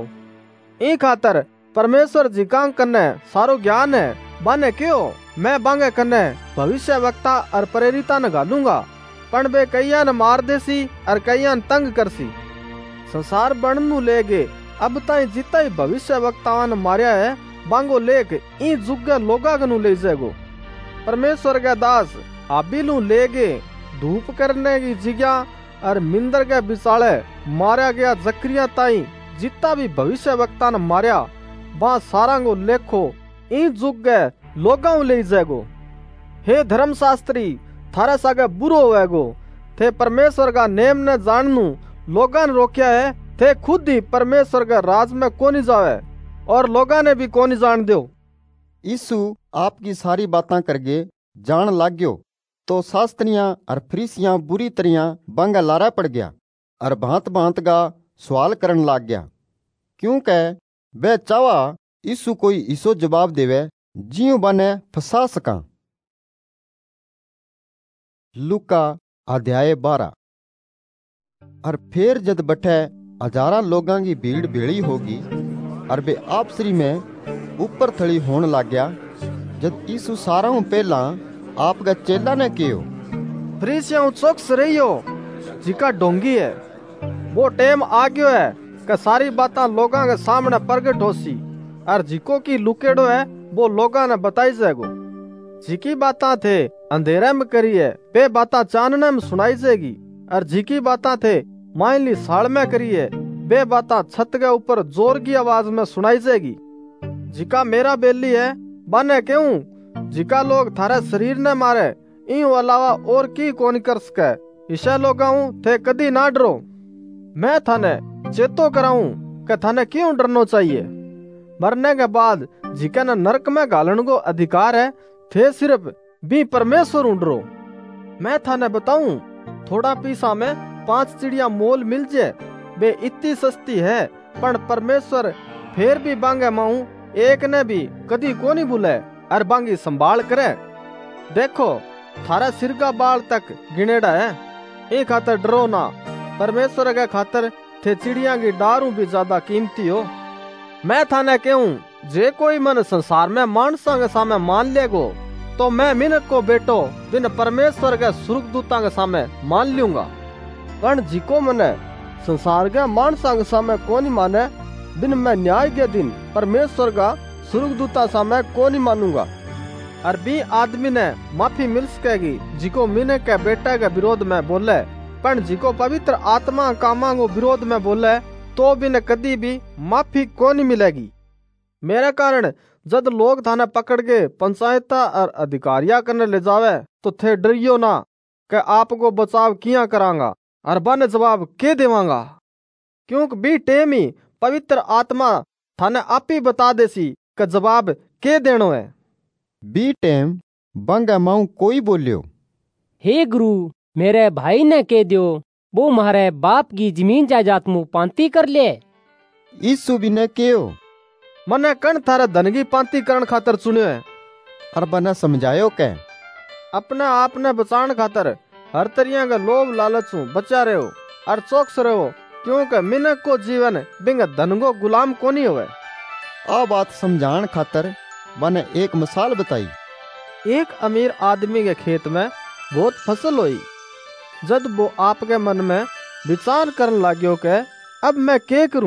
ई खातर परमेश्वर जिका कन्ने सारो ज्ञान है बाने क्यों मैं बांगे कन्ने भविष्य वक्ता और प्रेरिता न घालूंगा पण बे कईया न मार देसी और कईया न तंग करसी। संसार बनू लेगे अब ताई जिता ही भविष्य वक्तावान मारिया है बांगो लेक ई जुगे लोगा कनु ले जाएगो। परमेश्वर के दास आबिलू लेगे धूप करने की जगह और मिंदर के बिचाले मारा गया जकरिया ताई जिता भी भविष्य वक्ता ने मारिया बा सारा को लेखो ई जुगे लोगा ले जाएगो। हे धर्मशास्त्री, थारे सागे बुरो होवेगो, थे परमेश्वर का नेम ने जाननू लोगा ने रोकिया है। थे खुद ही परमेश्वर के राज में कोनी जावे और लोगा ने भी कोनी जान दो। यीशु आपकी सारी बातां करके जान लाग गयो तो शास्त्रियां और फरीसियां बुरी तरियां बांगा लारा पड़ गया और भांत भांत का सवाल करन लाग गया, क्योंकि वे चावा यीशु कोई इso जवाब देवे जियो बने फंसा सका। लूका अध्याय बारह। और फिर जद बठे हजारा लोगों की भीड़ भेड़ी होगी और वे आपसरी में ऊपर थड़ी होने लग गया। जद यीशु सारा पहला आपका चेला ने कहो, फरीसियों चौकस रहियो जिका डोंगी है वो टेम आ गयो है कि सारी बातां लोगों के सामने प्रगट होसी और जिको की लुकेड़ो है वो लोगों ने बताई जाएगो। जिकी बातां थे अंधेरे में करी है वे बातां चानने में सुनाई जाएगी और जिकी बातां थे माइली साल में करी है वे बातां छत के ऊपर जोर की आवाज में सुनाई जाएगी। जिका मेरा बेली है बने क्यों जिका लोग थारे शरीर ने मारे इन अलावा और की कोनी कर सके। इसे लोगाऊं थे कदी ना डरो। मैं थाने चेतो कराऊं कि थाने क्यों डरनो चाहिए। मरने के बाद जिके न नरक में घालन को अधिकार है थे सिर्फ भी परमेश्वर उंडरो। मैं थाने बताऊं थोड़ा पीसा में पांच चिड़िया मोल मिल जे वे इतनी सस्ती है पर परमेश्वर फिर भी बांगे माऊ एक ने भी कदी को नहीं भूले और बांगी संभाल करे। देखो थारा सिर का बाल तक गिनेड़ा है, एक खातर डरो ना, परमेश्वर के खातर थे चिड़िया की डारू भी ज्यादा कीमती हो। मैं थाने कहूं जे कोई मन संसार में मानसा के सामने मान लेगो तो मैं मिनक को बेटो बिन परमेश्वर के स्वर्गदूता के सामने मान लूंगा। पर जिको मने संसार के मानसा के सामने कोनी माने बिन मैं न्याय के दिन परमेश्वर का स्वर्गदूता सामने कोनी मानूंगा। और भी आदमी ने माफी मिल सकेगी जिको मिनक के बेटा के विरोध में बोले, पर जिको पवित्र आत्मा कामा को विरोध में बोले तो भी न कदी भी माफी कोनी मिलेगी। मेरे कारण जब लोग थाने पकड़ के पंचायता और अधिकारिया करने ले जावे तो थे डरियो ना कि आपको बचाव किया करांगा और बन जवाब के देवांगा, क्योंकि बी टेम ही पवित्र आत्मा थाने आप ही बता देसी कि जवाब के देनो है। बी टेम बंगा माऊ कोई बोलियो, हे गुरु मेरे भाई ने कह दियो वो मारे बाप की जमीन जायदाद मुँह पांती कर ले। यीशु भी ने कहो मने कण थारे धन की पांती करण खातर चुनियो है। और बना समझायो के अपने आप ने बचान खातर हर तरिया के लोभ लालच बचा रहे हो और चौकस रहे हो, क्योंकि मिनक को जीवन बिंग धन को गुलाम कोनी होवे। आ बात समझान खातर बने एक मिसाल बताई। एक अमीर आदमी के खेत में बहुत फसल हुई। जब वो आपके मन में विचार करने लाग्यो के अब मैं क्या करूं,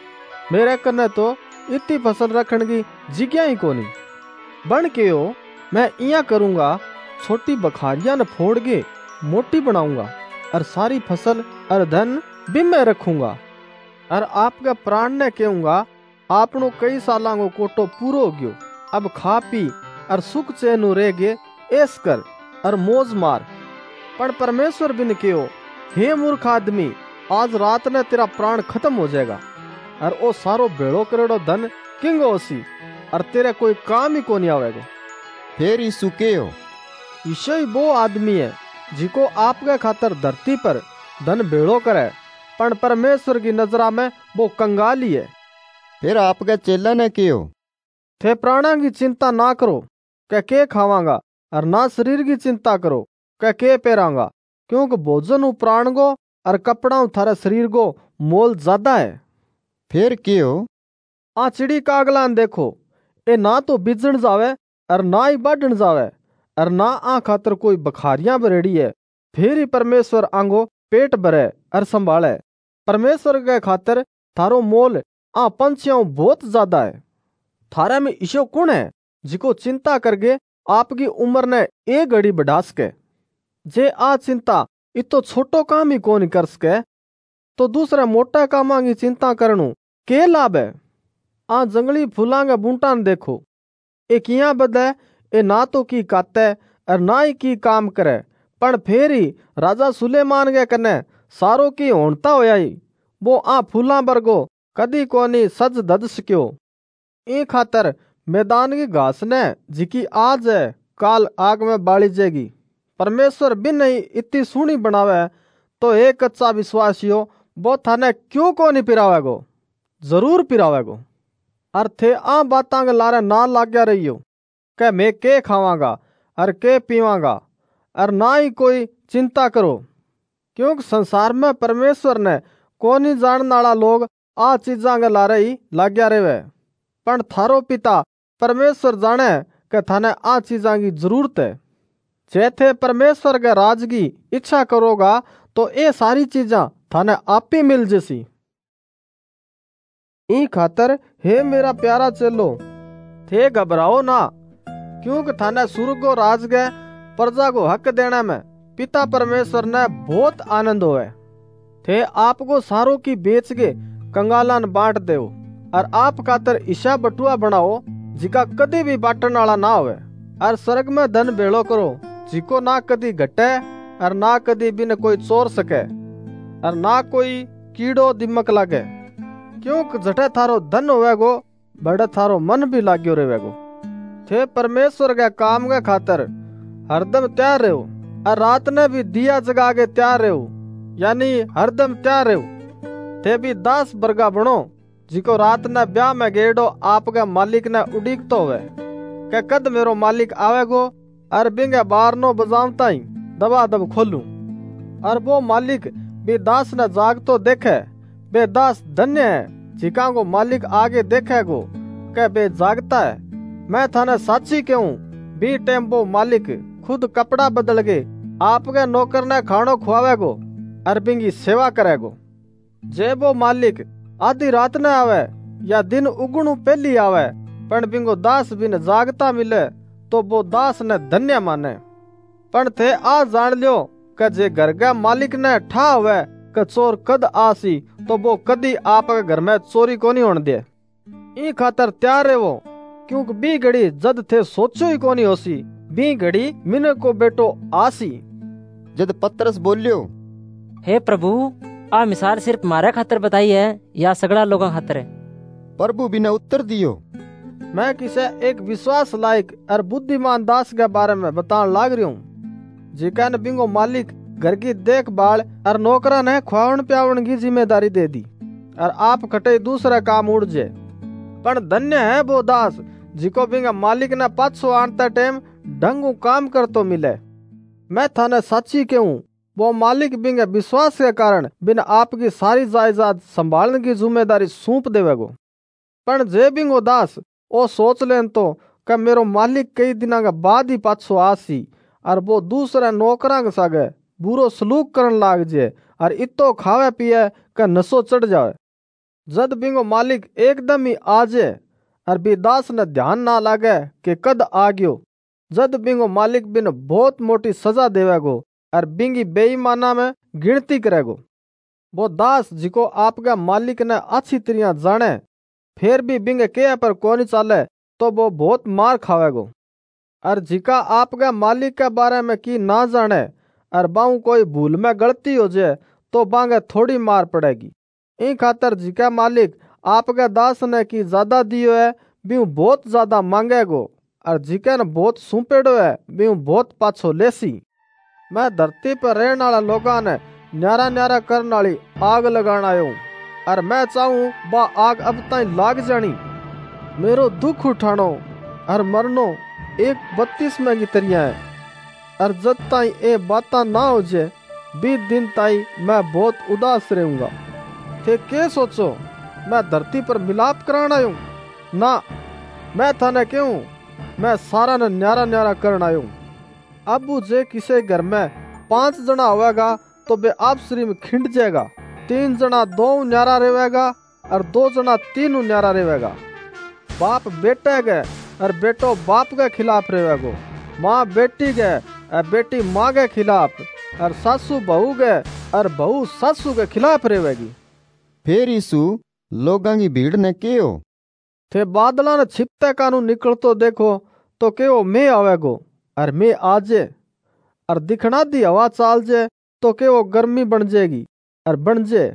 मेरे कने तो इतनी फसल रखने की जिग्या ही कोनी। बन के हो मैं इया करूंगा, छोटी बखारियां न फोड़ के मोटी बनाऊंगा और सारी फसल और धन भी मैं रखूंगा। और आपके प्राण ने कहूंगा आपनो कई सालों को कोटो पूरो हो गयो, अब खा पी और सुख चैन रह गए ऐस कर और मौज मार। पर परमेश्वर बिन कहो हे मूर्ख आदमी, आज रात ने तेरा प्राण खत्म हो जाएगा और ओ सारो भेड़ो करेड़ो धन किंगो होसी और तेरे कोई काम ही को नहीं आवेगा। फिर यीशु कहो ईशो ही वो आदमी है जिको आपके खातर धरती पर धन भेड़ो करे, पर परमेश्वर की नजरा में वो कंगाली है। फिर आपके चेला ने कहो थे प्राणा की चिंता ना करो कै के खावांगा और ना शरीर की चिंता करो कै के पहरांगा, क्योंकि भोजन प्राण को और कपड़ा थारे शरीर को मोल ज्यादा है। फिर कहो आ चिड़ी का अगलान देखो, ए ना तो बिजण जावे और ना ही बाढ़न जावे और ना आ खातर कोई बखारियां भरेड़ी है, फिर ही परमेश्वर आंगो पेट भरे और संभाले। परमेश्वर के खातर थारो मोल आ पंछियों बहुत ज्यादा है। थारे में ईशो कौन है जिको चिंता करके आपकी उम्र ने एक घड़ी बढ़ा सके। जे आ चिंता इतो छोटो काम ही कौन कर सके तो दूसरे मोटा कामा की चिंता करनू के लाभ है। आ जंगली फूलां के बूंटा देखो, ए किया बदे ए ना तो की काते और ना ही की काम करे, पर फिर ही राजा सुलेमान के कने सारो की होनता होया ही वो आ फूला बरगो कदी कोनी सज दद सक्यो। ए खातर मैदान की घास ने जिकी आज है काल आग में बाली जाएगी। परमेश्वर बिन ही इतनी सुनी बनावे तो एक कच्चा विश्वासियो वो थाने क्यों को नहीं पिरावेगो, जरूर पिरावेगो। और थे आ बातां के लारे ना लाग्या रहियो के मैं के खावांगा और के पीवांगा और ना ही कोई चिंता करो, क्योंकि संसार में परमेश्वर ने कोनी जानने वाला लोग आ चीजा के लारे ही लाग्या रहे, पर थारो पिता परमेश्वर जाने के थाने आ चीजा की जरूरत है। जे थे परमेश्वर के राज की इच्छा करोगा तो ये सारी चीजा थाने आप ही मिल जैसी। ई खातर हे मेरा प्यारा चेलो थे घबराओ ना, क्योंकि थाने स्वर्ग को राज गए प्रजा को हक देने में पिता परमेश्वर ने बहुत आनंद होए। थे आपको सारों की बेच के कंगालन बांट दो और आप खातर ईशा बटुआ बनाओ जिका कदी भी बांटन वाला ना होवे। और स्वर्ग में धन भेड़ो करो जिको ना कदी घटे और ना कदी बिन कोई चोर सके और ना कोई कीड़ो दिमक लागे, क्योंकि जटे थारो धन होवेगो बड़े थारो मन भी लाग्यो रहेगो। थे परमेश्वर के काम के खातर हरदम तैयार रहो और रात ने भी दिया जगा के तैयार रहो, यानी हरदम तैयार रहो। थे भी दास बरगा बनो जिको रात ने ब्याह में गेड़ो आपके मालिक ने उड़ीकतो हुए के कद मेरो मालिक आवेगो और बिंगे बार नो बजावता ही दबा दब खोलू। और वो मालिक भी दास ने जागतो देखे, बे दास धन्य है जिका को मालिक आगे देखेगो के बे जागता है। मैं थाने साची कहूं बी टेम वो मालिक खुद कपड़ा बदल के आपके नौकर ने खानो खुआवेगो और बिंगी सेवा करेगो। जे वो मालिक आधी रात न आवे या दिन उगणु पहली आवे पण बिंगो दास बिन जागता मिले तो वो दास ने धन्य माने। पण थे आ जान लियो कि जे घर का मालिक ने ठा हुए कि चोर कद आसी तो वो कदी आपके घर में चोरी कोनी होने दे। ई खातर तैयार है वो, क्योंकि बी घड़ी जद थे सोचो ही कोनी होसी बी घड़ी मिने को बेटो आसी। जद पतरस बोलियो, हे प्रभु, आ मिसाल सिर्फ मारे खातर बताई है या सगड़ा लोगों खातर है? प्रभु बिना उत्तर दियो, मैं किसे एक विश्वास लायक और बुद्धिमान दास के बारे में बतान लाग रही हूँ जिका ने बिंगो मालिक घर की देखभाल और नौकरा ने खुआवन प्यावन की जिम्मेदारी दे दी और आप खटे दूसरा काम उड़ जे। पर धन्य है वो दास जिको बिंगा मालिक ने पाछो आनता टाइम ढंगू काम कर तो मिले। मैं थाने साची कहूं वो मालिक बिंगे विश्वास के कारण बिन आपकी सारी जायदाद संभालने की जिम्मेदारी सौंप देवेगो। पर जे बिंगो दास ओ सोच लेन तो कि मेरो मालिक कई दिना के बाद ही पाछो आसी और वो दूसरे नौकरा के सागे बुरो सलूक करन लाग जे और इतो खावे पिए का नशो चढ़ जाए। जद बिंगो मालिक एकदम ही आ जाए और भी दास ने ध्यान ना लागे कि कद आ गयो, जद बिंगो मालिक बिन बहुत मोटी सजा देवेगो और बिंगी बेईमाना में गिनती करेगो। वो दास जिको आपका मालिक ने अच्छी तरह जाने फिर भी बिंगे के पर कोनी चाले तो वो बहुत मार खावेगो। और जिका आपका मालिक के बारे में की ना जाने और बाऊ कोई भूल में गलती हो जाए तो बांगे थोड़ी मार पड़ेगी। इन खातर जिका मालिक आपके दास ने की ज्यादा दियो है बीऊ बहुत ज्यादा मांगेगो और जिका ने बहुत सौंपेड़ो है बीऊ बहुत पाछो लेसी। मैं धरती पर रहने वाला लोगा ने न्यारा न्यारा करने वाली आग लगाना आयो और मैं चाहूं बा आग अब ताई लाग जानी। मेरो दुख उठानो और मरनो एक बत्तीस में की तरिया है और जब ताई ए बाता ना हो जाए बीस दिन ताई मैं बहुत उदास रहूंगा। थे के सोचो मैं धरती पर मिलाप कराना आयूं? ना, मैं थाने क्यों मैं सारा ने न्यारा न्यारा करना आयूं। अब जे किसी घर में पांच जना होगा तो बे आपसरी में खिंड जाएगा, तीन जना दो न्यारा रहेगा और दो जना तीन न्यारा रहेगा। बाप बेटे गए और बेटो बाप के खिलाफ रहेगो, माँ बेटी गए और बेटी माँ के खिलाफ और सासू बहू गए और बहू सासू के खिलाफ रहेगी। फिर यीशु लोगों की भीड़ ने केओ थे बादला ने छिपते कानू निकल तो देखो तो केओ मैं आवेगो और मैं आजे और दिखना दी हवा चाल जे तो केओ गर्मी बन जाएगी और बन जे।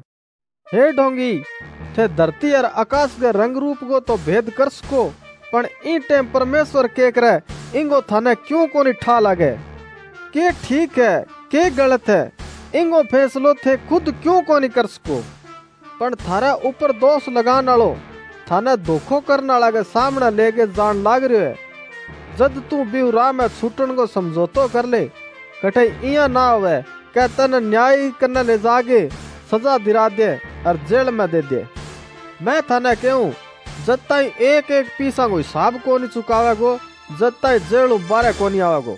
हे ढोंगी थे धरती और आकाश के रंग रूप को तो भेद कर सको पण इन टाइम परमेश्वर के करे इंगो थाने क्यों कोनी ठा लगे के ठीक है के गलत है इंगो फैसलो थे खुद क्यों कोनी कर सको। पण थारा ऊपर दोष लगाने वालो थाने धोखो करने वाला के सामने लेके जान लाग रहे है। जद तू बीऊ राह में छूटन को समझौतो कर ले कटे इया ना होवे के तन न्याय करने ले जागे सजा दिला दे और जेल में दे दे। मैं थाने कहूं जद ताई एक एक पीसा को हिसाब को नहीं चुकावेगो जद ताई जेल बारे को नहीं आवेगो।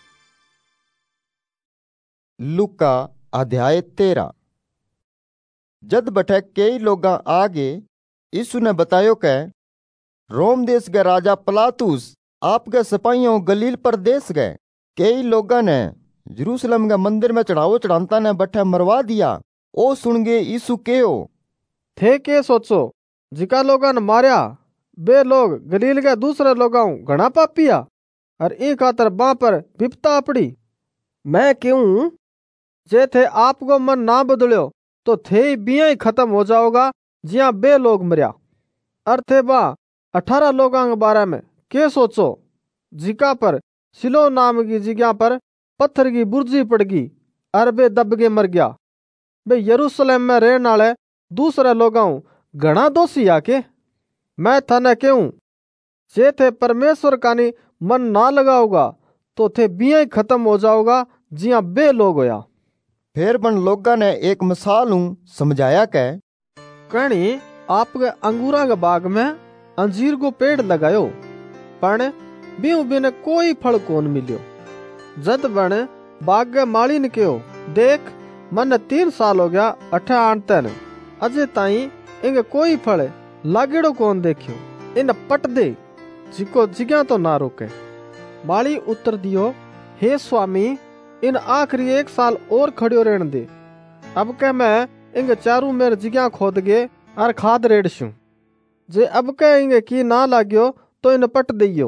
लूका अध्याय तेरह। जद बठे कई लोग आगे यीशु ने बतायो के रोम देश के राजा पिलातुस आपके सिपाहियों गलील प्रदेश गए कई लोगों ने यरूशलेम के मंदिर में चढ़ावो चढ़ानता ने बठे मरवा दिया। ओ सुन गए यीशु केओ थे के सोचो जिका लोगों ने मारिया बे लोग गलील के दूसरे लोगों घना पापिया और एक खातर बाँ पर विपता पड़ी। मैं क्यों जे थे आपको मन ना बदलियो तो थे बिया ही खत्म हो जाओगा जिया बे लोग मरिया और थे बा अठारह लोगों के बारे में के सोचो, जिका पर सिलो नाम की जगह पर पत्थर की बुर्जी पड़ गई और वे दब के मर गया। वे यरूशलेम में रहने वाले दूसरे लोगों घना दोषी आके मैं थाने कहूं, जे थे परमेश्वर का नी मन ना लगाओगा तो थे बिया ही खत्म हो जाओगा जिया बे लोग होया। फिर बन लोगा ने एक मिसाल हूं समझाया कै कणी आपके अंगूरा के बाग में अंजीर को पेड़ लगायो, पण बिऊ बिने कोई फल कौन मिलियो। जद बन बाग के माली ने कहो, देख मन तीन साल हो गया अठे आनते ने, अजे ताई इंगे कोई फल लागेड़ो कौन देखियो, इन पट दे जिको जिग्या तो ना रोके। माली उत्तर दियो, हे स्वामी इन आखिरी एक साल और खड़ियो रहने दे, अब के मैं इंगे चारू मेरे जिग्या खोद गे और खाद रेड़शू, जे अब के इंगे की ना लाग्यो तो इन पट दियो।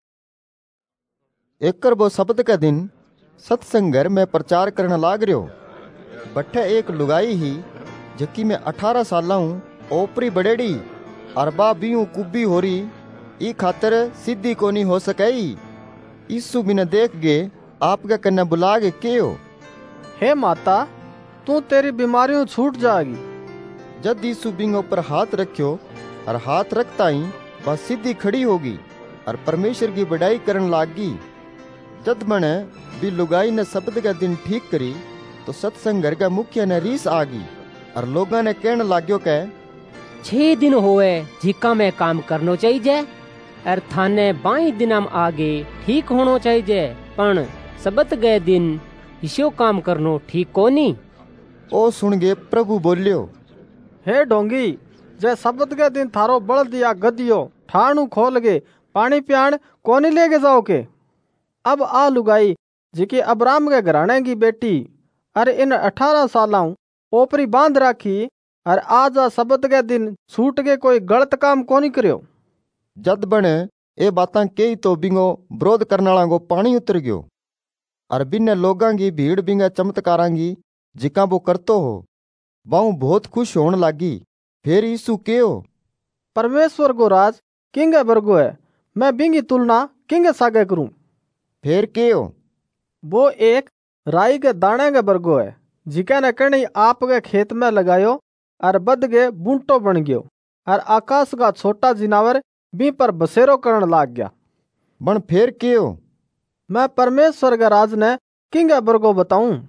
एकर वो शब्द के दिन सत्संग घर में प्रचार करने लाग रहो। बट्ठे एक लुगाई ही जकी में अठारह साल हूँ ओपरी बड़ेड़ी अरबा बीऊ कुब्बी हो रही ई खातर सीधी कोनी हो सकई। यीशु बिना देख गे आपके कन्ने बुला गे के हो, हे माता तू तेरी बीमारियों छूट जाएगी। जब यीशु बिंगो पर हाथ रखियो और हाथ रखता ही वह सीधी खड़ी होगी और परमेश्वर की बड़ाई करन लागी। जद मने भी लुगाई ने शब्द का दिन ठीक करी तो सत्संग घर का मुखिया ने रीस आ गई और लोगों ने कहने लाग्यो के छह दिन होए जिका में काम करनो चाहिए और थाने बाई दिनम आगे ठीक होनो चाहिए, पण सबत गए दिन इसी काम करनो ठीक कोनी। ओ सुन गे प्रभु बोलियो, हे डोंगी जे सबत के दिन थारो बलद या गदियो ठाणु खोल गे पानी पियाण कोनी लेके जाओ के। अब आ लुगाई जिकी अब्राम के घराने की बेटी अरे इन अठारह सालों ओपरी बांध राखी और आज आ सबत के दिन छूट के कोई गलत काम कोनी करियो। जद बने ए बातां कई तो बिंगो विरोध करने वाला को पानी उतर गयो और बिन्ने लोगां की भीड़ बिंगा चमत्कारां की जिका वो करतो हो बाऊ बहुत खुश होने लागी। फिर यीशु केओ, परमेश्वर को राज किंगे बरगो है, मैं बिंगी तुलना किंगे सागे करूं। फिर केओ, वो एक राई के दाने के बरगो है जिका ने कणी आपके खेत में लगायो और बद के बूंटो बन गयो और आकाश का छोटा जिनावर भी पर बसेरो करण लाग गया। बन फिर केओ, मैं परमेश्वर के राज ने किंगे बरगो बताऊं।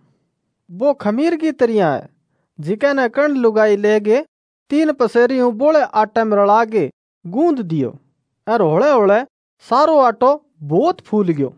वो खमीर की तरिया है जिका ने कण लुगाई ले गे तीन पसेरी बोले आटे में रला के गूंद दियो और होले होले सारो आटो बहुत फूल गयो।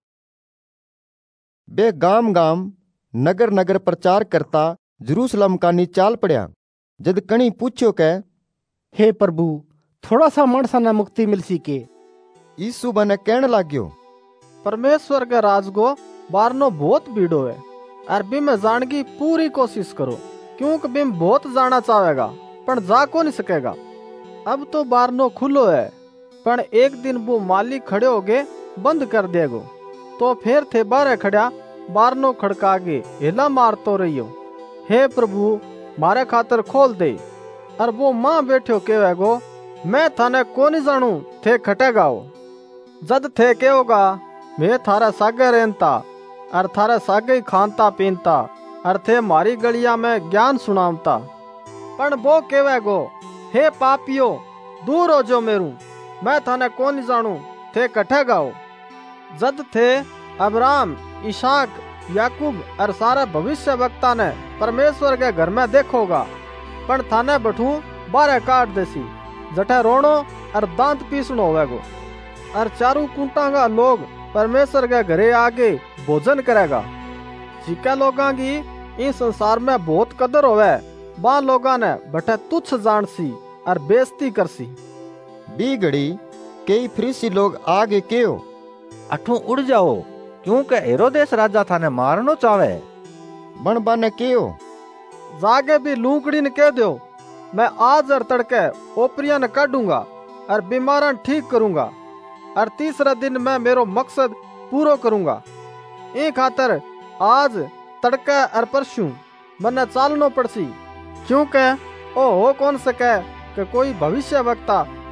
बे गाम गाम नगर नगर प्रचार करता जेरूसलम का नी चाल पड़या। जद कणी पूछो के, हे प्रभु थोड़ा सा मानसा ने मुक्ति मिल सी के। यीशु बने कहने लाग्यो, परमेश्वर के राज को बारनो बहुत भीड़ो है और बिम जान की पूरी कोशिश करो, क्योंकि बिम बहुत जाना चाहेगा पर जा को नहीं सकेगा। अब तो बारनो खुलो है पर एक दिन वो मालिक खड़े होगे बंद कर देगो, तो फिर थे बारे खड़ा बारनो खड़का के हिला मार तो रहियो, हे प्रभु मारे खातर खोल दे। और वो माँ बैठो कहेगो, मैं थाने को नहीं जानू थे खटेगा हो। जद थे कहोगा, मैं थारा सागे रहता और थारे सागे खानता पीनता और थे मारी गलिया में ज्ञान सुनावता। पर वो कहेगो, हे पापियो दूर हो जो मेरू, मैं थाने को नहीं जानू थे कटेगा हो। जद थे अब्राम इसाक याकूब और सारे भविष्य वक्ता ने परमेश्वर के घर में देखोगा, पर थाने बठू बारे काट देसी जठे रोनो और दांत पीसनो होवेगो। और चारू कुंटा का लोग परमेश्वर के घरे आके भोजन करेगा। जिका लोगां की इस संसार में बहुत कदर होवे बा लोगां ने बठे तुच्छ जान सी और बेइज्जती कर सी। बी घड़ी कई फरीसी लोग आगे केओ, अठू उड़ जाओ क्योंकि हेरोदेस राजा थाने मारनो चावे। बन बाने केओ, जागे भी लूकड़ी ने कह दो, मैं आज और तड़के ओपरिया ने काटूंगा और बीमारां ठीक करूंगा और तीसरा दिन मैं मेरो मकसद पूरो करूंगा। ए खातर आज तड़के और परसों मन्ने चालनो पड़सी, क्योंकि ओ हो कौन सके कि कोई भविष्य वक्ता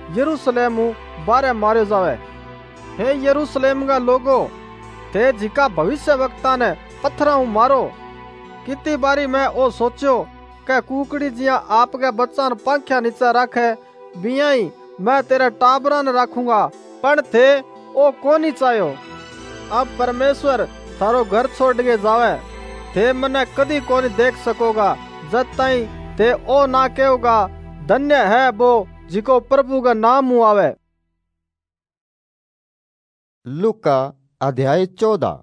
यरूशलेम बारे मारे जावे। हे यरूशलेम का लोगो, थे जिका भविष्य वक्ता ने पत्थरा मारो। कितनी बारी मैं ओ सोचो के कुकड़ी जिया आपके बच्चा न पंख्या नीचे रखे, बियाई मैं तेरे टाबरा न रखूंगा, पण थे ओ कोनी चाहो। अब परमेश्वर थारो घर छोड़ के जावे, थे मने कदी कोनी देख सकोगा, जब ताई थे ओ ना कहोगा धन्य है वो जिको प्रभु का नाम मुँह आवे। लूका अध्याय चौदह।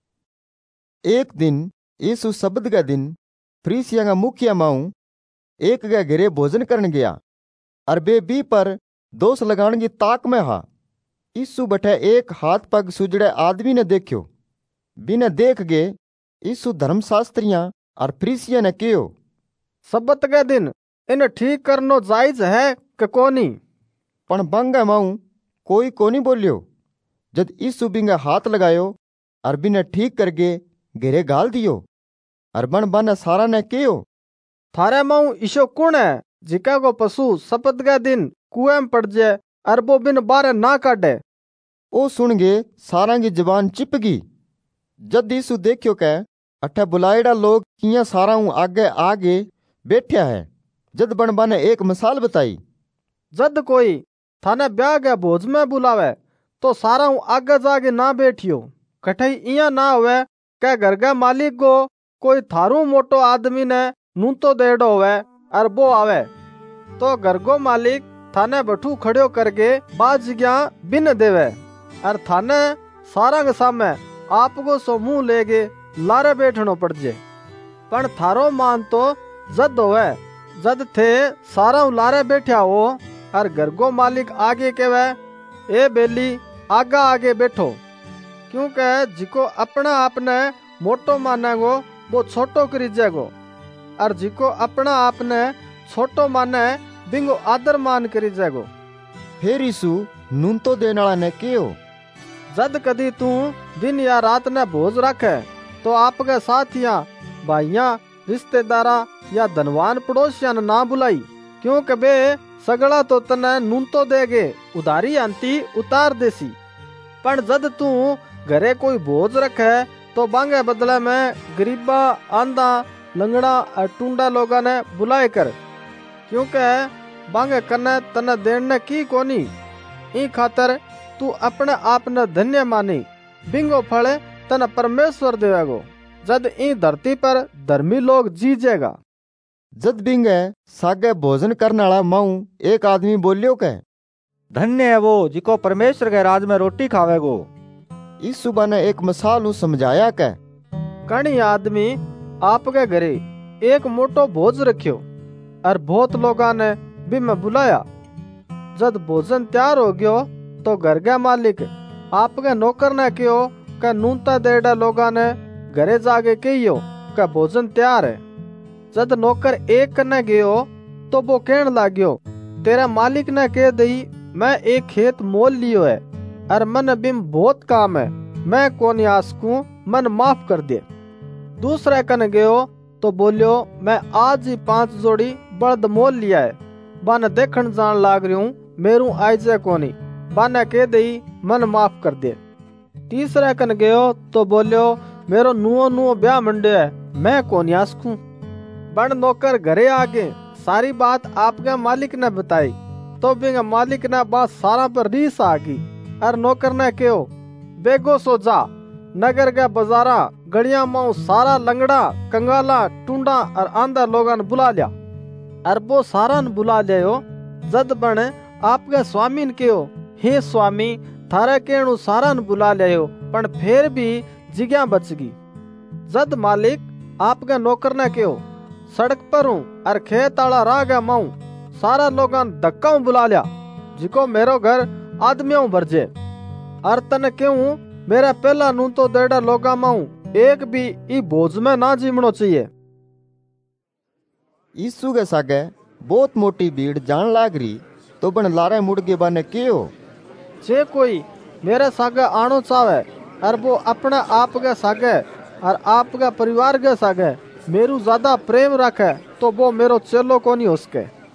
एक दिन यीशु सब्त का दिन फरीसिया का मुखिया माऊ एक के घरे भोजन करने गया, और बे बी पर दोष लगाने की ताक में हा। यीशु बैठे एक हाथ पग सुजड़े आदमी ने देखो, बिना देख गए यीशु धर्मशास्त्रियां और फरीसिया ने कहो, सब्त के दिन इन ठीक करनो जायज है कि कोनी? पण बंगा माऊ कोई कोनी बोलियो। जद यीशु बिंगा हाथ लगायो और बिना ठीक करके घेरे गाल दियो, और बन बन सारा ने कहो, थारे माऊ ईशो कौन है जिका को पशु सब्त के दिन कुएं में पड़ जाए और वो बिन बारे ना काटे? ओ सुन गे सारा की जबान चिपगी। जद यीशु देखियो के अठे बुलाएड़ा लोग किया सारा आगे आगे बैठा है, जद बनबा ने एक मिसाल बताई। जद कोई थाने ब्याह के भोज में बुलावे तो सारा आगे जाके ना बैठियो, कठई इया ना होवे के घर का मालिक को कोई थारू मोटो आदमी ने नूतो देड़ो होवे और वो आवे तो घर को मालिक थाने बठू खड़ो करके बाज गया बिन देवे, और थाने सारा के सामने आपको सो मुंह लेके लारे बैठनो पड़ जे। पण थारो मान तो जद होवे जद थे सारा लारे बैठा हो और घर को मालिक आगे कहवे, ए बेली आगा आगे बैठो, क्योंकि जिको अपना आपने मोटो मानेगो वो छोटो करी जाएगो, और जिको अपना आपने छोटो माने बिंगो आदर मान करी जाएगो। फिर यीशु नून तो देने वाला ने कहो, जद कदी तू दिन या रात ने भोज रखे तो आपके साथियां भाइयां रिश्तेदारा या धनवान पड़ोसियां ना बुलाई, क्योंकि बे सगड़ा तो तने नून तो देगे उधारी अंती उतार देसी। पण जद तू घरे कोई भोज रखे तो बांगे बदले में गरीबा आंधा लंगड़ा और टूंडा लोगा ने बुलाए कर, क्योंकि बांगे कने तने देने की कोनी। ई खातर तू अपने आप ने धन्य मानी, बिंगो फल तने परमेश्वर देवेगो, जद ई धरती पर धर्मी लोग जी जाएगा। जद बिंगे सागे भोजन करने वाला माऊ एक आदमी बोलियो के, धन्य है वो जिको परमेश्वर के राज में रोटी खावेगो। यीशु ने एक मिसाल समझाया के, कणी आदमी आपके घरे एक मोटो भोज रखियो और बहुत लोगा ने भी मैं बुलाया। जद भोजन तैयार हो गयो तो घर का मालिक आपके नौकर ने कहो कि नूनता देड़ा लोगा ने घरे जाके कहियो कि भोजन तैयार है। जद नौकर एक कने गयो तो वो कहने लाग्यो, तेरा मालिक ने कह दई मैं एक खेत मोल लियो है और मन बिम बहुत काम है, मैं कोनी आसकू, मन माफ कर दे। दूसरे कने गयो तो बोलियो, मैं आज ही पांच जोड़ी बळद मोल लिया है, बाने देखण जान लाग रही हूँ, मेरू आइजे कोनी, बाने कह दई मन माफ कर दे। तीसरे कने गयो तो बोलियो, मेरो नुओ नुओ ब्याह मंडे है, मैं कोनी आसकू। बण नौकर घरे आके सारी बात आपके मालिक ने बताई तो बिंग मालिक ने बात सारा पर रीस आ गई, और नौकर ने कहो, बेगो सो जा, नगर के बाजारा गड़िया माऊ सारा लंगड़ा कंगाला टूंडा और आंधा लोगन बुला लिया। और वो सारा न बुला लियो। जद बन आपके स्वामी ने कहो, हे स्वामी थारे केणु सारा न बुला लियो, पण फिर भी जिग्या बच गई। जद मालिक आपके नौकर ने कहो, सड़क पर हूँ और खेत आला राह गया माऊ सारा लोगन धक्का बुला लिया, जिको मेरो घर आदमियों भरजे, और तने क्यों मेरा पहला नू तो देड़ा लोगा माऊ एक भी ई भोज में ना जीमनो चाहिए। यीशु के सागे बहुत मोटी भीड़ जान लाग रही तो बन लारे मुड़ के बाने कहो, जे कोई मेरे सागे आनो चाहे और वो अपने आप के सागे और आपके परिवार के सागे मेरू ज्यादा प्रेम रखे तो वो मेरो चेलो कोनी हो सके।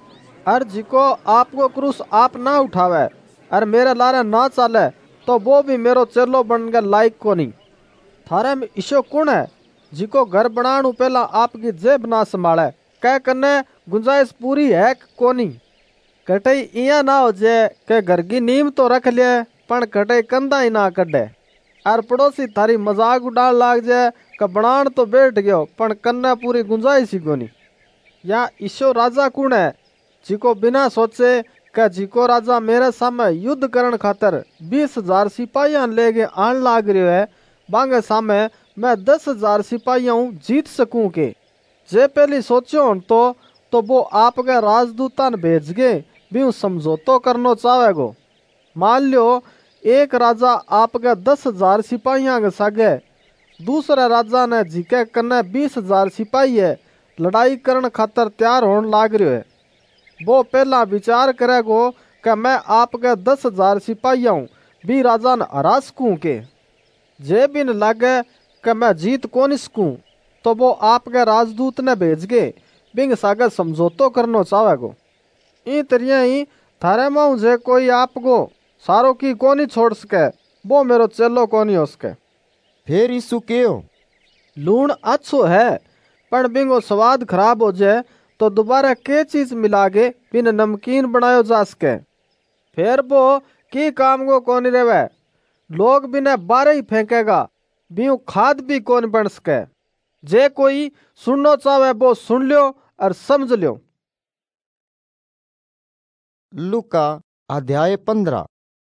और जिको आपको क्रूस आप ना उठावे और मेरे लारे ना चाले तो वो भी मेरो चेलो बन के लायक को नहीं। थारे में ईशो कौन है जिको घर बनाणु पहला आपकी जेब ना संभाले, कह कने गुंजाइश पूरी है कोनी। कटई इया ना हो जे के घर की नींव तो रख ले पण कटई कंधा ही ना कढे, और पड़ोसी थारी मजाक उड़ान लाग जाए कि बनान तो बैठ गयो पण कन्ने पूरी गुंजाइश ही कोनी। या ईशो राजा कौन है जिको बिना सोचे कि जिको राजा मेरे सामने युद्ध करण खातर बीस हजार सिपाहियां लेके आन लाग रह्यो है, बांगे सामने मैं दस हजार सिपाहियां जीत सकूं के। जे पहली सोचो तो तो वो आपके राजदूतान भेज गए भी समझौतो करनो चाहेगो। मान लो एक राजा आपके दस हजार सिपाहियां के सागे दूसरे राजा ने जिके कन्ने बीस हजार सिपाही है लड़ाई करण खातर तैयार होने लाग रह्यो है, वो पहला विचार करेगो कि मैं आपके दस हजार सिपाहियां भी राजा ने हरा सकूं के। जे भी न लागे कि मैं जीत कौन सकूं तो वो आपके राजदूत ने भेज के बिंग सागे समझौतो करनो चाहेगो। ई तरिया ही थारे माऊ जे कोई आपको सारो की कोनी छोड़ सके वो मेरो चेलो कोनी हो सके। फिर यीशु कहो, लूण अच्छो है पण बिंगो स्वाद खराब हो जाए तो दोबारा के चीज मिलागे बिन नमकीन बनायो जा सके। फिर वो की काम को कोनी रेवे, लोग बिने बारे ही फेंकेगा बिऊ खाद भी कौन बन सके। जे कोई सुनना चाहे वो सुन लियो और समझ लियो। लूका अध्याय पंद्रह।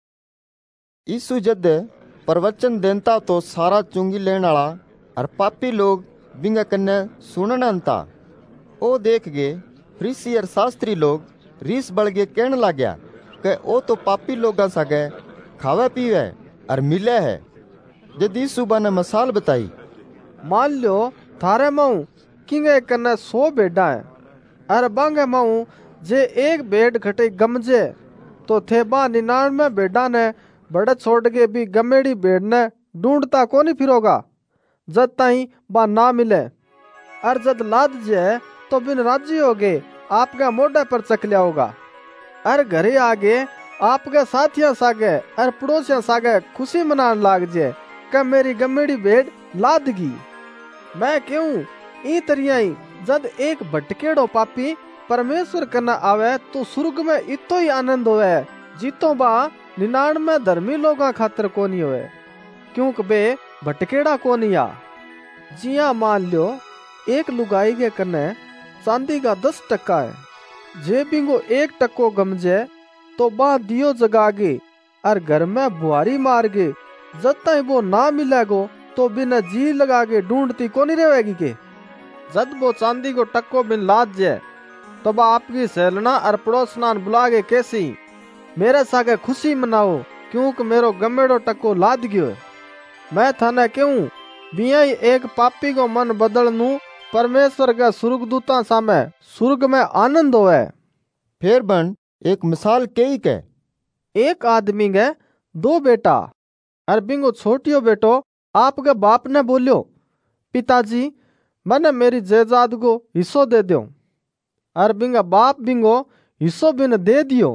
यीशु जद प्रवचन देता तो सारा चुंगी लेने वाला और पापी लोग बिंगा कन्ने सुनन अंता। ओ देख गए फरीसी और शास्त्री लोग रीस बढ़ गए कहने लाग्या कि ओ तो पापी लोग सगे खावे पीवे और मिले है। जद यीशु ने मिसाल बताई, मान लो थारे माऊ किंगे कन्ने सौ भेड़ा है और बांगे माऊ जे एक भेड़ खटे गमजे तो थे बा निन्यानवे भेड़ा ने बड़े छोड़ के भी गमेड़ी भेड़ ने ढूंढता कोनी फिरोगा जद ताई बा ना मिले। और जद लाद जाए तो बिन राजी हो गए आपके मोढ़े पर चक लिया होगा। और घरे आगे आपके साथिया सागे और पड़ोसिया सागे खुशी मनाने लाग जाए कि मेरी गमेड़ी भेड़ लादगी। मैं क्यों ई तरियाई जद एक भटकेड़ो पापी परमेश्वर करना आवे तो स्वर्ग में इतो ही आनंद होवे जीतो बा निन्यानवे धर्मी लोगा खातर कोनी होवे, क्योंकि बे भटकेड़ा कोनी आ। जिया मान लो एक लुगाई के कन्ने चांदी का दस टक्का है, जे बिंगो एक टक्को गमजे तो बा दियो जगागे और घर में बुहारी मार गे जब तक वो ना मिलेगो तो बिना जी लगा के ढूंढती कोनी रहेगी के। जद वो चांदी को टक्को बिन लाद जाए तो बा आपकी सहेलना और पड़ोसनान बुला के कैसी मेरे सागे खुशी मनाओ क्योंकि मेरो गमेड़ो टक्को लाद गयो। मैं थाने क्यों बिया एक पापी को मन बदल नू परमेश्वर के स्वर्गदूता सामे स्वर्ग में आनंद होवे। फिर बन एक मिसाल कई के, एक आदमी के दो बेटा और बिंगो छोटियो बेटो आपके बाप ने बोलियो, पिताजी मैंने मेरी जायदाद को हिस्सो दे दो। और बिंगा बाप बिंगो हिस्सो बिन दे दियो।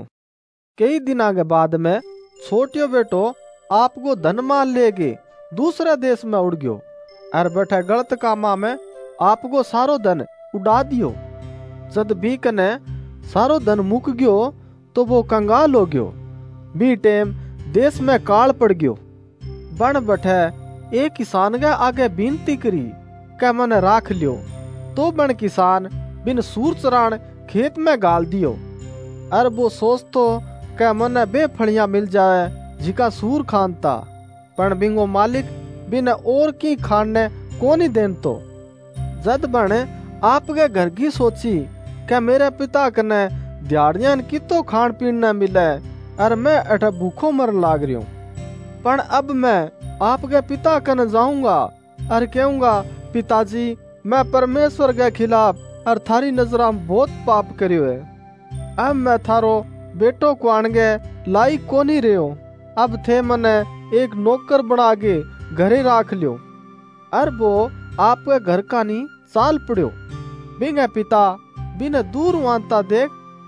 कई दिना के बाद में छोटियो बेटो आपको धन माल लेके दूसरे देश में उड़ गयो और बैठे गलत कामा में आपको सारो धन उड़ा दियो। जद भी कने सारो धन मुक गयो तो वो कंगाल हो गयो। बी टेम देश में काल पड़ गयो। बन बैठे एक किसान के आगे विनती करी कै मने राख लियो तो बन किसान बिन सूर चरान खेत में गाल दियो। और वो सोचतो कै मने बेफड़ियां मिल जाए जिका सूर खानता, पण बिंगो मालिक बिन और की खाने कोनी देन तो। जद बन आपके घर की सोची क्या मेरे पिता कने दिहाड़ियां कितो खान पीन न मिले और मैं अठ भूखो मर लाग रही हूँ। पण अब मैं आपके पिता कने जाऊंगा और कहूंगा, पिताजी मैं परमेश्वर के खिलाफ और थारी नजरा में बहुत पाप करियो है। अब मैं थारो बेटो को आणगे लाइक कोनी रहो। अब थे मने एक नौकर बना के घरे राख लियो। और वो आपके घर का नी चाल पड़ो। बिंगे पिता बिन दूर वांता देख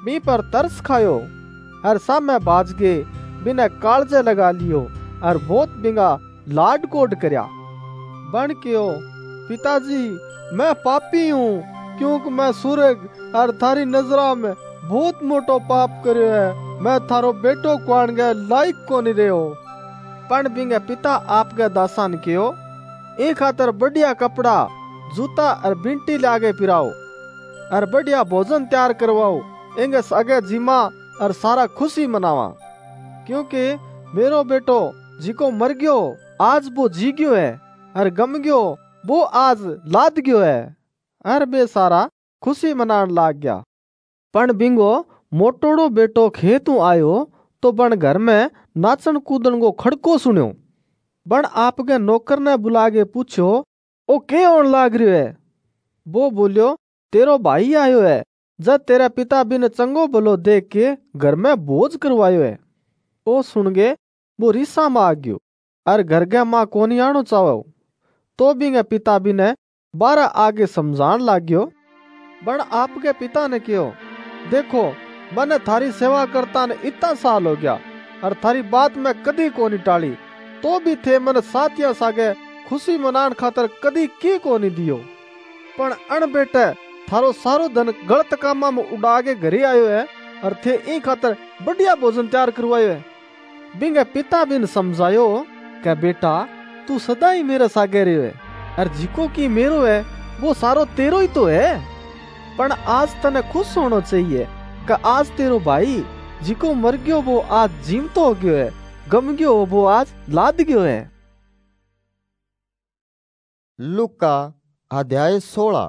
बी पर तरस खायो और सामे बाज के बिना कालजे लगा लियो और बहुत बिंगा लाड कोड करया। बन क्यों पिताजी मैं पापी हूँ क्योंकि मैं सूरज और थारी नजरा में बहुत मोटो पाप करियो है। मैं थारो बेटो क्वाण गए लायक को नहीं रहो। पण बिंगे पिता आपके दासा ने क्यों ए खातर बढ़िया कपड़ा जूता और बिंटी लागे पिराओ और बढ़िया भोजन तैयार करवाओ। इंगे सगे जीमा और सारा खुशी मनावा क्योंकि मेरो बेटो जिको मर गयो आज वो जी गयो है और गम गयो वो आज लाद गयो है। और बे सारा खुशी मनान लाग गया। पण बिंगो मोटोड़ो बेटो खेतू आयो तो बन घर में नाचन कूदन को खड़को सुन्यो। बन आपके नौकर ने बुला के पूछो ओ के होन लाग रह्यो है। वो बोलियो तेरो भाई आयो है जब तेरा पिता बिन चंगो भलो देख के घर में बोझ करवायो है। ओ सुन गे वो रिसा में आ गयो और घर के माँ कोनी आनो चाहो तो बिंगे पिता बिने बारह आगे समझान लाग गयो। बन आपके पिता ने कहो देखो मैंने थारी सेवा करता ने इतना साल हो गया और थारी बात में कदी कोनी टाली तो भी थे मन साथिया सागे खुशी मनान खातर कदी की कोनी दियो। पण अण बेटे थारो सारो धन गलत कामा में उड़ा के घरे आयो है और थे ई खातर बढ़िया भोजन तैयार करवायो है। बिंगे पिता बिन समझायो के बेटा तू सदा ही मेरे सागे रह्यो है और जिको की मेरो है वो सारो तेरो ही तो है। पण आज तने खुश होना चाहिए कि आज तेरो भाई जिको मर गयो वो आज जीवतो हो गयो है, गम गयो वो आज लाद गयो है। लूका अध्याय सोलह।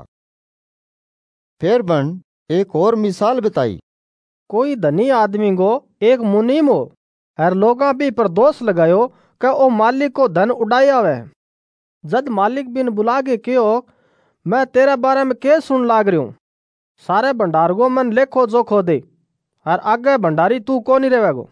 फिर बन एक और मिसाल बताई। कोई धनी आदमी को एक मुनीम हो और लोगा भी पर दोष लगायो कि ओ मालिक को धन उड़ाया हुआ है। जद मालिक बिन बुला के कहो मैं तेरे बारे में के सुन लाग रही हूँ सारे भंडार को मन लेखो जोखो दे और आगे भंडारी तू को नहीं रहेगो।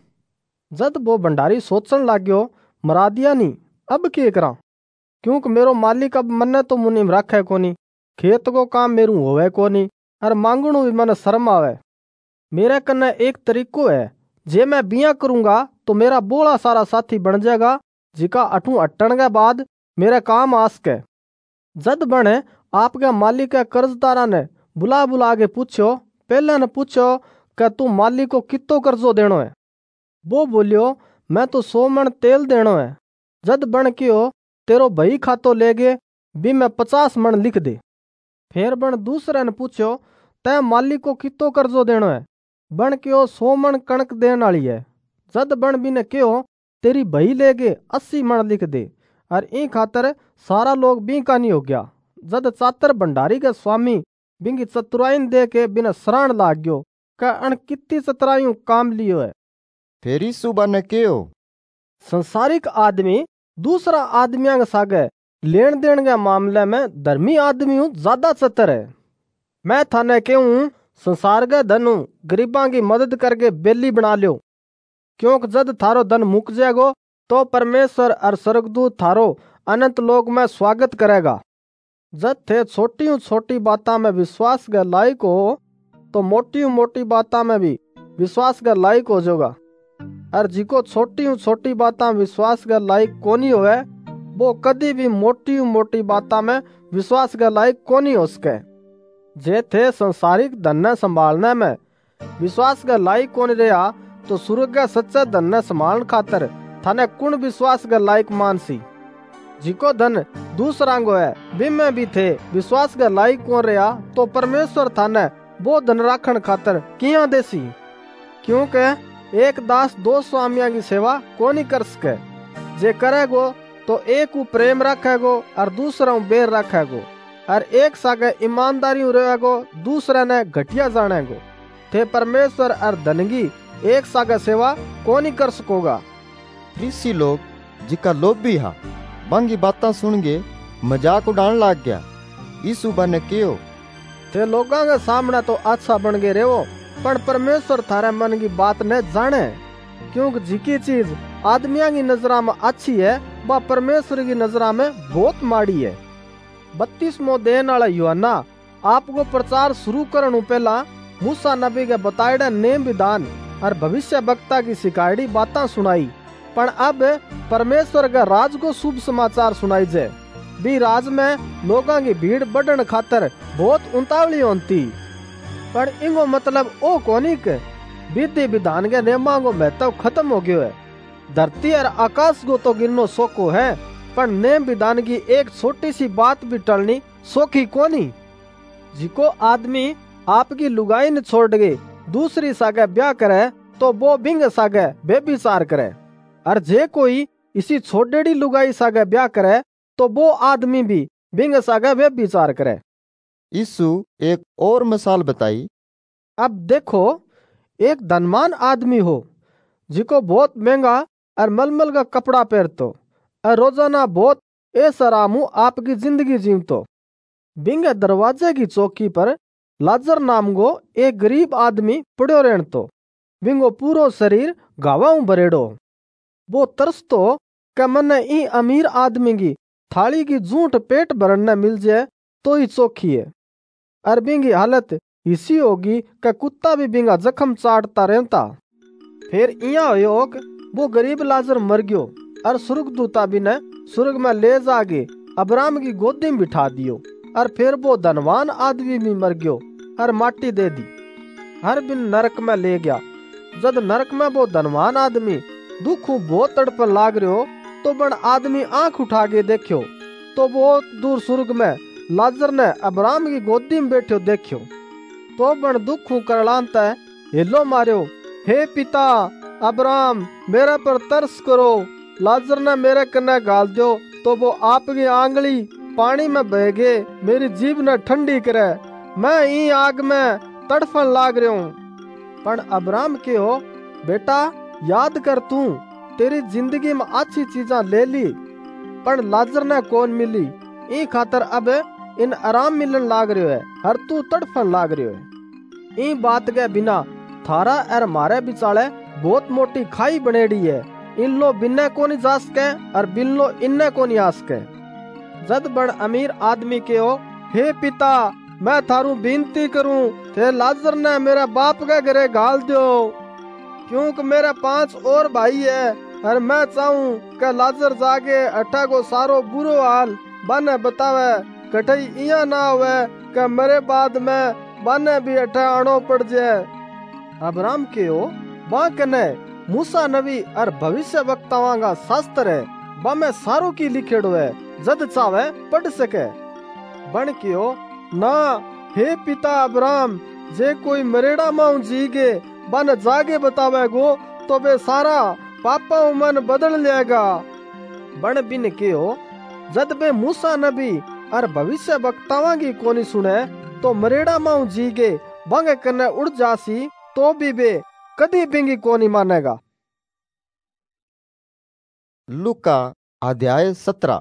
जद वो भंडारी सोचन लाग गयो मरा दिया नहीं अब के करा क्योंकि मेरो मालिक अब मन्ने तो मुनीम रखे कोनी खेत को काम मेरू होवे कोनी और मांगणु भी मन शर्म आवे। मेरे कन्ने एक तरीको है जे मैं बिया करूंगा तो मेरा बोला सारा साथी बन जाएगा जिका अठू अट्टन के बाद मेरे काम आ सके। जद बने आपके मालिक के कर्जदारा ने बुला बुला के पूछो पहले ने पूछो कि तू मालिक को कितो कर्जो देनो है। वो बोलियो मैं तो सौ मन तेल देनो है। जद बन कियो तेरो भई खातो ले गे भी मैं पचास मन लिख दे। फिर बन दूसरे ने पूछो तै मालिक को कितो कर्जो देनो है। बन क्यों सौ मन कणक देन वाली है। जद बन भी ने क्यों तेरी भई ले गे अस्सी मन लिख दे और ई खातर सारा लोग बी का नहीं हो गया। जद चातर भंडारी के स्वामी बिंगी चतुराइन दे के बिना सराण लाग गयो का अण कितनी चतुराइयों काम लियो है। फिर यीशु ने कहो संसारिक आदमी दूसरा आदमिया के सागे लेन देन के मामले में धर्मी आदमी हूँ ज्यादा चतर है। मैं थाने कहूँ संसार के धनु गरीबा की मदद करके बेली बना लियो क्योंकि जद थारो धन मुक जाएगो तो परमेश्वर और स्वर्गदूत थारो अनंत लोक में स्वागत करेगा। जद थे छोटी छोटी बातों में विश्वास के लायक हो तो मोटी मोटी बातों में भी विश्वास के लायक हो जाओगा। और जिको छोटी छोटी बातों में विश्वास के लायक कोनी होवे वो कदी भी मोटी मोटी बातों में विश्वास के लायक कोनी हो सके। जे थे संसारिक धन ने संभालने में विश्वास के लायक कोनी रहा तो स्वर्ग के सच्चे धन ने संभालने खातर थाने कुण विश्वास के लायक मानसी। जिको धन दूसरा गो है भी में भी थे विश्वास के लायक कौन रहा तो परमेश्वर थाने वो धन राखण खातर किया देसी। क्योंकि एक दास दो स्वामियों की सेवा कोनी कर सके। जे करेगो तो एक को प्रेम रखेगो और दूसरा बेर रखेगो और एक सागे ईमानदारी रहेगो दूसरे ने घटिया जानेगो। थे परमेश्वर और धनगी एक सागे सेवा कोनी कर सकोगा। फरीसी लोग जिका लोभी हा बंगी बातें सुन के मजाक उड़ान लाग गया। यीशु ने कहो थे लोगों के सामने तो अच्छा बन गए रहो पर परमेश्वर थारे मन की बात ने जाने क्योंकि जिकी चीज आदमियों की नजरा में अच्छी है वह परमेश्वर की नजरा में बहुत माड़ी है। बत्तीसमो देन वाला यूहन्ना आपको प्रचार शुरू करने पहला मूसा नबी के बताएड़े नेम विधान और भविष्य वक्ता की सिखाईडी बातें सुनाई। पर अब परमेश्वर के राज को शुभ समाचार सुनाई जे। भी राज में लोगों की भीड़ बढ़न खातर बहुत उतावली होती। पर इंगो मतलब ओ कोनी के विधि विधान के नियमों को महत्व खत्म हो गयो है। धरती और आकाश को तो गिननो सोखो है, पर नेम विधान की एक छोटी सी बात भी टलनी सोखी कोनी। जिको आदमी आपकी लुगाई ने छोड़ गए दूसरी सागे ब्याह करे तो वो बिंग सागे बेबिचार करे, और जे कोई इसी छोड़ेड़ी लुगाई सागे ब्याह करे तो वो आदमी भी बिंग सागे बेबिचार करे। यीशु एक और मिसाल बताई। अब देखो, एक धनवान आदमी हो जिको बहुत महंगा और मलमल का कपड़ा पहनतो और रोजाना बहुत ऐसरामू आपकी जिंदगी जीवतो। बिंगे दरवाजे की चौकी पर लाजर नाम को एक गरीब आदमी पड़ो रहतो। बिंगो पूरो शरीर घावाऊ भरेड़ो। वो तरसतो कि मने ई अमीर आदमी की थाली की जूठ पेट भरने मिल जाए तो ही चौखी है। और बिंगी हालत इसी होगी कि कुत्ता भी बिंगा जख्म चाटता रहता। फिर इया हो वो गरीब लाजर मर गयो और स्वर्गदूता भी ने स्वर्ग में ले जाके अब्राहम की गोदी में बिठा दियो। और फिर वो धनवान आदमी भी मर गयो और माटी दे दी। हर बिन नरक में ले गया। जब नरक में वो धनवान आदमी दुख बहुत तड़पन लाग रहो तो बन आदमी आंख उठा के देखो तो बहुत दूर स्वर्ग में लाजर ने अब्राहम की गोदी में बैठो देखो। तो बन दुख करलांता है, हिलो मारो, हे पिता अब्राहम मेरे पर तरस करो, लाजर ने मेरे कन्ने गाल दो तो वो आपकी आंगली पानी में बह गए, मेरी जीभ ने ठंडी करे, मैं ई आग में तड़फन लाग रहा हूँ। पर अब्राहम के हो, बेटा याद कर तू तेरी जिंदगी में अच्छी चीजा ले ली पर लाजर ने कौन मिली। ई खातर अब इन आराम मिलन लाग रहे है हर तू तड़फन लाग रहे है। ई बात के बिना थारा और मारे बिचाले बहुत मोटी खाई बनेड़ी है। इन लो बिन्ने को नहीं जा सके और बिन लो इन्ने को नहीं आ सके। जद बड़ अमीर आदमी के हो, हे पिता मैं थारू बिनती करूं थे लाजर ने मेरे बाप के घरे गाल दो, क्योंकि मेरे पांच और भाई है और मैं चाहूं कि लाजर जाके अठा को सारो बुरो हाल बने बतावे, कठई इया ना हुए कि मेरे बाद में बने भी अठा आनो पड़ जाए। अब्राहम के हो बा कने मूसा नबी और भविष्य वक्तावां का शास्त्र है, बा में सारो की लिखेड़ो है, जद चावे पढ़ सके। बन क्यों ना, हे पिता अब्राहम जे कोई मरेड़ा माऊ जी गे बन जागे बतावे गो तो वे सारा पापा मन बदल लेगा। बन बिन क्यों जद बे मूसा नबी और भविष्य वक्तावां की कोनी सुने तो मरेड़ा माऊ जी गे बंगे कने उड़ जासी तो भी बे कदी बिंगी कोनी मानेगा। लूका अध्याय सत्रह।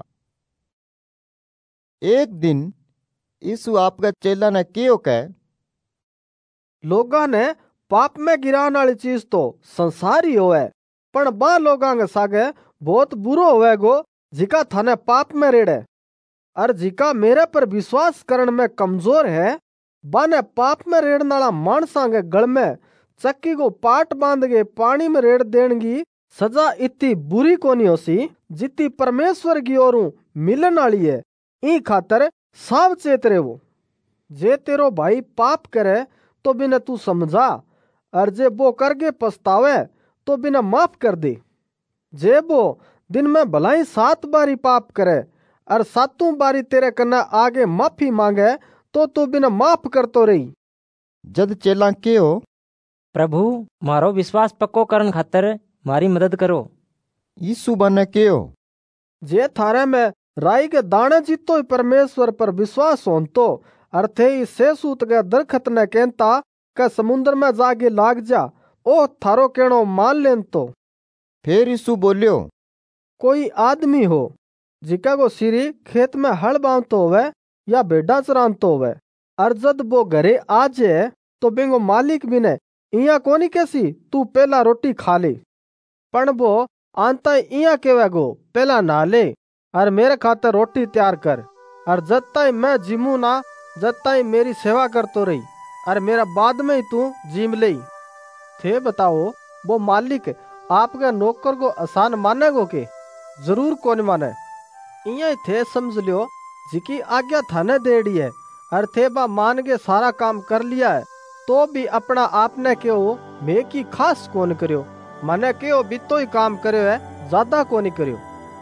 एक दिन यीशु आपका चेला ने क्यों कहे, लोगा ने पाप में गिराने वाली चीज तो संसार ही होवे, पर बा लोगा के सागे बहुत बुरो होवे गो जिका थाने पाप में रेड़े और जिका मेरे पर विश्वास करने में कमजोर है, बाने पाप में रेड़ने वाला मानसा के गल में चक्की को पाट बांध के पानी में रेड़ देने की सजा इतनी बुरी कोनी होसी जितनी परमेश्वर की ओर मिलन वाली है। ई खातर सावचेत रहो। जे तेरो भाई पाप करे तो बिना तू समझा और जे वो करके पछतावे तो बिना माफ कर दे। जे वो दिन में भलाई सात बारी पाप करे और सातों बारी तेरे कन्ने आगे माफी मांगे तो तू बिना माफ करतो रही। जद चेला के हो, प्रभु मारो विश्वास पक्को करन खातर मारी मदद करो। यीशु बने के हो, जे थारे में राई के दाने जीतो ही परमेश्वर पर विश्वास होन तो अर्थे ही सेसूत के दरखत ने कहता के समुद्र में जाके लाग जा, ओ थारो कहनो मान लेन तो। फिर यीशु बोलियो, कोई आदमी हो जिका को सिरी खेत में हल बांधतो होवे या भेड़ा चरानतो होवे और जद वो घरे आ जाए तो बिंगो मालिक भी ने इया कोनी कैसी तू पहला रोटी खा ले, पण वो आंता इया केवेगो पहला नहा ले और मेरे खातर रोटी तैयार कर और जद ताई मैं जिमू ना जद ताई मेरी सेवा करतो रही। और मेरा बाद में ही तू जीम ले। थे बताओ वो मालिक आपके नौकर को आसान मानेगो के? जरूर कौन माने। इया थे समझ लियो जिकी आज्ञा थाने देड़ी है और थे बा मान के सारा काम कर लिया है, तो भी अपना आपने क्यों मैं की खास कौन करियो, मने क्यों बितो ही काम करियो है, ज्यादा कौन करियो।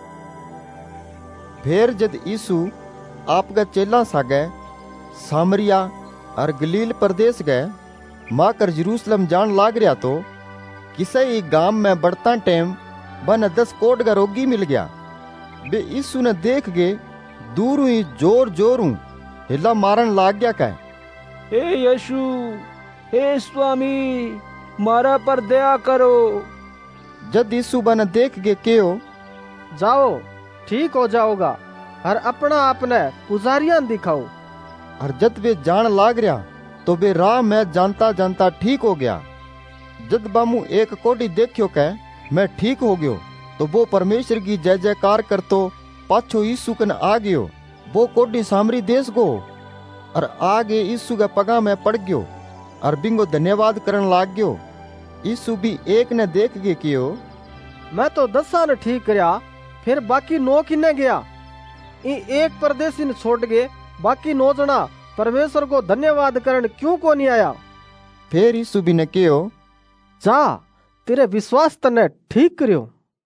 फिर जद यीशु आपका चेला सागे सामरिया और गलील प्रदेश गए माँ कर यरूशलेम जान लाग रहा, तो किसी ही गांव में बढ़ता टाइम बन दस कोट का रोगी मिल गया। बे यीशु ने देख के दूर ही जोर जोर हूँ हिला मारन लाग गया। कह हे यीशु, हे स्वामी, मारा पर दया करो। जद यीशु बन देख के क्यों जाओ ठीक हो जाओगा और अपना आपने पुजारियां दिखाओ। और जद वे जान लाग रहा तो वे राह में जानता जानता ठीक हो गया। जद बामू एक कोटी देखियो कह मैं ठीक हो गयो, तो वो परमेश्वर की जय जयकार करतो पाछो यीशु कन आ गयो। वो कोटी सामरी देश गो और आगे यीशु के पगा में पड़ गयो और बिंगो धन्यवाद करन लाग गयो। यीशु भी एक ने देख के कियो, मैं तो दसा ने ठीक करया, फिर बाकी नौ किन्ने गया। इ एक परदेसी ने छोड़ के बाकी नौ जना परमेश्वर को धन्यवाद करन क्यों को नहीं आया। फिर यीशु भी ने कियो, जा तेरे विश्वास तने ठीक करियो।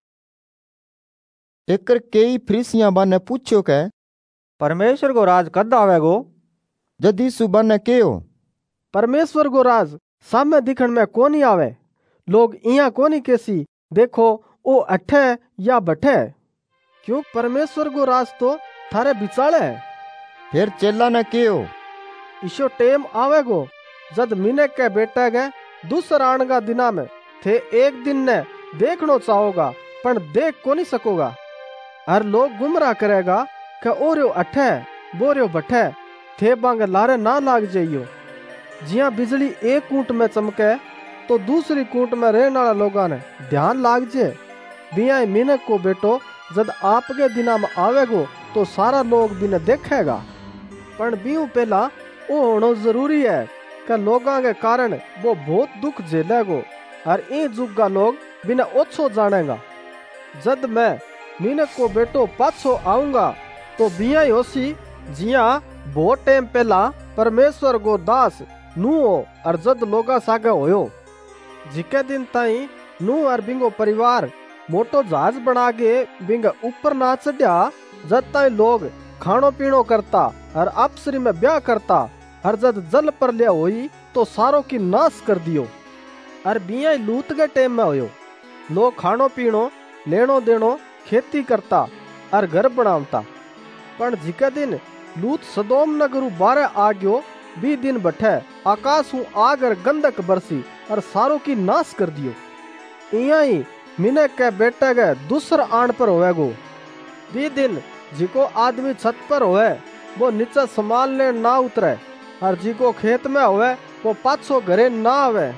एकर कई फरीसियां बाने पूछ्यो के परमेश्वर को राज कद आवेगो। जद यीशु बाने कहो, परमेश्वर को राज सामने दिखण में कोनी आवे। लोग इया कोनी कैसी देखो ओ अठे या बठे, क्यों परमेश्वर को राज तो थारे बिचाले है। फिर चेला ने कहो, ईशो टेम आवेगो जद मिनक के बेटा के दूसरा आण का दिना में थे एक दिन ने देखनो चाहोगा पण देख को नहीं सकोगा। हर लोग गुमराह करेगा कि ओरियो अठे बोरियो बठे, थे बांग लारे ना लाग जाइयो। जिया बिजली एक कूट में चमके तो दूसरी कूट में रहने वाला लोगा ने ध्यान लाग जे। बिया मिनक को बेटो जद आपके दिना में आवेगो तो सारा लोग बिना देखेगा, पण बियू पहला वो होना जरूरी है कि लोगों के कारण वो बहुत दुख झेलेगो और इन जुग का लोग बिना ओछो जानेगा। जद मैं मिनक को बेटो पाछो आऊंगा तो बिया होसी जिया बहुत टाइम पहला परमेश्वर को दास नूहो और जद लोगा सागे होयो। जिके दिन ताई नू और बिंगो परिवार मोटो जहाज बना के बिंग ऊपर ना चढ़िया, जद ताई लोग खानो पीनो करता और अप्सरी में ब्याह करता और जद जल पर लिया हुई तो सारों की नाश कर दियो। और बिया लूत के टाइम में होयो, लोग खानो पीनो लेनो देनो खेती करता और घर बनावता। पण जिके दिन लूत सदोम नगरू बारे आ गयो, बी दिन बठे आकाश हूँ आग और गंधक बरसी और सारों की नाश कर दियो। इया ही मिनक के बेटे के दूसरा आण पर होवेगो। बी दिन जिको आदमी छत पर होवे वो नीचे सामान ले ना उतरे और जिको खेत में होवे वो पाछो घरे ना आवे।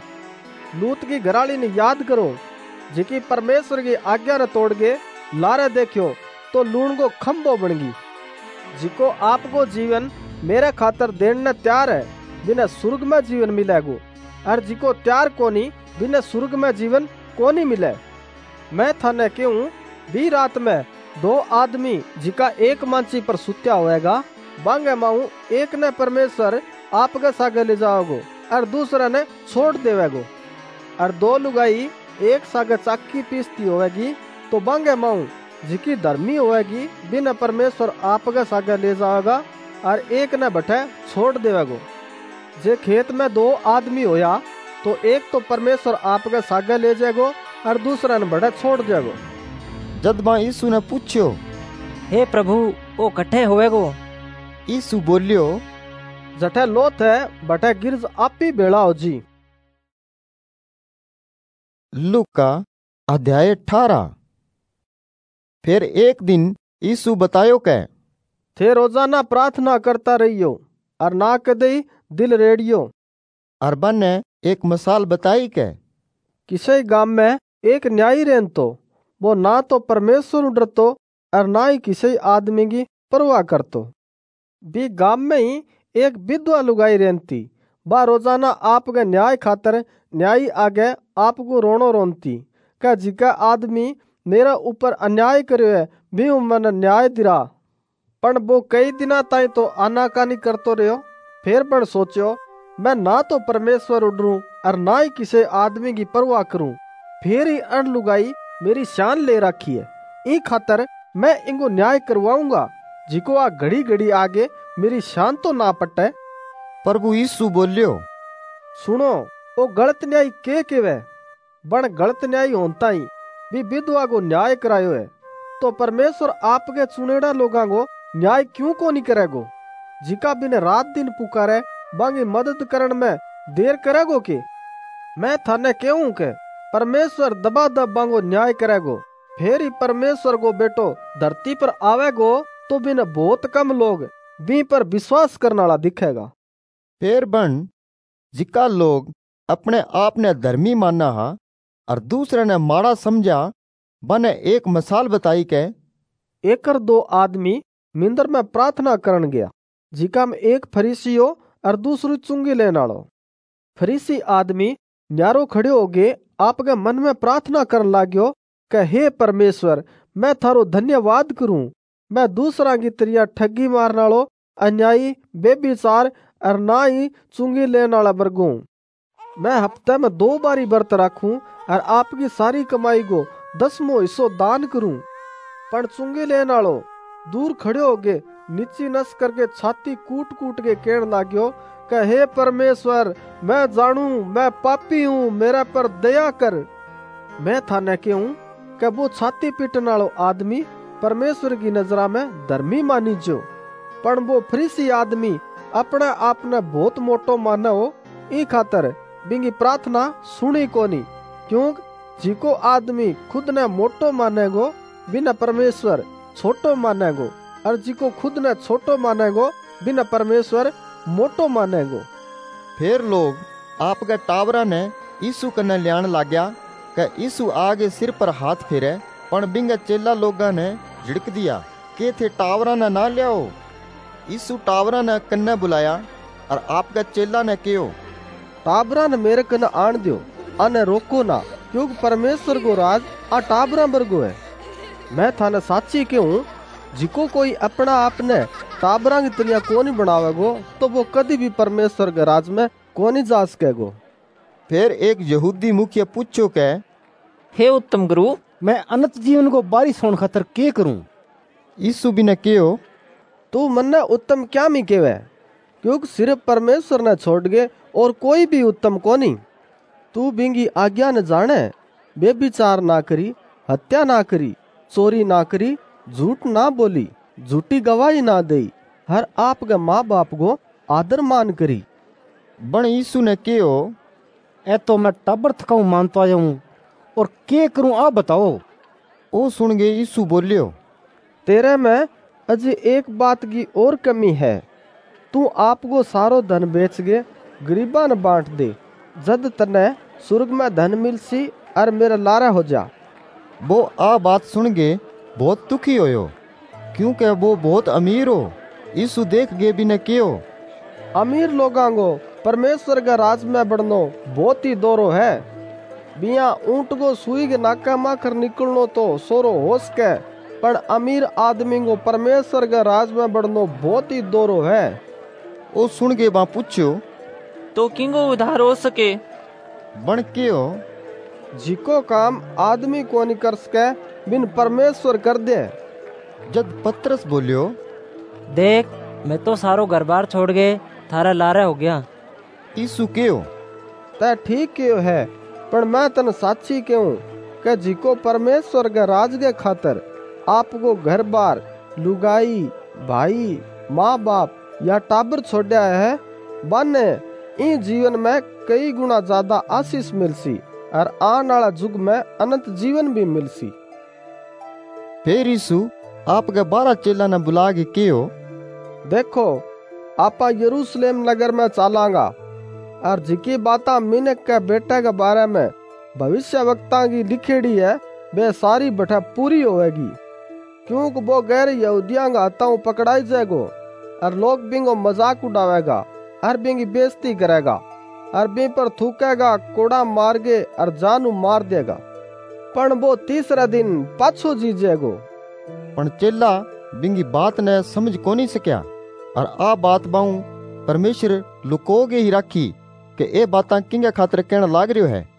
लूत की घराली ने याद करो, जिकी परमेश्वर की आज्ञा ने तोड़ के लारे देखियो तो लूण को खंबो बनगी। जिको आपको जीवन मेरे खातर देने तैयार है बिना स्वर्ग में जीवन मिलेगो, और जिको तैयार कोनी बिना स्वर्ग में जीवन कोनी मिले। मैं थाने क्यों भी रात में दो आदमी जिका एक मांची पर सुत्या होएगा, बांगे माऊ एक ने परमेश्वर आपके सागे ले जाओगो और दूसरा ने छोड़ देवेगो। और दो लुगाई एक सागे चाकी पीसती होएगी तो बांगे माऊ जिकी धर्मी होएगी बिना परमेश्वर आपके सागे ले जाएगा और एक ने बठे छोड़ देवेगो। जे खेत में दो आदमी होया तो एक तो परमेश्वर आपके सागे ले जाएगो और दूसरा ने बठे छोड़ देगो। जद मां यीशु ने पूछ्यो, हे प्रभु ओ कठे होवेगो? यीशु बोलियो, जठे लोथ है बठे गिरज आप ही बेड़ा हो जी। लूका अध्याय अठारह। फिर एक दिन यीशु बतायो कै थे रोजाना प्रार्थना करता रहियो और ना कदई दिल रेडियो। और बन्ने एक मिसाल बताई कै किसी गांव में एक न्यायी रहन तो वो ना तो परमेश्वर डरतो और ना ही किसी आदमी की परवाह करतो। भी गांव में ही एक विधवा लुगाई रहती, बा रोजाना आपके न्याय खातर न्यायी आगे आपको रोनो रोनती का जिका आदमी मेरा ऊपर अन्याय करे है भी मन न्याय दिरा। पण वो कई दिना ताई तो आनाकानी करतो रहो। फिर पण सोचो मैं ना तो परमेश्वर उडरूं और ना ही किसी आदमी की परवाह करूं। फिर ही अण लुगाई मेरी शान ले रखी है। ई खातर मैं इनको न्याय करवाऊंगा जिको आ घड़ी घड़ी आगे मेरी शान तो ना पटे। प्रभु यीशु बोलियो, सुनो वो गलत न्याय के केवे बण गलत न्याय होता ही भी विधवा को न्याय करायो है तो परमेश्वर आपके चुनेड़ा लोगों को न्याय क्यों को नहीं करेगो। जिका बिन रात दिन पुकारे बांगी मदद करण में देर करेगो के। मैं थाने कहूं के परमेश्वर दबा दब बांगो न्याय करेगो। फिर ही परमेश्वर को बेटो धरती पर आवेगो तो बिन बहुत कम लोग बी पर विश्वास करने वाला दिखेगा। फिर बन जिका लोग अपने आप ने धर्मी माना हा और दूसरे ने माड़ा समझा बने एक मिसाल बताई के एक दो आदमी मिंदर में प्रार्थना करन गया जिका में एक फरीसियो और दूसरी चुंगी लेने वालो। फरीसी आदमी न्यारो खड़े हो गए आपके मन में प्रार्थना करन लाग्यो कि हे परमेश्वर मैं थारो धन्यवाद करूं मैं दूसरा की तरिया ठगी मारने वालो अन्यायी बेविचार और ना ही चुंगी लेने वाला वर्गों। मैं हफ्ते में दो बारी व्रत रखूं और आपकी सारी कमाई को दसमो हिस्सो दान करूं। पर चुंगी लेने वालो दूर खड़े हो गए नीची नस करके छाती कूट कूट के कहने लाग्यो कि हे परमेश्वर मैं जानू मैं पापी हूँ मेरे पर दया कर। मैं थाने कहूं कि वो छाती पीटने वालो आदमी परमेश्वर की नजरा में धर्मी मानी जो पर वो फरीसी आदमी अपने आप ने बहुत मोटो माने हो ई खातर बिंगी प्रार्थना सुनी कोनी। क्यों जिको आदमी खुद ने मोटो मानेगो बिना परमेश्वर छोटो मानेगो और जिको खुद ने छोटो मानेगो बिना परमेश्वर मोटो मानेगो। फिर लोग आपके टावरा ने यीशु कने लियान लाग्या कि यीशु आगे सिर पर हाथ फेरे पण बिंगे चेला लोगा ने झिड़क दिया के थे टावरा ने ना लियाओ। यीशु टावरा ने कन्ने बुलाया और आपके चेला ने कहो टाबरा ने मेरे कने आन दियो अने रोको ना क्योंकि परमेश्वर को राज आ टाबरा वर्गो है। मैं थाने साची कहूं जिको कोई अपना आपने टाबरा की तरिया कोनी बनावेगो तो वो कभी भी परमेश्वर के राज में कोनी जा सकेगो। फिर एक यहूदी मुखिया पूछो के हे उत्तम गुरु मैं अनंत जीवन को बारिश होने खातर के करूं। यीशु भी ने कहो तू मन्ने उत्तम क्या मी केवे क्योंकि सिर्फ परमेश्वर ने छोड़ गए और कोई भी उत्तम कोनी। तू बिंगी आज्ञा न जाने बेविचार ना करी हत्या ना करी चोरी ना करी झूठ ना बोली झूठी गवाही ना दई हर आपके माँ बाप को आदर मान करी। बण यीशु ने कहो ए तो मैं टाबर थकाऊ मानता हूँ और के करूं आप बताओ। ओ सुन गए यीशु बोलियो तेरे में अजी एक बात की और कमी है तू आपको सारो धन बेच के गरीबा न बांट दे जद तने स्वर्ग में धन मिलसी और मेरा लारा हो जा। वो आ बात सुन के बहुत दुखी होयो क्योंकि वो बहुत अमीर हो। यीशु देख के भी ने कहो अमीर लोगां को परमेश्वर के राज में बढ़नो बहुत ही दोरो है। बिया ऊंट को सुई के नाका माकर निकलनो तो सोरो हो सके पर अमीर आदमी को परमेश्वर के राज में बढ़नो बहुत ही दोरो है। ओ सुन के बा पूछो तो किंगो उधार हो सके बन के हो जिको काम आदमी को नहीं कर सके बिन परमेश्वर कर दे। जब पतरस बोलियो देख मैं तो सारो घर बार छोड़ गए थारा लारा हो गया। यीशु क्यों तै ठीक क्यों है पर मैं तन साची क्यों कि जिको परमेश्वर के राज के खातर आपको घर बार लुगाई भाई माँ बाप या टाबर छोड़ा है बने इन जीवन में कई गुना ज्यादा आशीष मिलसी और आने वाला युग में अनंत जीवन भी मिलसी। फिर यीशु आपके बारह चेला ने बुला के कहो देखो आपा यरूशलेम नगर में चलांगा और जिकी बाता मिनक के बेटे के बारे में भविष्य वक्ता की लिखेड़ी है वे सारी बठा पूरी होएगी क्योंकि वो गैर यहूदियों का हाथों पकड़ाई जाएगो और लोग बिंगो मजाक उड़ावेगा और बिंगी बेइज्जती करेगा और बी पर थूकेगा, कोड़ा मारगे और जानू मार देगा, पण वो तीसरा दिन पाछो जी जाएगो। पण चेला बिंगी बात ने समझ को नहीं सकिया और आ बात बाऊ परमेश्वर लुकोगे ही राखी के ए बातां किंगे खातर कहण लाग रह्यो है।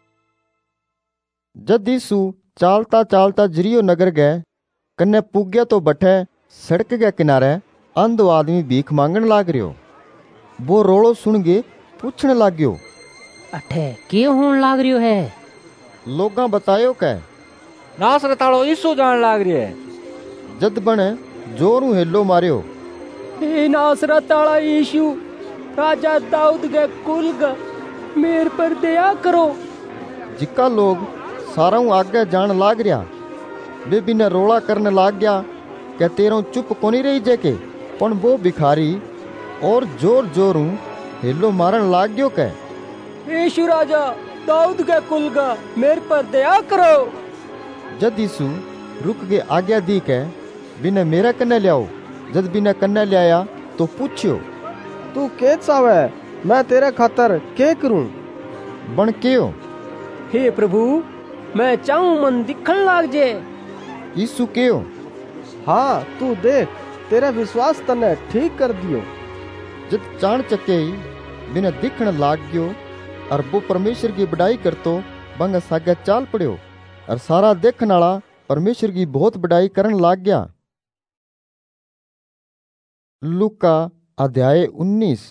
जद यीशु चालता चालता जरियो नगर गए, कन्ने पुग्या तो बठे सड़क के किनारे अंधो आदमी भीख मांगण लाग रह्यो। वो रोलो सुन के पूछण लाग्यो, अठे के होण लाग रह्यो है? लोगां बतायो कै नासरत वालो यीशु जान लाग रह्यो है। जद बने जोरू हेलो मारियो, हे नासरत वाला यीशु, राजा दाऊद के कुल का मेर पर दया करो। जिका लोग सारा आगे जान लाग रहा, वे बिना रोला करने लाग गया क्या तेरों चुप कोनी रही जेके, पण वो भिखारी और जोर जोरू हेलो मारन लाग गयो कै यीशु राजा दाऊद के कुल का मेर पर दया करो। जद यीशु रुक के आज्ञा दी कै बिना मेरा कन्ने लियाओ। जद बिना कन्ने लियाया तो पूछियो, तू के चावे, मैं तेरे खातर के करूं? बन केयो, हे प्रभु, मैं चाहूं मन दिखण लाग जे। यीशु केयो, हाँ तू देख, तेरा विश्वास तने ठीक कर दियो। जद चाण चके बिना दिखण लाग गयो और वो परमेश्वर की बड़ाई करतो बंग सागे चाल पड़ियो और सारा देखण वाला परमेश्वर की बहुत बड़ाई करन लाग गया। लूका अध्याय उन्नीस।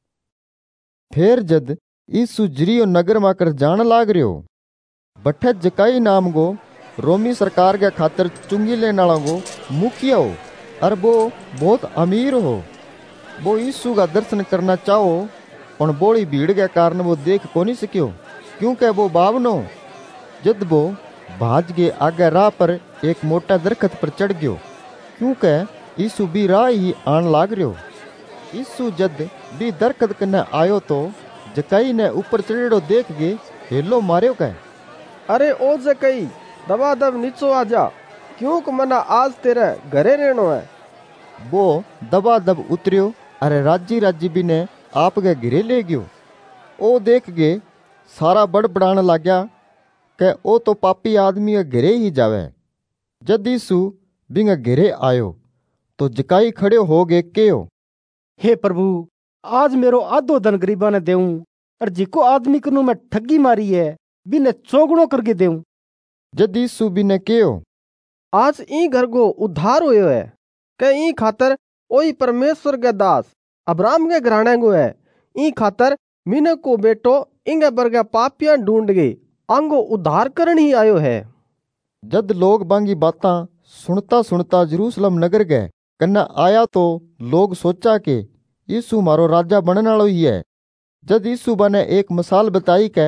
फिर जद यीशु जरियो नगर माकर जान लाग रह्यो, बठे जकाई नाम गो रोमी सरकार के खातर चुंगी लेने वाला गो मुखिया हो और वो बहुत अमीर हो। वो यीशु का दर्शन करना चाहो, पण बोली भीड़ के कारण वो देख को नहीं सकियो, क्योंकि वो बावनो। जद वो भाज के आगे राह पर एक मोटा दरखत पर चढ़ गयो, क्योंकि यीशु भी राह ही आन लाग रह्यो। यीशु जद भी दरखत कने आयो तो जकाई ने ऊपर चढ़ेड़ो देख के हेलो मारियो कहे, अरे ओ जकाई, दबा दब नीचो आ जा, क्योंकि मना आज तेरे घरे रहनो है। वो दबा दब उतरियो अरे राजी राजी भी ने आप के घिरे ले गयो। ओ देख के सारा बड़बड़ान लग गया के ओ तो पापी आदमी के घिरे ही जावे। जद यीशु बिंगे घिरे आयो तो जकाई खड़े हो गए केयो, हे प्रभु, आज मेरो आधो धन गरीबा ने देऊं और जिको आदमी कनु मैं ठगी मारी है बिने चौगुणो करके देऊं। जद यीशु बिने केयो, आज ई घर को उद्धार होयो है के ई खातर ओई परमेश्वर के दास अब्राहम के घराने को है। ई खातर मिने को बेटो इंगे बरगे पापियां ढूंढ गई आंगो उद्धार करन ही आयो है। जद लोग बांगी बातां सुनता सुनता यरूशलेम नगर गए कन्ना आया तो लोग सोचा के यीशु मारो राजा बनने वालो ही है। जद यीशु बने एक मिसाल बताई के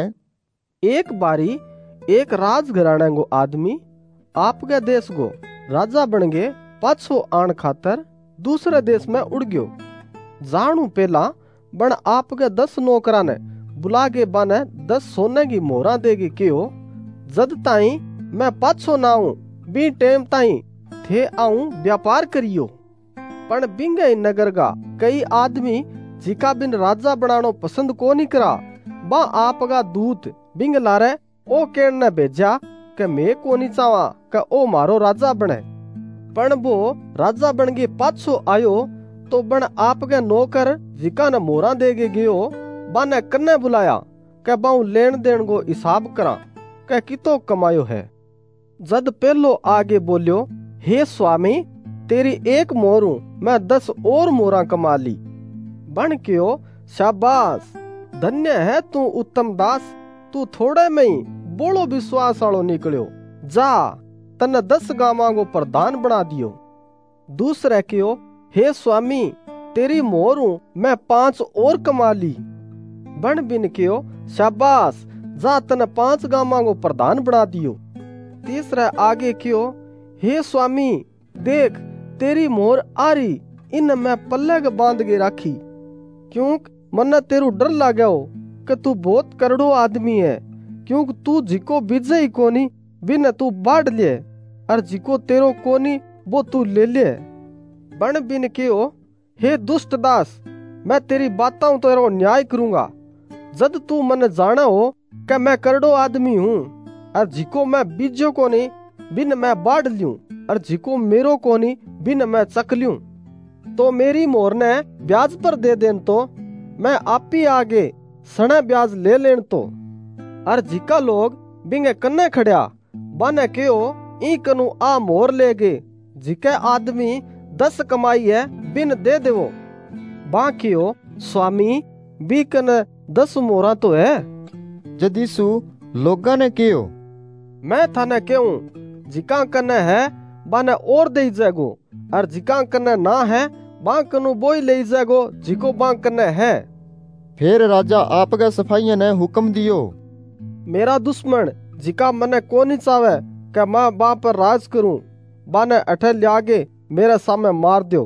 एक बारी एक राज घराने को आदमी आपके देश को राजा बन गए पाछो आन खातर दूसरे देश में उड़ गयो। जानू पहला बन आपके दस नौकरा ने बुला के बने दस सोने की मोहरा देगी क्यों, जद ताई मैं पाछो ना आऊं बी टेम ताई थे आऊं व्यापार करियो। पण बिंगे नगर का कई आदमी जिका बिन राजा बनानो पसंद को नहीं करा, बा आपका दूत बिंग लारे ओ कहन ने भेजा के मैं को नहीं चावा के ओ मारो राजा बने। पण वो राजा बन के पाछो आयो तो बन आपके नौकर जिका न मोरा देगे गयो बाने कन्ने बुलाया के बाऊ लेन देन को हिसाब करा के कितो कमायो है। जद पहलो आगे बोलियो, हे स्वामी, तेरी एक मोरू मैं दस और मोरा कमा ली। बन क्यों, शाबाश, धन्य है तू उत्तम दास, तू थोड़े में ही बोलो विश्वास वालो निकलियो, जा तने दस गामा को प्रधान बना दियो। दूसरे क्यों, हे स्वामी, तेरी मोरू मैं पांच और कमा ली। बन बिन क्यों, शाबाश, जा तने पांच गामा को प्रधान बना दियो। तीसरा आगे क्यों, हे स्वामी, देख तेरी मोर आ रही, इन मैं पल्ले के बांध के राखी, क्योंकि मन्ने तेरू डर लाग्या हो कि तू बहुत करड़ो आदमी है, क्योंकि तू जिको बीजे ही कोनी बिन तू बाढ़ ले, और जिको तेरो कोनी वो तू ले ले। बन बिन क्यों, हे दुष्ट दास, मैं तेरी बातों तेरो न्याय करूंगा। जद तू मन जाना हो कि मैं करड़ो आदमी हूँ, और जिको मैं बीजो को नहीं बिन मैं बाढ़ ल्यूं, और जिको मेरो को नहीं बिन मैं चक ल्यूं, तो मेरी मोर ने ब्याज पर दे देन तो मैं आप ही आगे सने ब्याज ले लेन तो। और जिका लोग बिंगे कन्ने खड़िया बाने कहो ई कनु आ मोर ले गे, जिके आदमी दस कमाई है बिन दे देवो। बाकियो स्वामी बी कने दस मोरा तो है। जदीसु लोगा ने कहो मैं थाने कहूं जिका कने है बाने और दे जागो, और जिका कने ना है बा कनु बोई ले जागो जिको बा कने है। फिर राजा आपके सफाइया ने हुक्म दियो, मेरा दुश्मन जिका मने कोनी चावे कि मैं बा पर राज करूं, बाने अठे लियागे मेरे सामने मार दियो।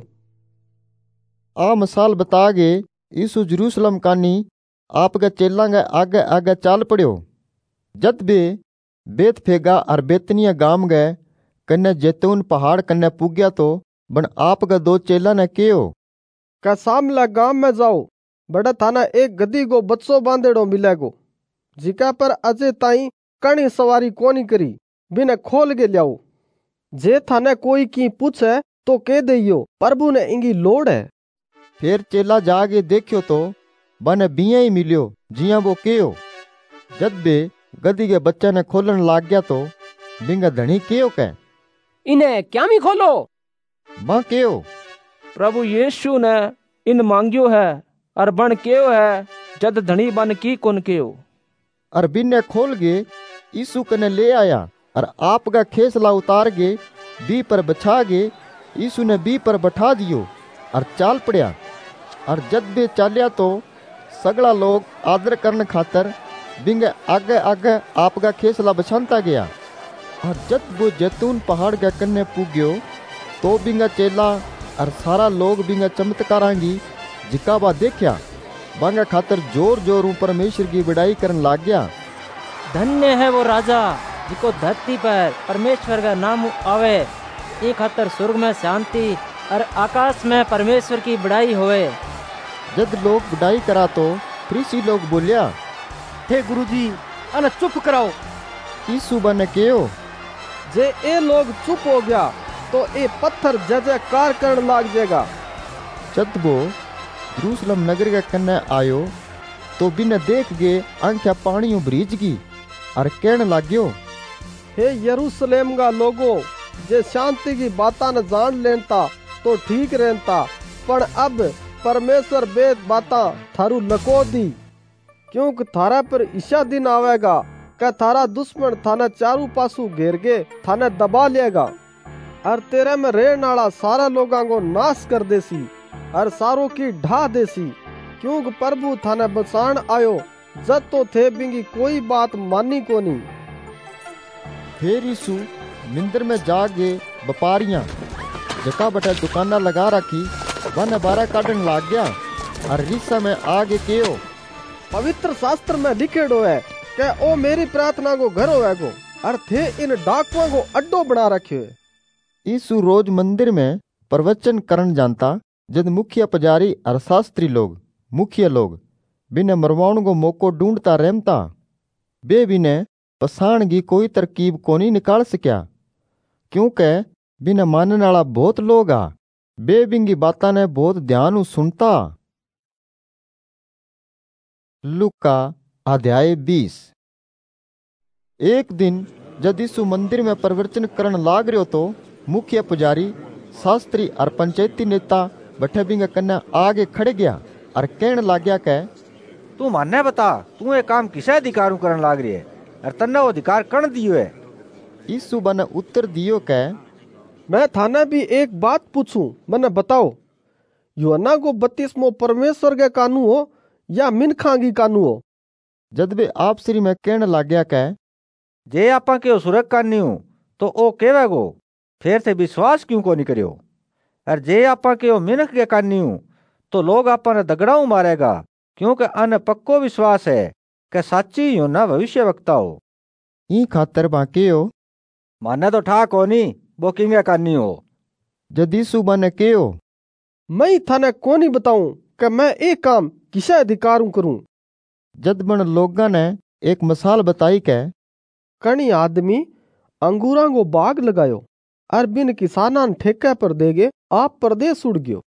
आ मिसाल बता गे यीशु जेरूसलम कानी आपके चेला के आगे आगे चाल पड़ियो। जद बे बेतफेगा और बेतनिया गाम गए कन्ने जैतून पहाड़ कन्ने पुग्या तो बन आपके दो चेला ने कहो का सामला गांव में जाओ, बड़ा थाना एक गद्दी को बच्चो बांधेड़ो मिलेगो, जिका पर अजय ताई कणी सवारी कोनी करी, बिना खोल के लियाओ। जे थाने कोई की पूछे तो कह दियो प्रभु ने इंगी लोड़ है। फिर चेला जाके देखियो तो बन बिया ही मिलियो जिया वो कहो। जद बे गद्दी के बच्चा ने खोलन लाग गया तो बिंगा धनी कहो कह इन्हें क्या मी खोलो। मां कहो प्रभु यीशु ने इन मांगियो है, और बन कहो है जद धनी बन की कुन कहो। और बिन ने खोल गे यीशु कने ले आया, और आपका खेसला उतार गे बी पर बछा गे यीशु ने बी पर बैठा दियो और चाल पड़िया। और जद बे चालिया तो सगला लोग आदर करने खातर बिंगे आगे आगे आपका खेसला बछानता गया। और जब वो जैतून पहाड़ के कन्ने पुग्यो तो बिंगा चेला और सारा लोग बिंगा चमत्कारांगी जिका बा देखया बांगा खातर जोर जोर परमेश्वर की बड़ाई करन लाग गया। धन्य है वो राजा जिको धरती पर परमेश्वर का नाम आवे, ये खातर स्वर्ग में शांति और आकाश में परमेश्वर की बड़ाई होवे। जब लोग बड़ाई करा तो फरीसी लोग बोलिया, हे गुरुजी अन चुप कराओ। यीशु बने कहो जे ए लोग चुप हो गया तो ए पत्थर जय जयकार करने लाग जाएगा। जब वो जेरूसलम नगर के कन्ने आयो तो बिन देख गे आंखिया पानी भरीज गई और कहने लाग्यो, हे यरूशलेम का लोगो, जे शांति की बाता न जान लेनता तो ठीक रहता, पर अब परमेश्वर बेद बाता थारू लको दी, क्योंकि थारा पर ईशा दिन आवेगा कि थारा दुश्मन थाने चारू पासू घेर के थाने दबा लेगा, और तेरे में रहने वाला सारा लोगों को नाश कर देसी और सारों की ढा देसी, क्योंकि प्रभु थाने बचान आयो, जब तो थे बिंगी कोई बात मानी को नहीं। फिर यीशु मंदिर में जाके व्यापारियां जका बटे दुकाना लगा रखी वन बारह काटन लाग गया और रिसा में आगे कहो, पवित्र शास्त्र में लिखेड़ो है कि ओ मेरी प्रार्थना को घर होएगो, और थे इन डाकुओं को अड्डो बना रखे। यीशु रोज मंदिर में प्रवचन करन जानता। जब मुखिया पुजारी और शास्त्री लोग मुखिया लोग बिने मरवाउन को मौको ढूंढता रहमता, बे बिने पसाण की कोई तरकीब कोनी निकाल सकिया, क्योंकि बिना मानने वाला बहुत लोग आ। बे बिंगी बाता ने बहुत ध्यान सुनता। लूका अध्याय बीस। एक दिन जब यीशु मंदिर में प्रवचन करन लाग रहो तो मुखिया पुजारी शास्त्री और पंचायती नेता बठे बिंगे कन्या आगे खड़े गया और कहने लाग गया के, तू मानने बता तू ये काम किसे अधिकार करन लाग रही है, और तन्ने वो अधिकार कण दियो है। यीशु बने उत्तर दियो के, मैं थाने भी एक बात पूछूं, मने बताओ, यूहन्ना को बपतिस्मो परमेश्वर के कानू हो या मिनखा की कानू हो? जद वे आप श्री में कहने लाग गया के, जे आपा के सुरग कानी हो तो ओ केवेगो, फिर से विश्वास क्यों को नहीं करियो, और जे आपा के ओ मिनख के कानी हो तो लोग आपा ने दगड़ाऊ मारेगा, क्योंकि अन पक्को विश्वास है कि सच्ची यूहन्ना भविष्य वक्ता हो। ई खातर बाके हो माने तो ठा कोनी वो किंगे कानी हो। जद यीशु बने कहो, मैं थाने कोनी बताऊं कि मैं एक काम किसे अधिकारों करूं। जद बन लोगा ने एक मिसाल बताई के कणी आदमी अंगूरा को बाग लगायो और बिन किसाना ठेके पर देगे आप परदेश उड़ गयो।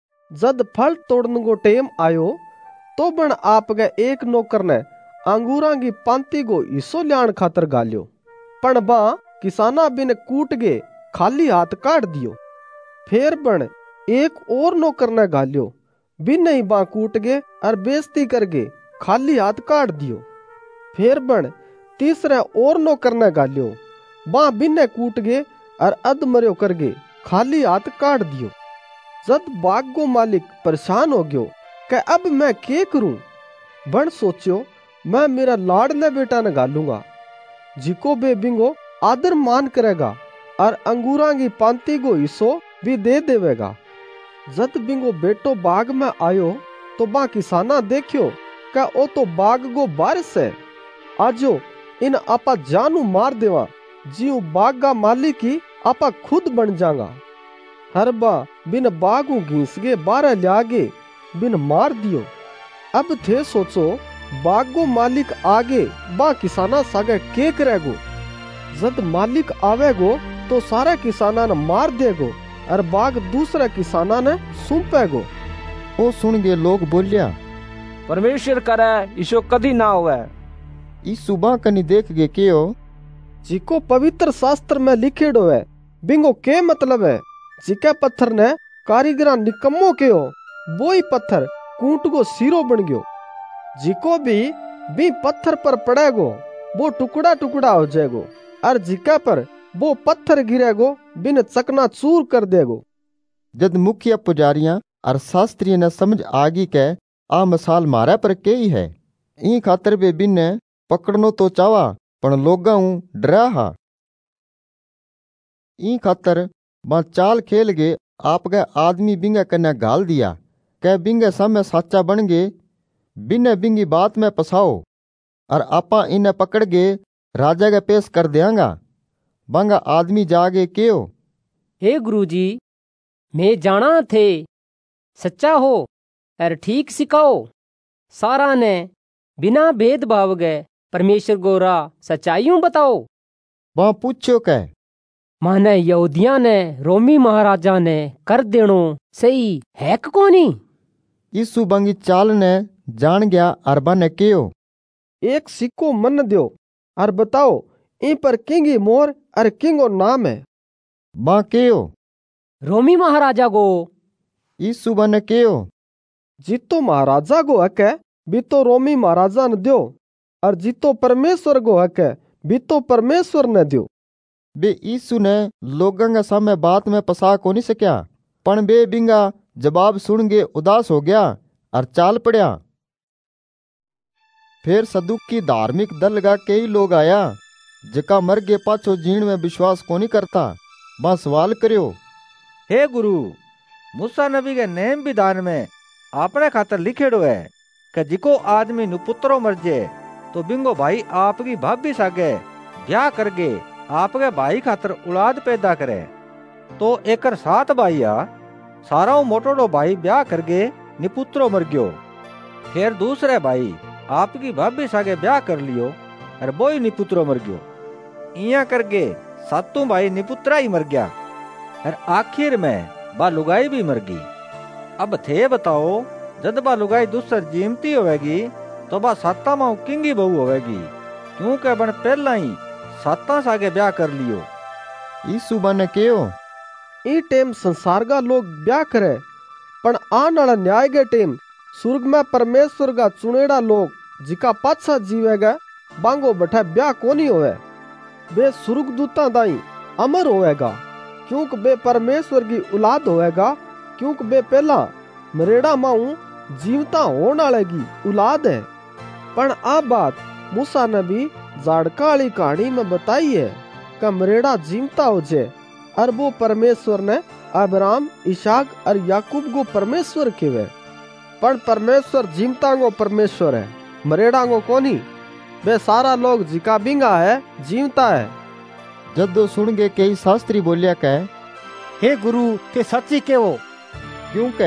जद फल तोड़ने को टेम आयो तो बन आप गए एक नौकर ने अंगूरा की पांती को हिस्सो लियान खातर गालियो, पण बा किसाना बिन कूट गे खाली हाथ काट दियो। फिर बन एक और नौकर ने गालियो, बिन ही बा कूट गे और बेइज्जती करके खाली हाथ काट दियो। फिर बन तीसरे और नौकर ने गालियो, बा बिन कूट गे और अध मर्यो करके खाली हाथ काट दियो। जद बाग को मालिक परेशान हो गयो कि अब मैं के करूं, बन सोचियो मैं मेरा लाडले बेटा ने गालूंगा, जिको बे बिंगो आदर मान करेगा और अंगूरा की पांती को हिस्सो भी दे देवेगा। जद बिंगो बेटो बाग में आयो तो बा किसाना देखियो क्या ओ तो बाग को बारिश है, आजो इन आपा जानू मार देवा, जीव बाग का मालिक ही आपा खुद बन जागा। हर बा बिन बागू घीस गे बारह लागे बिन मार दियो। अब थे सोचो बाग को मालिक आगे बा किसाना सागे के करेगो। जद मालिक आवेगो तो सारा किसाना ने मार देगो और बाग दूसरा किसाना ने सौंपेगो। ओ सुन गे लोग बोलिया, परमेश्वर करे ईशो कदी ना होवे। इस सुबह कनी देख गे के हो, जिको पवित्र शास्त्र में लिखेडो है बिंगो के मतलब है, जिके पत्थर ने कारीगरा निकम्मो के हो वो ही पत्थर कूट को सिरो बन गयो। जिको भी भी पत्थर पर पड़ेगो वो टुकड़ा टुकड़ा हो जाएगो और जिका पर वो पत्थर गिरेगो बिन चकना चूर कर देगो। जद मुखिया पुजारियां और शास्त्रियों ने समझ आगी के आ मिसाल मारे पर के ही है, ई खातर वे बिन पकड़नो तो चावा पण लोगा हूं डरा हा। ई खातर बा चाल खेल गे आप गए आदमी बिंगे कन्ने गाल दिया कै बिंगे सामे साचा बन गे, बिने बिंगी बात में पसाओ और आपा इन्हें पकड़ गे राजा के पेश कर देंगा। बंगा आदमी जागे के हो, हे गुरुजी मैं जाना थे सच्चा हो और ठीक सिखाओ। सारा ने बिना भेदभाव गए परमेश्वर गोरा सच्चाइयों बताओ। वहां पूछो कै माने यहूदिया ने रोमी महाराजा ने कर देनो सही है कोनी। यीशु बंगी चाल ने जान गया और बने के हो, एक सिक्को मन दो और बताओ इन पर किंगी मोर और किंगो नाम है। बा के हो, रोमी महाराजा को। यीशु बने के हो, जितो महाराजा को हक है भी तो रोमी महाराजा ने दो और जितो परमेश्वर को हक है भी तो परमेश्वर ने दो। बे यीशु ने लोगों के सामने बात में पसा को नहीं सकिया, पण बे बिंगा जवाब सुन के उदास हो गया और चाल पड़या। फिर सदुकी धार्मिक दल का कई लोग आया जिका मर के पाछो जीण में विश्वास को नहीं करता। बा सवाल करियो, हे गुरु, मूसा नबी के नेम विधान में आपने खातर लिखेड़ो है कि जिको आदमी नु पुत्रो मर जाए तो बिंगो भाई आपकी भाभी सागे ब्याह करके आपके भाई खातर औलाद पैदा करे। तो एकर सात भाई आ सारा मोटोड़ो भाई ब्याह करके निपुत्रो मर गयो। फिर दूसरे भाई आपकी भाभी सागे ब्याह कर लियो और वो ही निपुत्रो मर गयो। इया करके सातों भाई निपुत्रा ही मर गया और आखिर में बा लुगाई भी मर गई। अब थे बताओ जद बा लुगाई दूसर जीमती होवेगी तो बा साता मां किंगी बहू होवेगी, क्योंकि बन पहला ही साता सागे ब्याह कर लियो। यीशु बने के हो, ई टेम संसार का लोग ब्याह करे पण आने वाला न्याय के टेम स्वर्ग में परमेश्वर का चुनेड़ा लोग जिका पाछा जीवेगा बांगो बैठा ब्याह कोनी होवे। बे स्वर्गदूता दाई अमर होवेगा क्योंकि बे परमेश्वर की औलाद होवेगा, क्योंकि बे पहला मरेड़ा माऊ जीवता होने वाले की औलाद है। पण आ बात मूसा नबी जाड़का वाली कहानी में बताई है कि मरेड़ा जीवता हो जाए और वो परमेश्वर ने अब्राहम इसहाक और याकूब को परमेश्वर केवे। पण परमेश्वर जीवता को परमेश्वर है, मरेड़ा को कोनी। वे सारा लोग जिका बिंगा है जीवता है। जदो सुन के कई शास्त्री बोलिया कह, हे गुरु ते सच्ची के वो, क्यों कह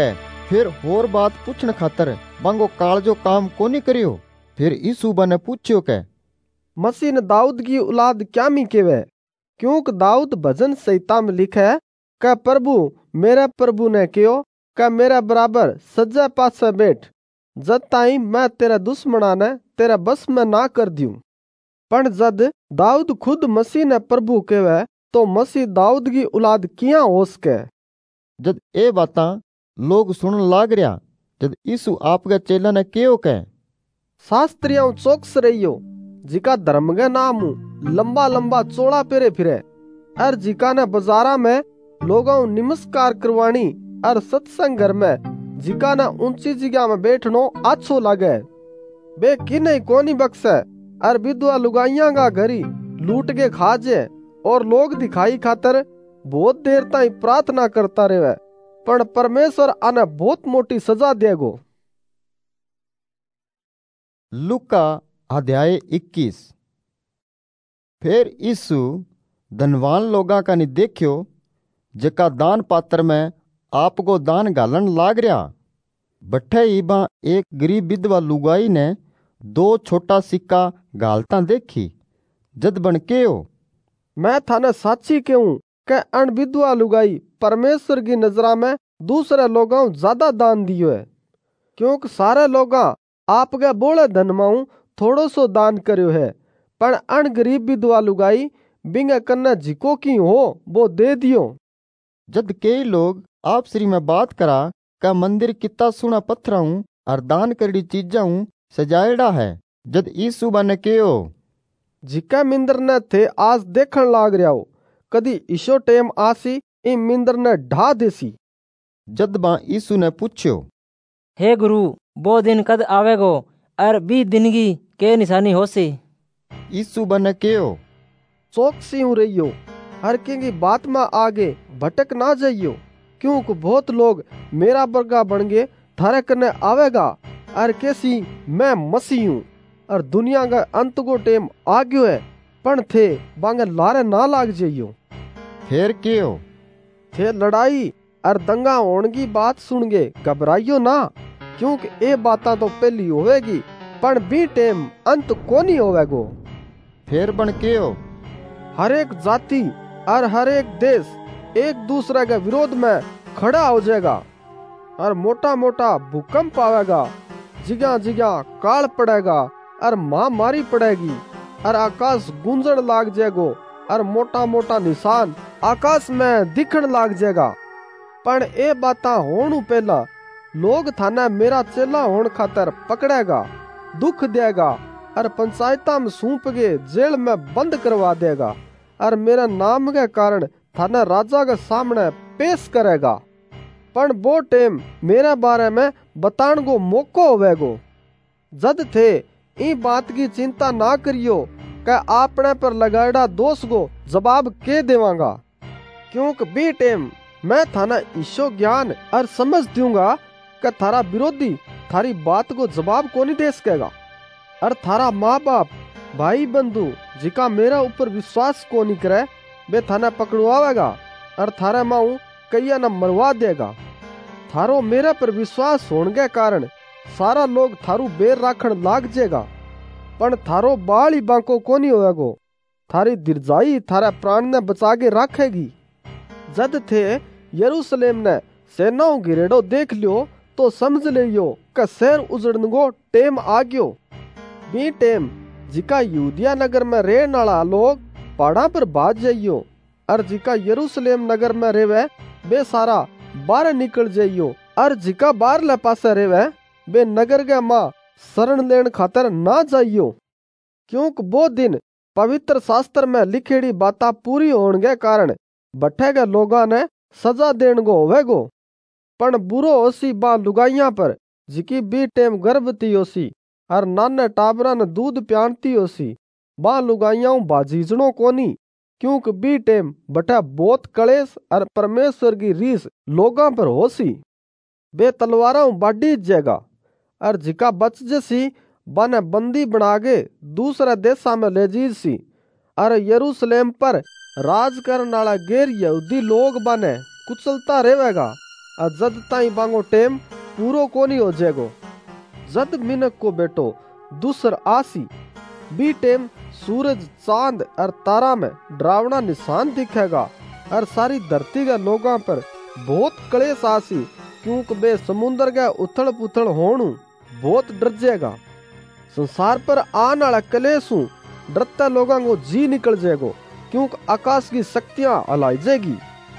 फिर होर बात पूछण खातर बांगो कालजो काम कोनी करियो। फिर यीशु बने पूछ्यो के मसीह ने दाऊद की औलाद क्या मी केवे, क्योंकि दाऊद भजन संहिता में लिखे है कि प्रभु मेरे प्रभु ने कहो कि मेरे बराबर सज्जे पासे बैठ, जद ताई मैं तेरे दुश्मना ने तेरे बस में ना कर दूं। पण जद दाऊद खुद मसीह ने प्रभु कहवे तो मसीह दाऊद की औलाद किया हो सके। जद ए बातां लोग सुनन लाग रहा, जद यीशु आपके चेला ने कहो के शास्त्रियों चौकस रहियो, जिका धर्म के नाम लंबा लंबा चोला पेरे फिरे, और जिका ने बाजारा में लोगों नमस्कार करवानी, और सत्संग घर में जिका ने ऊंची जगह में बैठनो अच्छो लगे। बे किन्हीं कोनी बख्शे, और विधवा लुगाइयां का घरी लूट के खाजे, और लोग दिखाई खातर बहुत देर ताई प्रार्थना करता रहे, पर परमेश्वर आने बहुत मोटी सजा देगो। लूका अध्याय इक्कीस। फिर यीशु धनवान लोगा का नि देखियो, जका दान पात्र में आपको दान घालन लाग रहा। बठे ही बा एक गरीब विधवा लुगाई ने दो छोटा सिक्का घालता देखी। जद बन के हो मैं थाने साची कहूं कि अन विधवा लुगाई परमेश्वर की नजरा में दूसरे लोगों ज्यादा दान दियो है, क्योंकि सारे लोगा आपके बोले धन माऊ थोड़ो सो दान करियो है, पर अन गरीब विधवा लुगाई बिंगे कन्ने जिको की हो वो दे दियो। जद कई लोग आप श्री में बात करा का मंदिर कितना सोना पत्थराऊं और दान करी चीजाऊं सजाएड़ा है। जद यीशु बने कहो जिका मिंदर ने थे आज देखन लाग रहा हो, कदी ईशो टेम आसी इ मिंदर ने ढा देसी। जद बा यीशु ने पूछ्यो हे गुरु वो दिन कद आवेगो और बी दिनगी के निशानी होसी। यीशु बने कहो चौकसी हूँ रहियो, हर की बात में आगे भटक ना जाइयो, क्योंकि बहुत लोग मेरा बरगा बन गए थारे कने आवेगा और कैसी मैं मसीह हूँ और दुनिया का अंत को टेम आ गयो है, पण थे बांगे लारे ना लाग जाइयो। फिर क्यों थे लड़ाई और दंगा होने की बात सुन के घबराइयो ना, क्योंकि ये बातें तो पहली होवेगी पण बी टेम अंत कोनी होवेगो। फिर बन के हो हर एक जाति और हर एक देश एक दूसरे के विरोध में खड़ा हो जाएगा और मोटा मोटा भूकंप आवेगा, जिगा जिगा काल पड़ेगा और महामारी पड़ेगी और आकाश गूंजन लाग जाएगो और मोटा मोटा निशान आकाश में दिखन लाग जाएगा। पण ए बाता होने पहला लोग थाने मेरा चेला होने खातर पकड़ेगा, दुख देगा और पंचायता में सूंप के जेल में बंद करवा देगा और मेरा नाम के कारण थाने राजा के सामने पेश करेगा। पण वो टेम मेरे बारे में बतान को मौको होवेगो। जद थे ई बात की चिंता ना करियो कि आपने पर लगाएड़ा दोष को जवाब के देवांगा, क्योंकि बी टेम मैं थाना ईशो ज्ञान और समझ दूंगा कि थारा विरोधी थारी बात को जवाब को नहीं दे सकेगा और थारा माँ बाप भाई बंधु जिका मेरा ऊपर विश्वास को नहीं करे वे थाना पकड़वावेगा और थारा माऊ कईया न मरवा देगा। थारो मेरा पर विश्वास होने के कारण सारा लोग थारू बेर राखण लाग जाएगा, पण थारो बाल ही बांको कोनी होएगो। थारी दीर्घाई थारा प्राण ने बचा के रखेगी। जद थे यरूशलेम ने सेनाओं गिरेडो देख लियो तो समझ लियो कि शहर उजड़न को टेम आ गयो। बी टेम जिका यहूदिया नगर में रहने वाला लोग पहाड़ा पर भाग जाइयो और जिका यरूशलेम नगर में रेवे बे सारा बाहर निकल जाइयो और जिका बाहर ले पासे रेवे बे नगर के माँ शरण लेन खातर ना जाइयो, क्योंकि वो दिन पवित्र शास्त्र में लिखेड़ी बातें पूरी होने के कारण बठे के लोगा ने सजा देन को होवेगो। पण बुरो होसी बा लुगाइया पर जिकी बी टेम गर्भवती होसी और नाने टाबरा ने दूध प्यानती होसी, बा लुगाइयाओं बाजीजनो कोनी, क्योंकि बी टेम बठा बहुत कलेश और परमेश्वर की रीस लोगां पर होसी। बे तलवारों बाडी जाएगा और जिका बच जसी बाने बंदी बना के दूसरे देशा में ले जीसी और यरूशलेम पर राज करने वाला गैर यहूदी लोग बाने कुचलता रहेगा और जद ताई बांगो टेम पूरो कोनी हो जाएगो। जद मिनक को बेटो दूसर आसी बी टेम सूरज चांद और तारा में डरावना निशान दिखेगा और सारी धरती के लोगों पर बहुत क्लेश आसी, क्योंकि बे समुद्र के उथल पुथल होणु बहुत डर जाएगा। संसार पर आने वाला क्लेश डरते लोगों को जी निकल जाएगो, क्योंकि आकाश की शक्तियां हलाई जाएगी।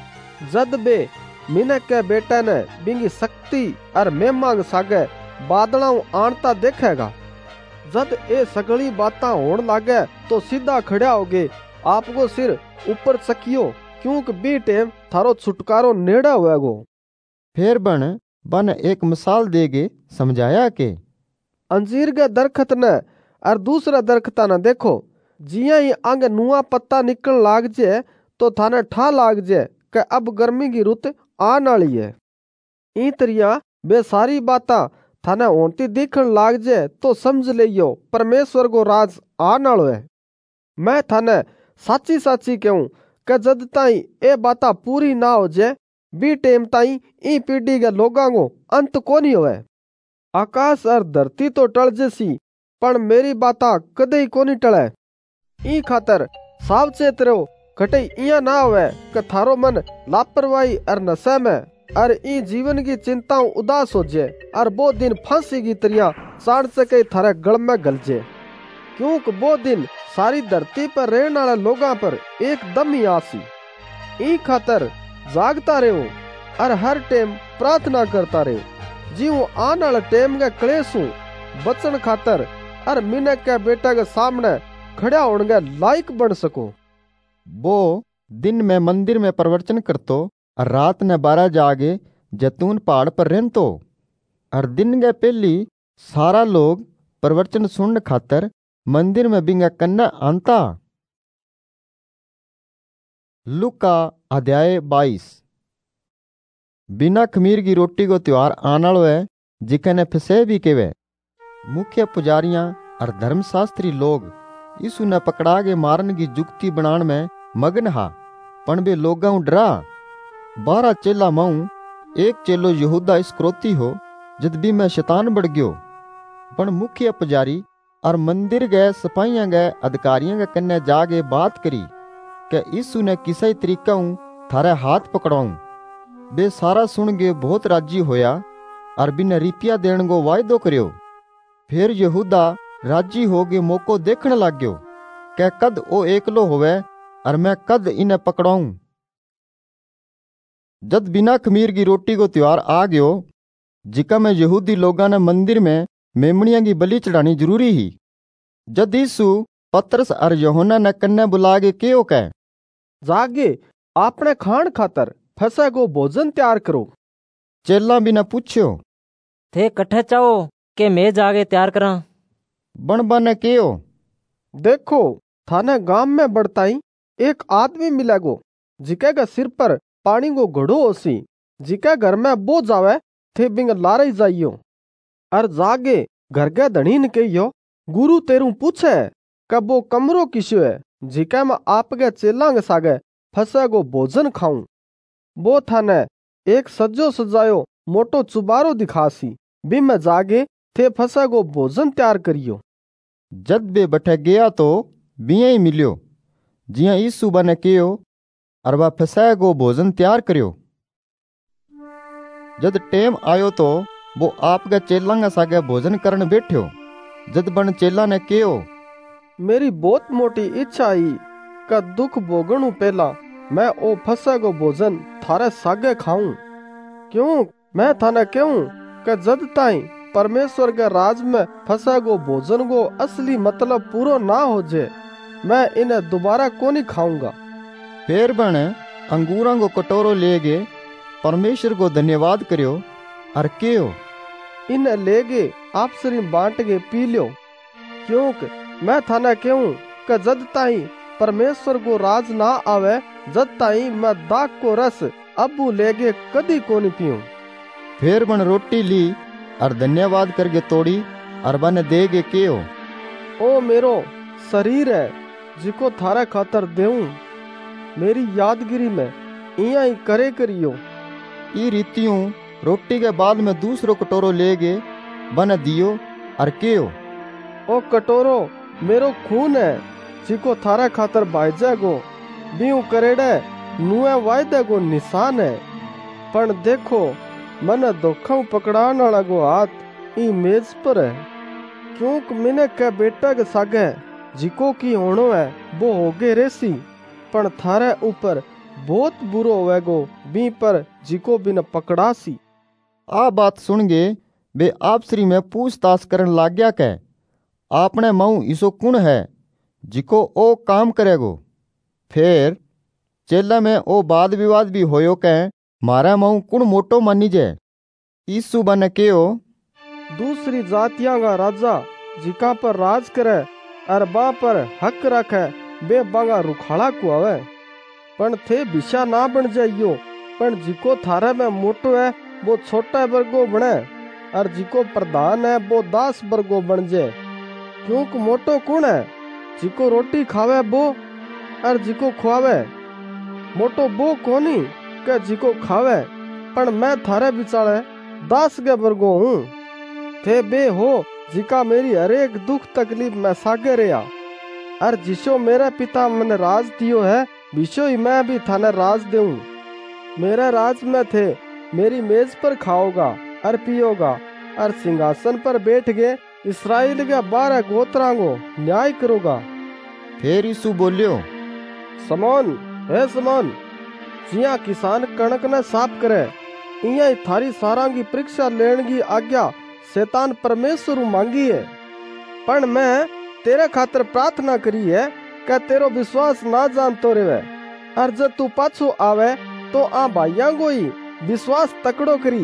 जद बे मिनक के बेटे ने बिंगी शक्ति और महिमा सागे बादलों आणता देखेगा। जद ये सगली बातां होने लागे तो सीधा खड़ा होगे, आपको सिर ऊपर चकियो, क्योंकि बी टेम थारो छुटकारो नेड़ा होएगो। फिर बन बन एक मिसाल देगे समझाया के अंजीर के दरखत ने और दूसरा दरखता ने देखो, जिया ही आगे नुआ पत्ता निकल लाग जे तो थाने ठा लाग जे कि अब गर्मी की रुत आन वाली है। ई तरिया बे सारी बातां थाने होती दिखन लाग जे तो समझ लियो परमेश्वर को राज आन वालो है। मैं थाने साची साची कहूं कि जद ताई ए बातां पूरी ना हो जे बी टेम ताई ई पीढ़ी के लोगां को अंत कोनी होए। आकाश और धरती तो टल जसी, पण मेरी बातां कदे ही कोनी टले। ई खातर सावचेत रहो, कटे इया ना होवे कि थारो मन लापरवाही और नशे में और ई जीवन की चिंताओं उदास हो जाए और वो दिन फांसी की तरह साड़ सके थारे गल में गल जाए, क्योंकि वो दिन सारी धरती पर रहने वाले लोगों पर एकदम ही आसी। ई खातर जागता रहो और हर टेम प्रार्थना करता रहो, जीव आने वाले टेम के क्लेश बचन खातर और मिनक के बेटा के सामने खड़ा होने के लायक बन सको। वो दिन में मंदिर में प्रवचन करतो और रात ने बारह जागे जैतून पहाड़ पर रहतो, और दिन के पहली सारा लोग प्रवचन सुनने खातर मंदिर में बिंगा कन्ना आंता। लूका अध्याय बाईस। बिना खमीर की रोटी को त्योहार आने वालो है, जिके ने फसह भी केवे। मुख्य पुजारियां और धर्मशास्त्री लोग यीशु ने पकड़ा के मारन की जुक्ति बनाने में मगन हा, पण बे लोगां डरा। बारह चेला माऊ एक चेलो यहूदा इस्करियोती हो, जद भी में शैतान बढ़ गयो। पण मुख्य पुजारी और मंदिर गए सिपाहियां गए अधिकारियों के कन्ने जाके बात करी कि यीशु ने किसी तरीका थारे हाथ पकड़ाऊं। बे सारा सुन के बहुत राजी होया और बिना रिपिया देने को वायदो करियो। फिर यहूदा राजी हो के मौको देखने लग गयो कि कद ओ एकलो होवे और मैं कद इन्हें पकड़ाऊं। जद बिना खमीर की रोटी को त्योहार आ गयो, जिका में यहूदी लोगां ने मंदिर में मेमणियां की बलि चढ़ानी जरूरी ही। जद यीशु पतरस और यूहन्ना ने कन्ने बुला के कहो के जागे आपने खान खातर फसह को भोजन तैयार करो। चेला बिना पूछ्यो थे कट्ठे चाहो के मैं जागे तैयार करा। बन बन कहो देखो थाने गांव में बढ़ताई एक आदमी मिलेगो, जिके के सिर पर पानी को घड़ो होसी, जिके घर में बो जावे थे बिंग लारे जाइयो। और जागे घर के धनी ने कहियो गुरु तेरू पूछे कब वो कमरो किस्यो है, जिके में आपके चेला के सागे फसह को भोजन खाऊं। वो थाने एक सजो सजायो मोटो चुबारो दिखासी, बी में जागे थे फसह को भोजन तैयार करियो। जद बे बठे गया तो बिया ही मिलियो जिया यीशु बने कहो, और वह फसह को भोजन तैयार करियो। जद टेम आयो तो वो आपके चेला सागे भोजन करन बैठ्यो। जद बन चेला ने कहो मेरी बहुत मोटी इच्छा आई का दुख भोगणु पहला मैं ओ फसह को भोजन थारे सागे खाऊं, क्यों मैं थाने कहूं कि जद ताई परमेश्वर के राज में फसह को भोजन को असली मतलब पूरो ना हो जाए मैं इन्हें दोबारा कोनी खाऊंगा। फिर बन अंगूरों को कटोरो ले गए, परमेश्वर को धन्यवाद करियो और कहो इन्हें ले गए आप सरी बांट के पी लो, क्योंकि मैं थाने कहूं कि जद ताई परमेश्वर को राज ना आवे जद ताई मैं दाग को रस अबू ले गए कदी कोनी पीऊं। फिर बन रोटी ली और धन्यवाद करके तोड़ी और बन दे के कहो ओ मेरो शरीर है जिको थारे खातर देऊं, मेरी यादगिरी में इया ही करे करियो। ई रीतियों रोटी के बाद में दूसरो कटोरो ले गे बन दियो और केयो ओ कटोरो मेरो खून है जिको थारे खातर बाइजे गो बीऊ करेड़े नुए वायदे गो निशान है। पण देखो मन धोखा पकड़ाने वाला गो हाथ ई मेज पर है क्योंकि मैंने के बेटा के सागे जिको की होनो है वो होगे रेसी पण थारे ऊपर बहुत बुरो होवेगो बी पर जिको बिन पकड़ासी। आ बात सुन गे बे आपसरी में पूछताछ करन लाग गया के आपने माऊ इसो कुण है जिको ओ काम करेगो। फिर चेला में ओ वाद विवाद भी होयो के मारा माऊ कुण मोटो मानी जे। यीशु बने केयो दूसरी जातियां का राजा जिका पर राज करे और बा पर हक रखे बे बांगा रुखाड़ा को आवे पण थे बिशा ना बन जाइयो पण जिको थारे में मोटो है वो छोटा वर्गो बने और जिको प्रधान है वो दास वर्गो बन जाए क्योंकि मोटो कौन है जिको रोटी खावे वो और जिको खुआवे मोटो वो कोनी के जिको खावे पण मैं थारे बिचाले दास के वर्गो हूँ। थे बे हो जिका मेरी हरेक दुख तकलीफ में सागे रहा और जिसो मेरे पिता मैंने राज दियो है विशो ही मैं भी थाने राज देऊं। मेरे राज में थे मेरी मेज पर खाओगा और पियोगा और सिंहासन पर बैठ गए इसराइल के बारह गोत्रांगो न्याय करोगा। फिर यीशु बोलियो समौन है समौन जिया किसान कणक ने साफ करे इया ही थारी सारा की परीक्षा लेने की आज्ञा शैतान परमेश्वर मांगी है पण मैं तेरे खातर प्रार्थना करी है कि तेरो विश्वास ना जानतो रहे और जब तू पाछो आवे तो आ भाइयों को ही विश्वास तकड़ो करी।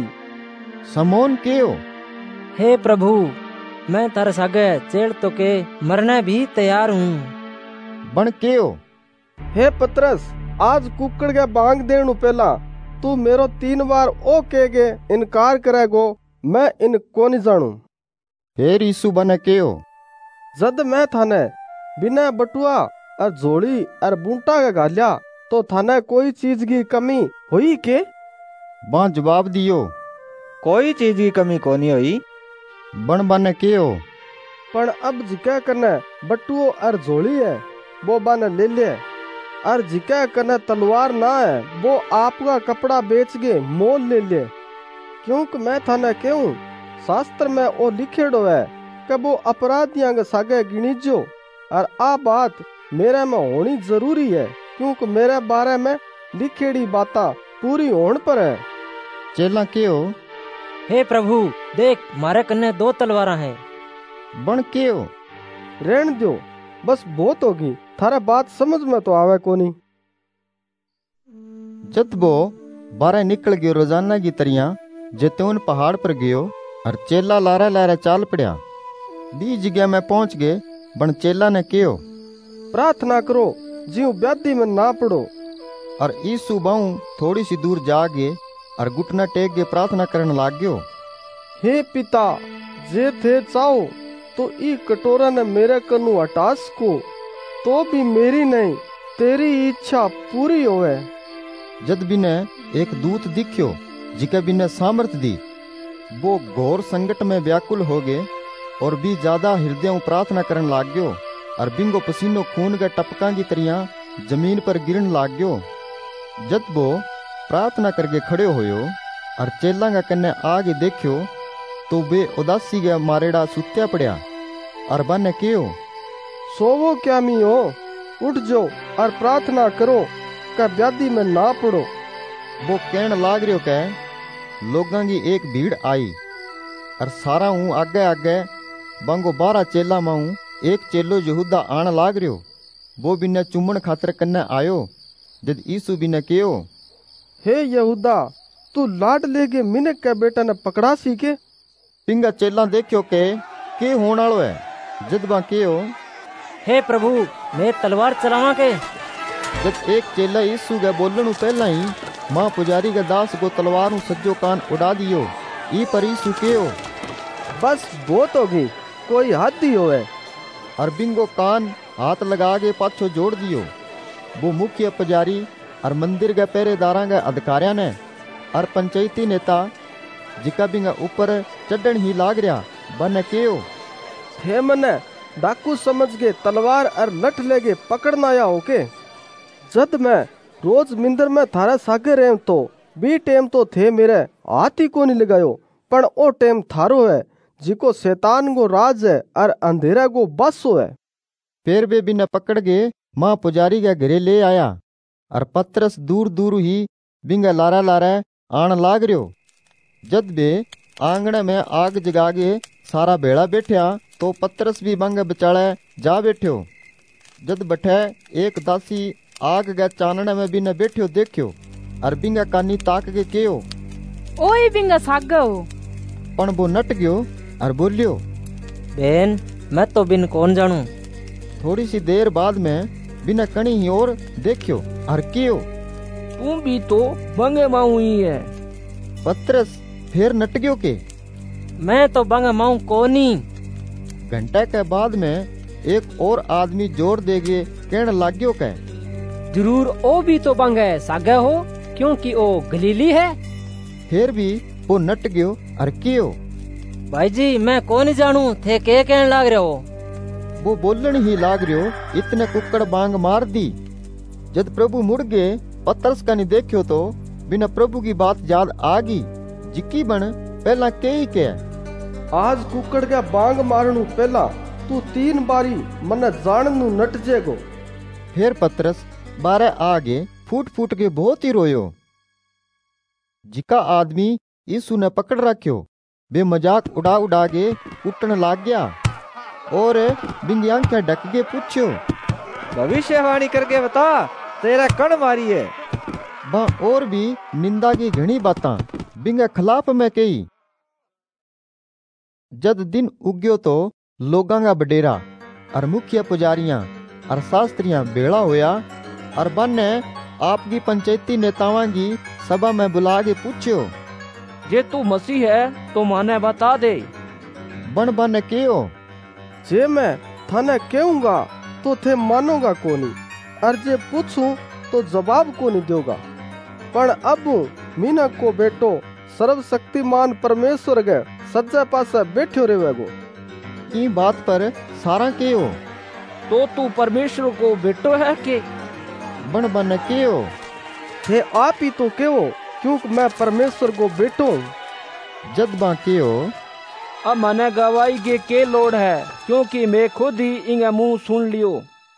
समौन केयो हे प्रभु मैं तारे सागे चेड़ तो के मरने भी तैयार हूँ। बन केयो हे पतरस आज कुकड़ के बांग देनु पहला तू मेरो तीन बार ओ के गे इनकार करेगो मैं इन को नहीं जानू। फिर यीशु बने केयो जद मैं थाने बिना बटुआ और झोली और बूंटा के गालिया तो थाने कोई चीज की कमी हुई के? बा जवाब दियो कोई चीज की कमी कोनी हुई। बन बने केयो पण अब जिके कने बटुओ और झोली है वो बने ले ले और जिके कने तलवार ना है वो आपका कपड़ा बेच के मोल ले ले क्योंकि मैं थाने कहूँ शास्त्र में वो लिखेड़ो है कि वो अपराधियों के सागे गिनीजो और आ बात मेरे में होनी जरूरी है क्योंकि मेरे बारे में लिखेड़ी बाता पूरी होने पर है। चेला केयो हे प्रभु देख मारे कन्ने दो तलवारा है। बन केयो रहन दो बस बहुत होगी थारा बात समझ में तो आवे कोनी। जब वो बारह निकल गयो रोजाना की तरिया जैतून पहाड़ पर गयो और चेला लारा लारा चाल पड़ा बी जगह में पहुंच गए। बन चेला ने कहो प्रार्थना करो जीव व्याधि में ना पड़ो। और यीशु बाऊ थोड़ी सी दूर जागे और घुटना टेक के प्रार्थना करने लाग गयो हे पिता जे थे चाहो तो ई कटोरा ने मेरे कनु हटा सको तो भी मेरी नहीं तेरी इच्छा पूरी होवे। जद बिने एक दूत दिख्यो जिके बिने सामर्थ दी वो घोर संकट में व्याकुल हो गए और भी ज्यादा हृदय प्रार्थना करने लाग गयो और बिंगो पसीनो खून के टपका की तरिया जमीन पर गिरन लाग गयो। जब वो प्रार्थना करके खड़े होयो और चेला का कन्ने आगे देखियो तो वे उदासी के मारेड़ा सुत्या पड़या और बने कहो सोवो क्या मी हो उठ जो और प्रार्थना करो का व्याधि में ना पड़ो। वो कहन लाग रहो के लोगों की एक भीड़ आई और सारा हूँ आगे आगे बांगो बारह चेला माऊ एक चेलो यहूदा आन लाग रहो वो बिना चुम्बन खातर कन्ने आयो। जद यीशु बिना कहो हे यहूदा तू लाड लेके मिनक के बेटा ने पकड़ा सी के पिंगा चेला देखियो के के होने वालो है। जद बा कहो हे प्रभु मैं तलवार चलावा के। जब एक चेला यीशु के बोलने पहला ही मां पुजारी के दास को तलवार नु सज्जो कान उड़ा दियो। ई पर यीशु कहो बस बहुत होगी कोई हद ही होवे। और बिंगो कान हाथ लगा के पाछो जोड़ दियो। वो मुख्य पुजारी और मंदिर के पहरेदारा के अधिकारिया ने और पंचायती नेता जिका बिंगा ऊपर चढ़न ही लाग रहा बन केयो थे मने डाकू समझ के तलवार और लठ लेके पकड़ना आया हो के जद मैं रोज मिंदर में थारे सागे रेम तो बी टेम तो थे मेरे हाथ ही को नहीं लगायो पण ओ टेम थारो है जिको शैतान को राज है और अंधेरा को बस है। फिर वे बिना पकड़ के माँ पुजारी के घरे ले आया और पतरस दूर दूर ही बिंगा लारा लारा आन लाग रयो। जद वे आंगणे में आग जगा के सारा भेड़ा बैठया तो पतरस भी बंग बचाले जा बैठ्यो। जद बठे एक दासी आग के चानने में बिना बैठ्यो देखियो और बिंगा कानी ताक के केयो ओए बिंगा सागा हो पण वो नट गयो और बोलियो बहन मैं तो बिन कौन जानू। थोड़ी सी देर बाद में बिना कणी ही और देखियो और कियो तू भी तो बंगे माऊ ही है। पतरस फिर नट गयो के मैं तो बंगे माऊ कोनी। घंटे के बाद में एक और आदमी जोर देगे कहने लाग्यो के जरूर ओ भी तो बंगे सागे हो क्योंकि ओ गलीली है। फिर भी वो नट गयो और कियो भाई जी मैं कौन जानू थे के कहने लाग रहे हो। वो बोलन ही लाग रहो इतने कुकड़ बांग मार दी। जब प्रभु मुड़ गए पतरस का नहीं देखियो तो बिना प्रभु की बात याद आ गई जिकी बन पहला के ही के आज कुकड़ का बांग मारनू पहला तू तीन बारी मन जाननू नट जेगो। फिर पतरस बारे आगे फूट फूट के बहुत ही रोयो। जिका आदमी यीशु ने पकड़ रखियो वे मजाक उड़ा उड़ा के कुटन लाग गया और बिंगी आंखें ढक के पूछो भविष्यवाणी करके बता तेरा कण मारी है। वह और भी निंदा की घनी बातां बिंगा खिलाफ में कही। जद दिन उग्यो तो लोगां का बडेरा और मुखिया पुजारियां और शास्त्रियां बेड़ा होया और बन ने आपकी पंचायती नेतावां की सभा में बुला के पूछो जे तू मसीह है तो माने बता दे। बन बन केयो जे मैं थाने कहूंगा तो थे मानोगा कोनी और जे पूछूं तो जवाब को नहीं दोगा। पर अब मीनक को बेटो सर्वशक्तिमान परमेश्वर के सज्जे पासे बैठो रहेगो। ई बात पर सारा केयो तो तू परमेश्वर को बेटो है के बन बन केयो थे आप ही तो केयो क्योंकि मैं परमेश्वर को बेटो। जद बा केयो अब मने गवाही के के लोड है क्योंकि मैं खुद ही इंगे मुंह सुन लियो।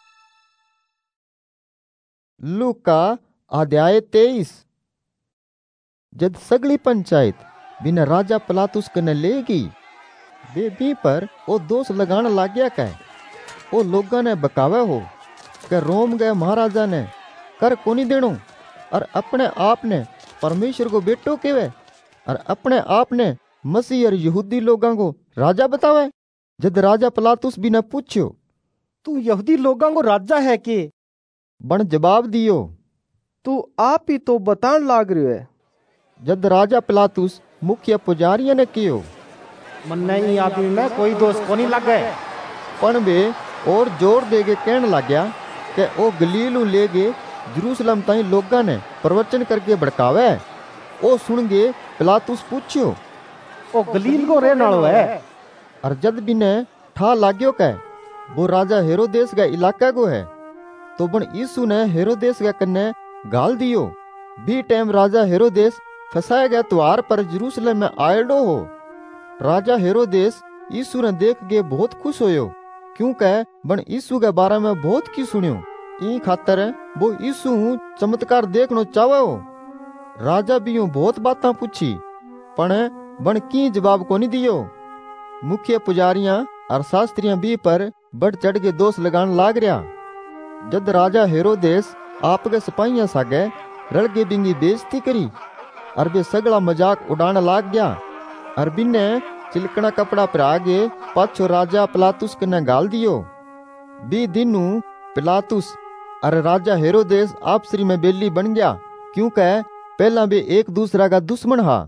लूका अध्याय तेईस। जद सगली पंचायत बिना राजा पिलातुस कने लेगी बेबी पर ओ दोष लगाने लग गया कै ओ लोगों ने बकावे हो कि रोम गए महाराजा ने कर कोनी देनो और अपने आप ने परमेश्वर को बेटो केवे और अपने आप ने मसीह और यहूदी लोगों को राजा बतावे। जद राजा पिलातुस भी न पूछो तू यहूदी लोगों को राजा है के बन जवाब दियो तू आप ही तो बतान लाग रहे है। जद राजा पिलातुस मुखिया पुजारिया ने कियो मन नहीं आदमी में कोई दोष को नहीं लगे। पण वे और जोर देके कहने लग गया कि ओ गलीलू ले गए जेरूसलम ताई लोगा ने प्रवचन करके भड़कावे। ओ सुन गए पिलातुस पूछियो ओ गलील को रहने वाला है और जद भी ने ठा लाग्यो के वो राजा हेरोदेस का इलाका को है तो बन यीशु ने हेरोदेस का कन्ने गाल दियो। भी टाइम राजा हेरोदेस फसाया गया त्योहार पर जेरूसलम में आयडो हो। राजा हेरोदेस यीशु ने देख के बहुत खुश होयो क्योंकि बन यीशु के बारे में बहुत की सुनियो। ई खातर वो यीशु चमत्कार देखनो चाहे हो। राजा भी यूं बहुत बातें पूछी पण बन की जवाब को नहीं दियो। मुख्य पुजारियां और शास्त्रियां भी पर बढ़ चढ़ के दोष लगान लाग रहा। जद राजा हेरोदेस आपके सिपाहियां सागे रल के बिंगी बेइज्जती करी और वे सगला मजाक उड़ाने लाग गया और बिन्ने चिलकना कपड़ा पर आगे पाछो राजा पिलातुस कने गाल दियो। बी दिनू पिलातुस और राजा हेरोदेस आपसरी में बेली बन गया क्योंकि पहला वे एक दूसरा का दुश्मन हा।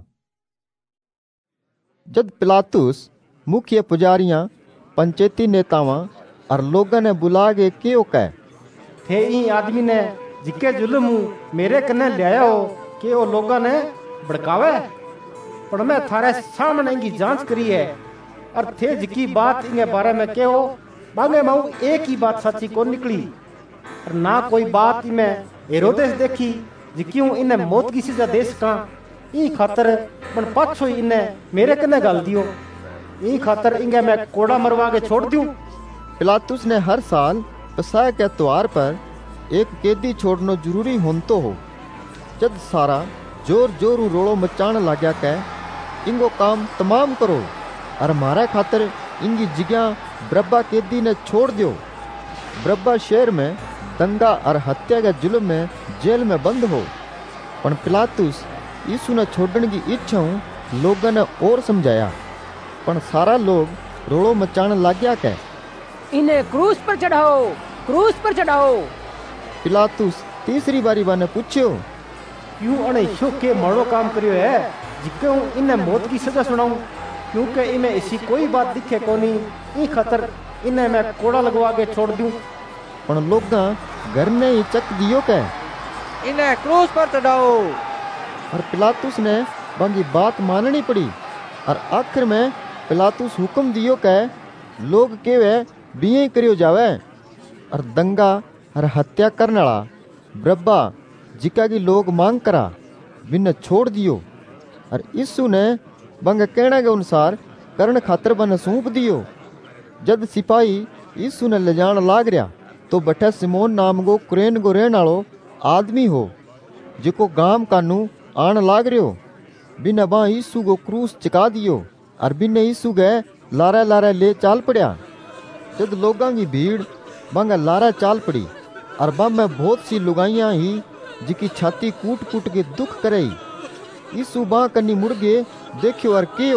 जद पिलातुस मुख्य पुजारियां पंचायती नेतावां और लोगों ने बुला के क्यों कह थे ई आदमी ने जिके जुल्म मेरे कने ले आया हो कि वो लोगों ने भड़कावे। पर मैं थारे सामने इनकी जांच करी है और थे जिकी बात इनके बारे में कहो बांगे माऊ एक ही बात सच्ची को निकली और ना कोई बात में हेरोदेस देखी जिक्यों इन्हें मौत की सजा दे सका ई खातर पण पाछो इन्हें मेरे कने गाल दियो ई खातर इंगे मैं कोड़ा मरवा के छोड़ दूं। पिलातुस ने हर साल पसाह के त्योहार पर एक कैदी छोड़ना जरूरी होन तो हो। जद सारा जोर जोर रोड़ो मचाण लाग्या के इंगो काम तमाम करो और मारे खातर इंगी जगह बरब्बा कैदी ने छोड़ दियो। बरब्बा शहर में दंगा और हत्या के जुल्म में जेल में बंद हो। पर पिलातुस यीशु ने छोड़ने की इच्छा लोगों ने और समझाया पर सारा लोग रोड़ो मचाण लाग्या के इन्हें क्रूस पर चढ़ाओ क्रूस पर चढ़ाओ। पिलातुस तीसरी बारी बाने पूछ्यो यूं अने शो के माड़ो काम करियो है जिक्यों इन्हें मौत की सजा सुनाऊं क्योंकि इन्हें ऐसी कोई बात दिखे कोनी ई खातर इन्हें मैं कोड़ा लगवा के छोड़ दूं। पर लोग घर ने ही चक दियो के इन्हें क्रूस पर चढ़ाओ। और पिलातुस ने बांगी बात माननी पड़ी और आखिर में पिलातुस हुक्म दियो के लोग केवे बिये करियो जावे और दंगा और हत्या करने वाला बरब्बा जिका की लोग मांग करा बिन छोड़ दियो और यीशु ने बंग कहने के अनुसार करण खातर बन सौंप दियो। जद सिपाही यीशु ने ले जान लाग रहा तो बठे सिमोन नाम को कुरेन को रहने वालो आदमी हो जिको गांव कानू आन लाग रहो बिना बा यीशु को क्रूस चका दियो और बिना यीशु गए लारा लारा ले चाल पड़ा। जद लोगों की भीड़ बंगा लारा चाल पड़ी और बम में बहुत सी लुगाइयां ही जिकी छाती कूट कूट के दुख करे। यीशु बा कन्नी मुड़ गए देखियो और कियो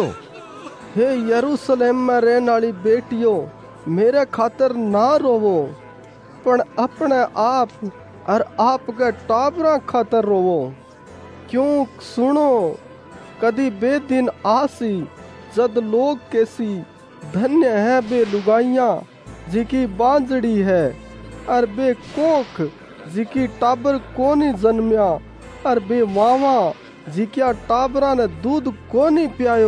हे यरूशलेम में रहने वाली बेटियों मेरे खातर ना रोवो पण अपने आप और आपके टाबरा खातर रोवो क्यों सुनो कदी बेदिन आसी जद लोग कैसी धन्य है बे लुगाइयां जिकी बांजड़ी है और बे कोख जिकी टाबर कोनी जन्मिया और बे मावा जिक्या टाबरा ने दूध कोनी पियायो।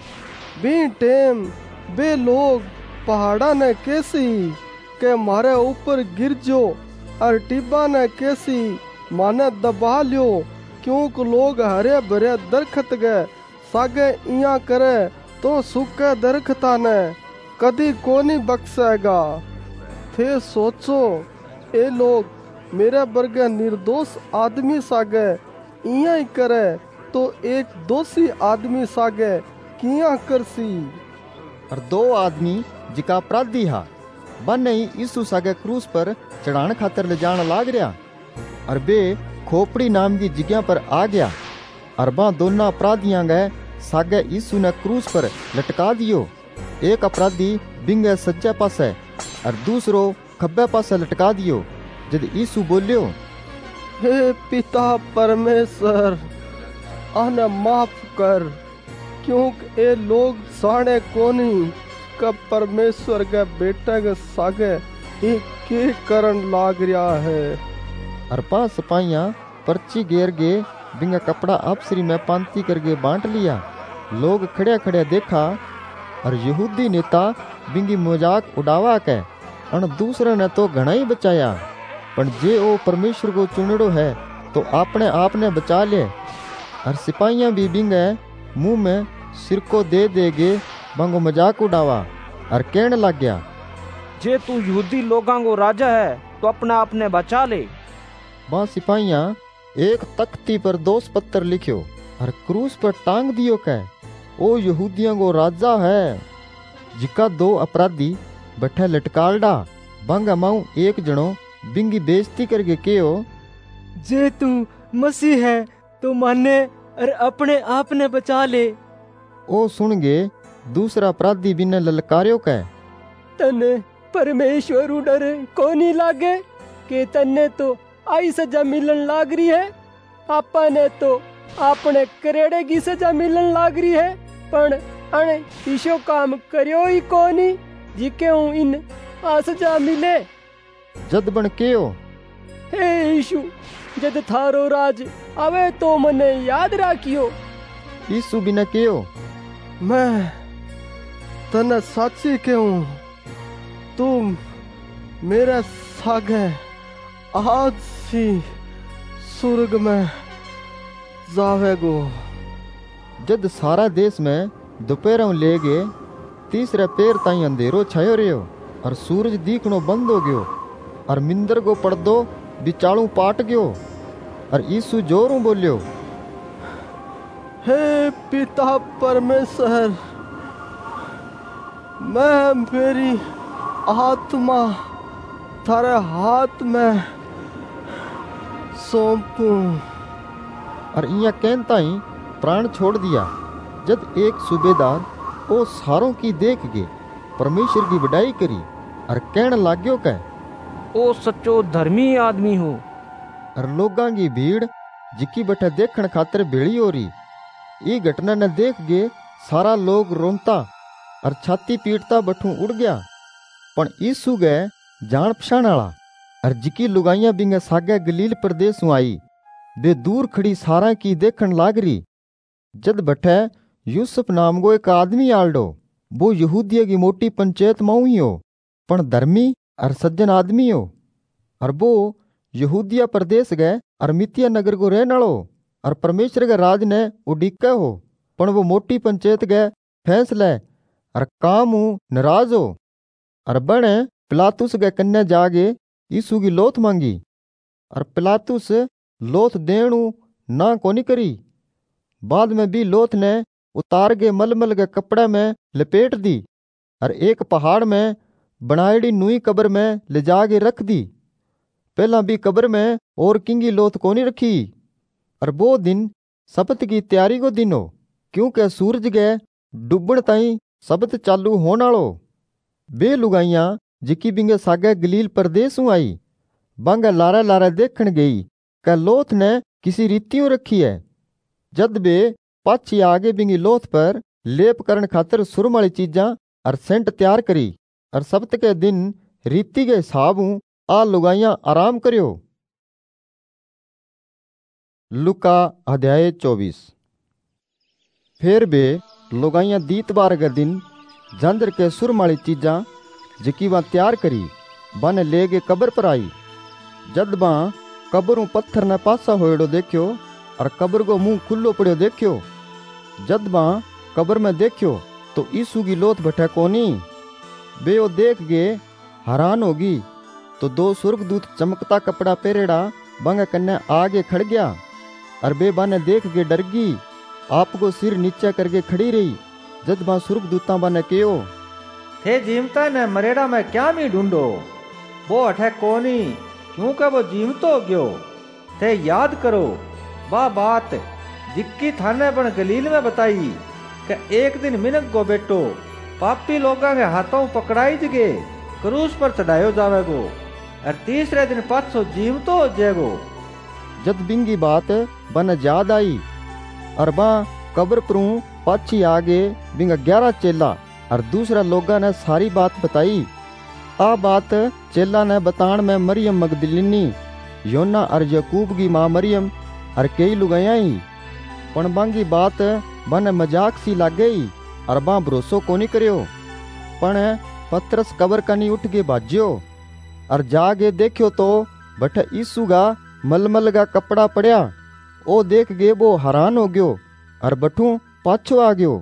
बे टेम बे लोग पहाड़ा ने कैसी के मारे ऊपर गिर जो और टिब्बा ने कैसी माने दबा लियो क्योंकि लोग हरे भरे दरखत गए सागे इया करे तो सूखे दरखता ने कदी कोनी बख्शेगा। थे सोचो ए लोग मेरे बरगे निर्दोष आदमी सागे इया ही करे तो एक दोषी आदमी सागे किया करसी। और दो आदमी जिका अपराधी हा बन ही यीशु सागे क्रूस पर चढ़ाने खातर ले जान लाग रहा और बे खोपड़ी नाम की जगह पर आ गया और बा दोनों अपराधियां गए सागे यीशु ने क्रूस पर लटका दियो। एक अपराधी बिंगे सज्जे पासे और दूसरो खब्बे पासे लटका दियो। जद यीशु बोलियो हे पिता परमेश्वर आने माफ कर क्योंकि ए लोग साने कोनी कब परमेश्वर के बेटे के सागे एक के करन लाग रहा है। और पांच सिपाहियां पर्ची घेर गे बिंगा कपड़ा अपसरी में पांती करके बांट लिया। लोग खड़े खड़े देखा और यहूदी नेता बिंगी मजाक उड़ावा के और दूसरे ने तो घना ही बचाया पर जे ओ परमेश्वर को चुनड़ो है तो अपने आप ने बचा ले। और सिपाहियां भी बिंगे मुंह में सिर को दे देगे बंगो मजाक उड़ावा और कहने लग गया जे तू यहूदी लोगों को राजा है तो अपना आपने बचा ले। वहाँ सिपाहियां एक तख्ती पर दोष पत्र लिखियो और क्रूस पर टांग दियो कह ओ यहूदियों को राजा है। जिका दो अपराधी बैठे लटकालडा बंगा माऊ एक जनो बिंगी बेइज्जती करके केयो जे तू मसीह है तो माने और अपने आप ने बचा ले। ओ सुन गे दूसरा अपराधी बिना ललकारियो कह तने परमेश्वर डर को नहीं लागे के तने तो आई सजा मिलन लाग रही है। आपा ने तो अपने करेड़े की सजा मिलन लाग रही है पण अने ईशो काम करियो ही कोनी जिके हूँ इन आ सजा मिले। जद बन केयो हे यीशु जद थारो राज आवे तो मने याद राखियो। यीशु भी ने कहो, मैं तने साची कहूं, तुम मेरे सागे आज सी स्वर्ग में जावेगो। जद सारा देश में दोपहर ले गए, तीसरे पैर ताई अंधेरो छायो रहो और सूरज दिखनो बंद हो गयो और मिंदर को पर्दो बिचालू पाट गयो। और यीशु जोरों बोलियो, हे पिता परमेश्वर, मैं मेरी आत्मा थारे हाथ में सौंपूं। और इया कहता ही प्राण छोड़ दिया। जब एक सूबेदार ओ सारों की देख के परमेश्वर की बड़ाई करी और कहने लाग्यो के, ओ सच्चो धर्मी आदमी हो। और लोगां की भीड़ जिकी बैठे देखण खातर भेड़ी हो रही। ये घटना ने देख के सारा लोग रोमता और छाती पीटता बठू उड़ गया। पण यीशु गए जान पछाण वाला और जिकी लुगाइयां बिंगे सागे गलील प्रदेश में आई, वे दूर खड़ी सारा की देखण लागरी। जद बैठे यूसुफ नाम को एक आदमी आलडो, वो यहूदिया की मोटी पंचायत में ही हो, पण धर्मी और सज्जन आदमी हो। और वो यहूदिया प्रदेश गए और मितिया नगर को रहने वालो और परमेश्वर के राज ने उड़ीका हो। पण वो मोटी पंचायत गए फैसले और काम नाराज हो और बने पिलातुस के कन्या जागे यीशु की लोथ मांगी। और पिलातुस लोथ देणु ना कोनी करी। बाद में भी लोथ ने उतार के मलमल के कपड़े में लपेट दी और एक पहाड़ में बनाईडी नुई कब्र में ले जाके रख दी। पहला भी कब्र में और किंगी लोथ कोनी रखी। और वो दिन सब्त की तैयारी को दिन हो, क्योंकि सूरज के डूबण ताई सब्त चालू होने वालो। बे लुगाइयां जिकी बिंगे सागे गलील प्रदेश में आई, बांगे लारे लारे देखण गई कि लोथ ने किसी रीतियों रखी है। जद बे पाछी आगे बिंगी लोथ पर लेप करन खातर सुरम वाली चीजा और सेंट तैयार करी। और सब्त के दिन रीति के हिसाब आ लुगाइयां आराम करियो। लुका अध्याय चौबीस। फिर बे लुगाइयां दीतबार के दिन जंदर के सुरम वाली चीजा जिकी वह तैयार करी, बन ले के कब्र पर आई। जद बा कब्रों पत्थर ने पासा होएड़ो देखियो और कब्र को मुंह खुल्लो पड़ो देखियो। जद बा कब्र में देखियो तो यीशु की लोथ बैठे कोनी। बे ओ देख के हैरान होगी तो दो स्वर्गदूत चमकता कपड़ा पहरेड़ा बंगे कन्ने आगे खड़ गया। और बे बाने देख के डर गई, आपको सिर नीचे करके खड़ी रही। जद बा स्वर्गदूता बाने कहो, थे जीवता ने मरेड़ा में क्या मी ढूंढो, वो अठे कोनी, क्योंकि वो जीवतो गयो। थे याद करो बा बात जिक्की थाने बन गलील में बताई कि एक दिन मिनक को बेटो पापी लोगों के हाथों पकड़ाई जगे क्रूस पर चढ़ायो जावेगो और तीसरे दिन पाछो जीवतो हो जाएगो। जद बिंगी बात बन याद आई और बा कब्र पर पाछी आगे बिंगा ग्यारह चेला और दूसरा लोगा ने सारी बात बताई। आ बात चेला ने बताण में मरियम मगदलिनी, योना और यकूब की माँ मरियम और कई लुगाइयां ही। पण बांगी बात बन मजाक सी लाग गई और बा भरोसो कोनी करियो। पण पतरस कब्र कनी उठ के भाज्यो और जाके देखियो तो बठे यीशु का मलमल का कपड़ा पड़या। ओ देख के वो हैरान हो गयो और बठू पाछो आ गयो।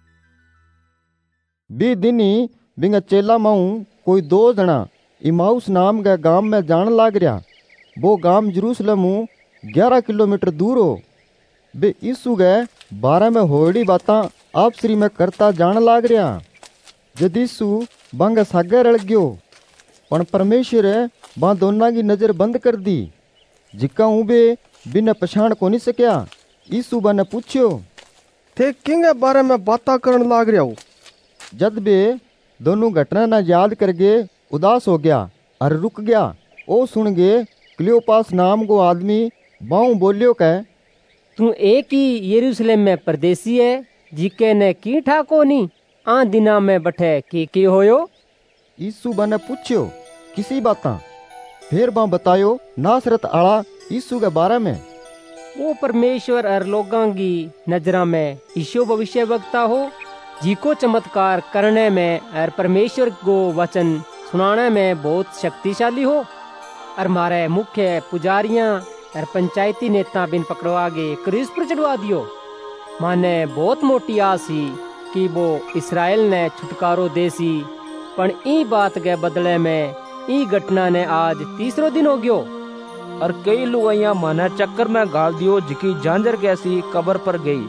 बी दिनी बिंगा चेला माऊ कोई दो जना इमाउस नाम के गांव में जान लाग रहा। वो गांव जेरूसलम ग्यारह किलोमीटर दूर हो। बे यीशु के बारे में होड़ी बातां आपसरी में करता जान लाग रहा। जद यीशु बांगे सागे रल गयो, पण परमेश्वर बा दोनों की नजर बंद कर दी, जिका हूँ बे बिना पछाण को नहीं सकिया। यीशु बा ने पूछ्यो, थे किंगे बारे में बाता करन लाग रहा हो। जद बे दोनों घटना न याद करके उदास हो गया और रुक गया। ओ सुन गे क्लियोपास नाम को आदमी बाऊ बोलियो कह, तू एक ही यरूशलेम में परदेसी है, जिके ने की ठाको नी आ दिना में बैठे की की होयो। यीशु बा ने पूछ्यो किसी बाता। फिर बा बतायो नासरत आला यीशु के बारे में। वो परमेश्वर और लोगों की नजरा में ईशो भविष्य वक्ता हो, जिको चमत्कार करने में और परमेश्वर को वचन सुनाने में बहुत शक्तिशाली हो। और हमारे मुख्य पुजारियां और पंचायती नेता बिन पकड़वा के क्रूस पर चढ़वा दियो। माने बहुत मोटी आस ही कि वो इसराइल ने छुटकारो देसी, पण ई बात के बदले में ई घटना ने आज तीसरो दिन हो गयो। और कई लुगाइयां माने चक्कर में गाल दियो जिकी झांझर कैसी कब्र पर गई।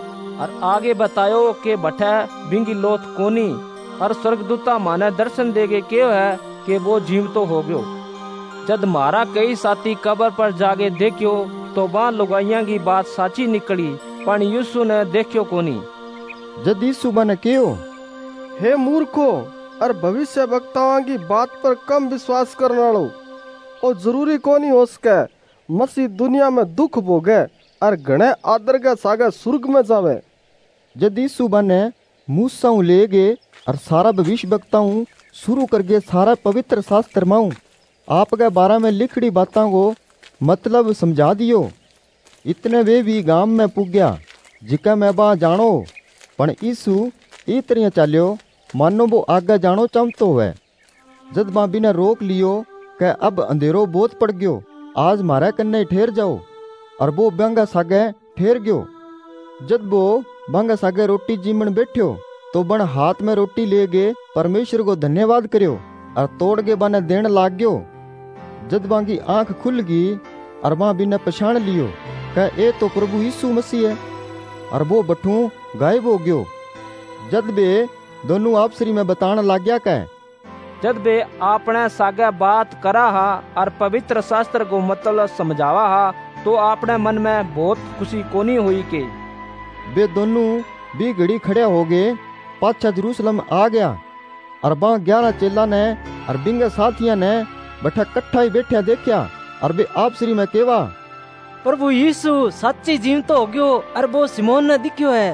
और आगे बतायो के बठे बिंगी लोथ कोनी और स्वर्गदूता माने दर्शन देगे क्यों है कि वो जीवतो हो गयो। जद मारा कई साथी कब्र पर जाके देखियो तो वहाँ लुगाइयां की बात साची निकली, पण यीशु ने देखियो कोनी। जद यीशु ने क्यों, हे मूर्खो और भविष्य वक्ताओं की बात पर कम विश्वास करने वालों, और जरूरी कोनी हो सके मसीह दुनिया में दुख भोगे और घने आदर के सागे स्वर्ग में जावे। जद यीशु ने मूसा ले गए और सारा भविष्य वक्ताओं शुरू करके सारा पवित्र शास्त्र माऊ आपके बारे में लिखड़ी बातों को मतलब समझा दियो। इतने वे भी गांव में पुग गया जिका मैं बा जानो, पण यीशु इस तरह चाल्यो मानो वो आगे जानो चाहतो है। जद बा बिना रोक लियो कि अब अंधेरो बहुत पड़ गयो, आज मारे कन्ने ठहर जाओ। और वो बांगा सागे ठहर गयो। जद वो बांगा सागे रोटी जीमन बैठ्यो तो बन हाथ में रोटी ले गए परमेश्वर को धन्यवाद करियो और तोड़ के बने देन लाग गयो। जद बांगी आंख खुल गई और वहां बिना पछाण लियो कि ए तो प्रभु यीशु मसीह है, और वो बठू गायब हो गयो। जद बे दोनों आपसरी में बताने लाग गया कह, जद बे आपने सागे बात करा हा और पवित्र शास्त्र को मतलब समझावा हा तो आपने मन में बहुत खुशी कोनी हुई के बे दोनों भी घड़ी खड़े हो गए। पाछा जेरूसलम आ गया और वहाँ ग्यारह चेला ने और बिंगे साथिया ने बैठा कट्ठा ही बैठा देखा और बे आपसरी में केवा, प्रभु यीशु सच्ची जीवत हो गयो और वो सिमोन ने दिख्यो है।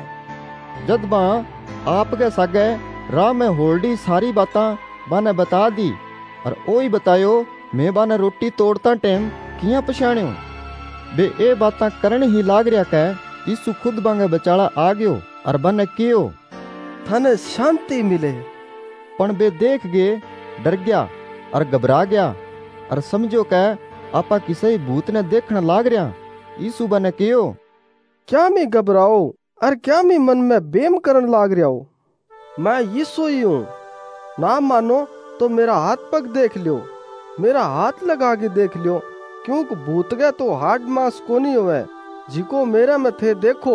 जद बा आपके सागे राह में होल्डी सारी बातां बाने बता दी और ओ ही बतायो मैं बाने रोटी तोड़ता टाइम किया पछाण्यो। बे ए बातां करने ही लाग रहा कै यीशु खुद बांगे बचाड़ा आ गयो और बाने कियो, थाने शांति मिले। पण बे देख गए डर गया और घबरा गया और समझो कै आपा किसी भूत ने देखने लाग रहा। यीशु बाने कियो, क्या मैं घबराओ और क्या मैं मन में बेम करन लाग रहा हूँ। मैं यीशु ही हूँ, ना मानो तो मेरा हाथ पग देख लियो, मेरा हाथ लगा के देख लियो, क्योंकि भूत गए तो हाड मांस कोनी होवे जिको मेरे में थे देखो।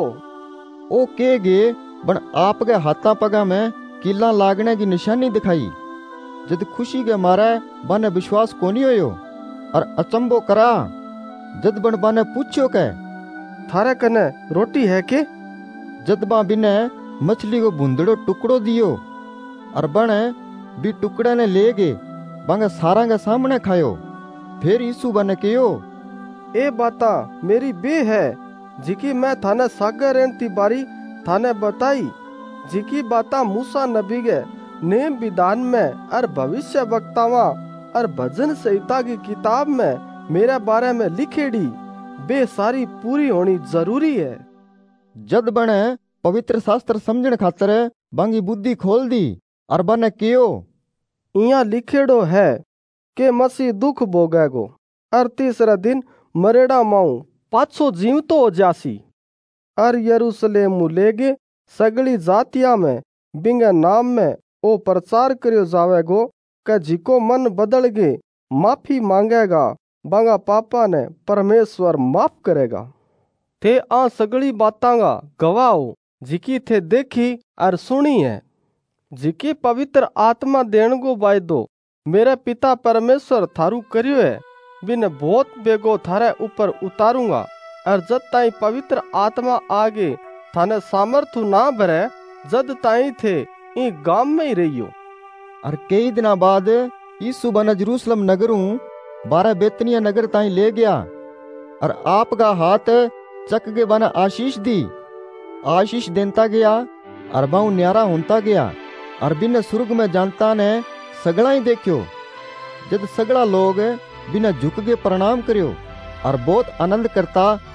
ओ के गे बन आपके हाथा पगा में किला लागने की निशानी दिखाई। जद खुशी के मारे बाने विश्वास कोनी होयो और अचंबो करा। जद बन बाने पूछो के थारे कने रोटी है के? जद बा बिने मछली को भूंदड़ो टुकड़ो दियो और बन भी टुकड़े ने ले गए बांगा सारा के सामने खायो। फिर यीशु बने कहो, ए बाता मेरी बे है जिकी मैं थाने सागर रेंती बारी थाने बताई, जिकी बाता मूसा नबी के नेम विधान में और भविष्य वक्तावा और भजन संहिता की किताब में मेरे बारे में लिखेड़ी बे सारी पूरी होनी जरूरी है। जद बने पवित्र शास्त्र समझण खातर बांगी बुद्धि खोल दी और बने कियो, इया लिखेड़ो है के मसीह दुख भोगेगो और तीसरा दिन मरेड़ा माऊ पाछो जीवतो हो जासी और यरूशलेम लेगे सगली जातिया में बिंगे नाम में ओ प्रचार करियो जावेगो के जिको मन बदल गे माफी मांगेगा बांगा पापा ने परमेश्वर माफ करेगा। थे आ सगली बातांगा गवाओ जिकी थे देखी और सुनी है, जिकी पवित्र आत्मा देण को वायदो मेरे पिता परमेश्वर थारू करियो है, बिन बहुत बेगो थारे ऊपर उतारूंगा और जद ताई पवित्र आत्मा आगे थाने सामर्थ्य ना भरे जद ताई थे ई गांव में ही रहियो। और कई दिना बाद यीशु बने जेरूसलम नगरू बारह बेतनिया नगर ताई ले गया और आपका हाथ चक के बना आशीष दी। आशीष देता गया और बाऊ न्यारा होता गया और बिन सुर्ग में जानता ने सगड़ा ही देखियो। जद सगड़ा लोग बिना झुक के प्रणाम करियो और बहुत आनंद करता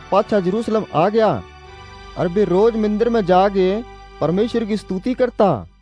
पाछा यरूशलेम आ गया और वे रोज मंदिर में जाके परमेश्वर की स्तुति करता।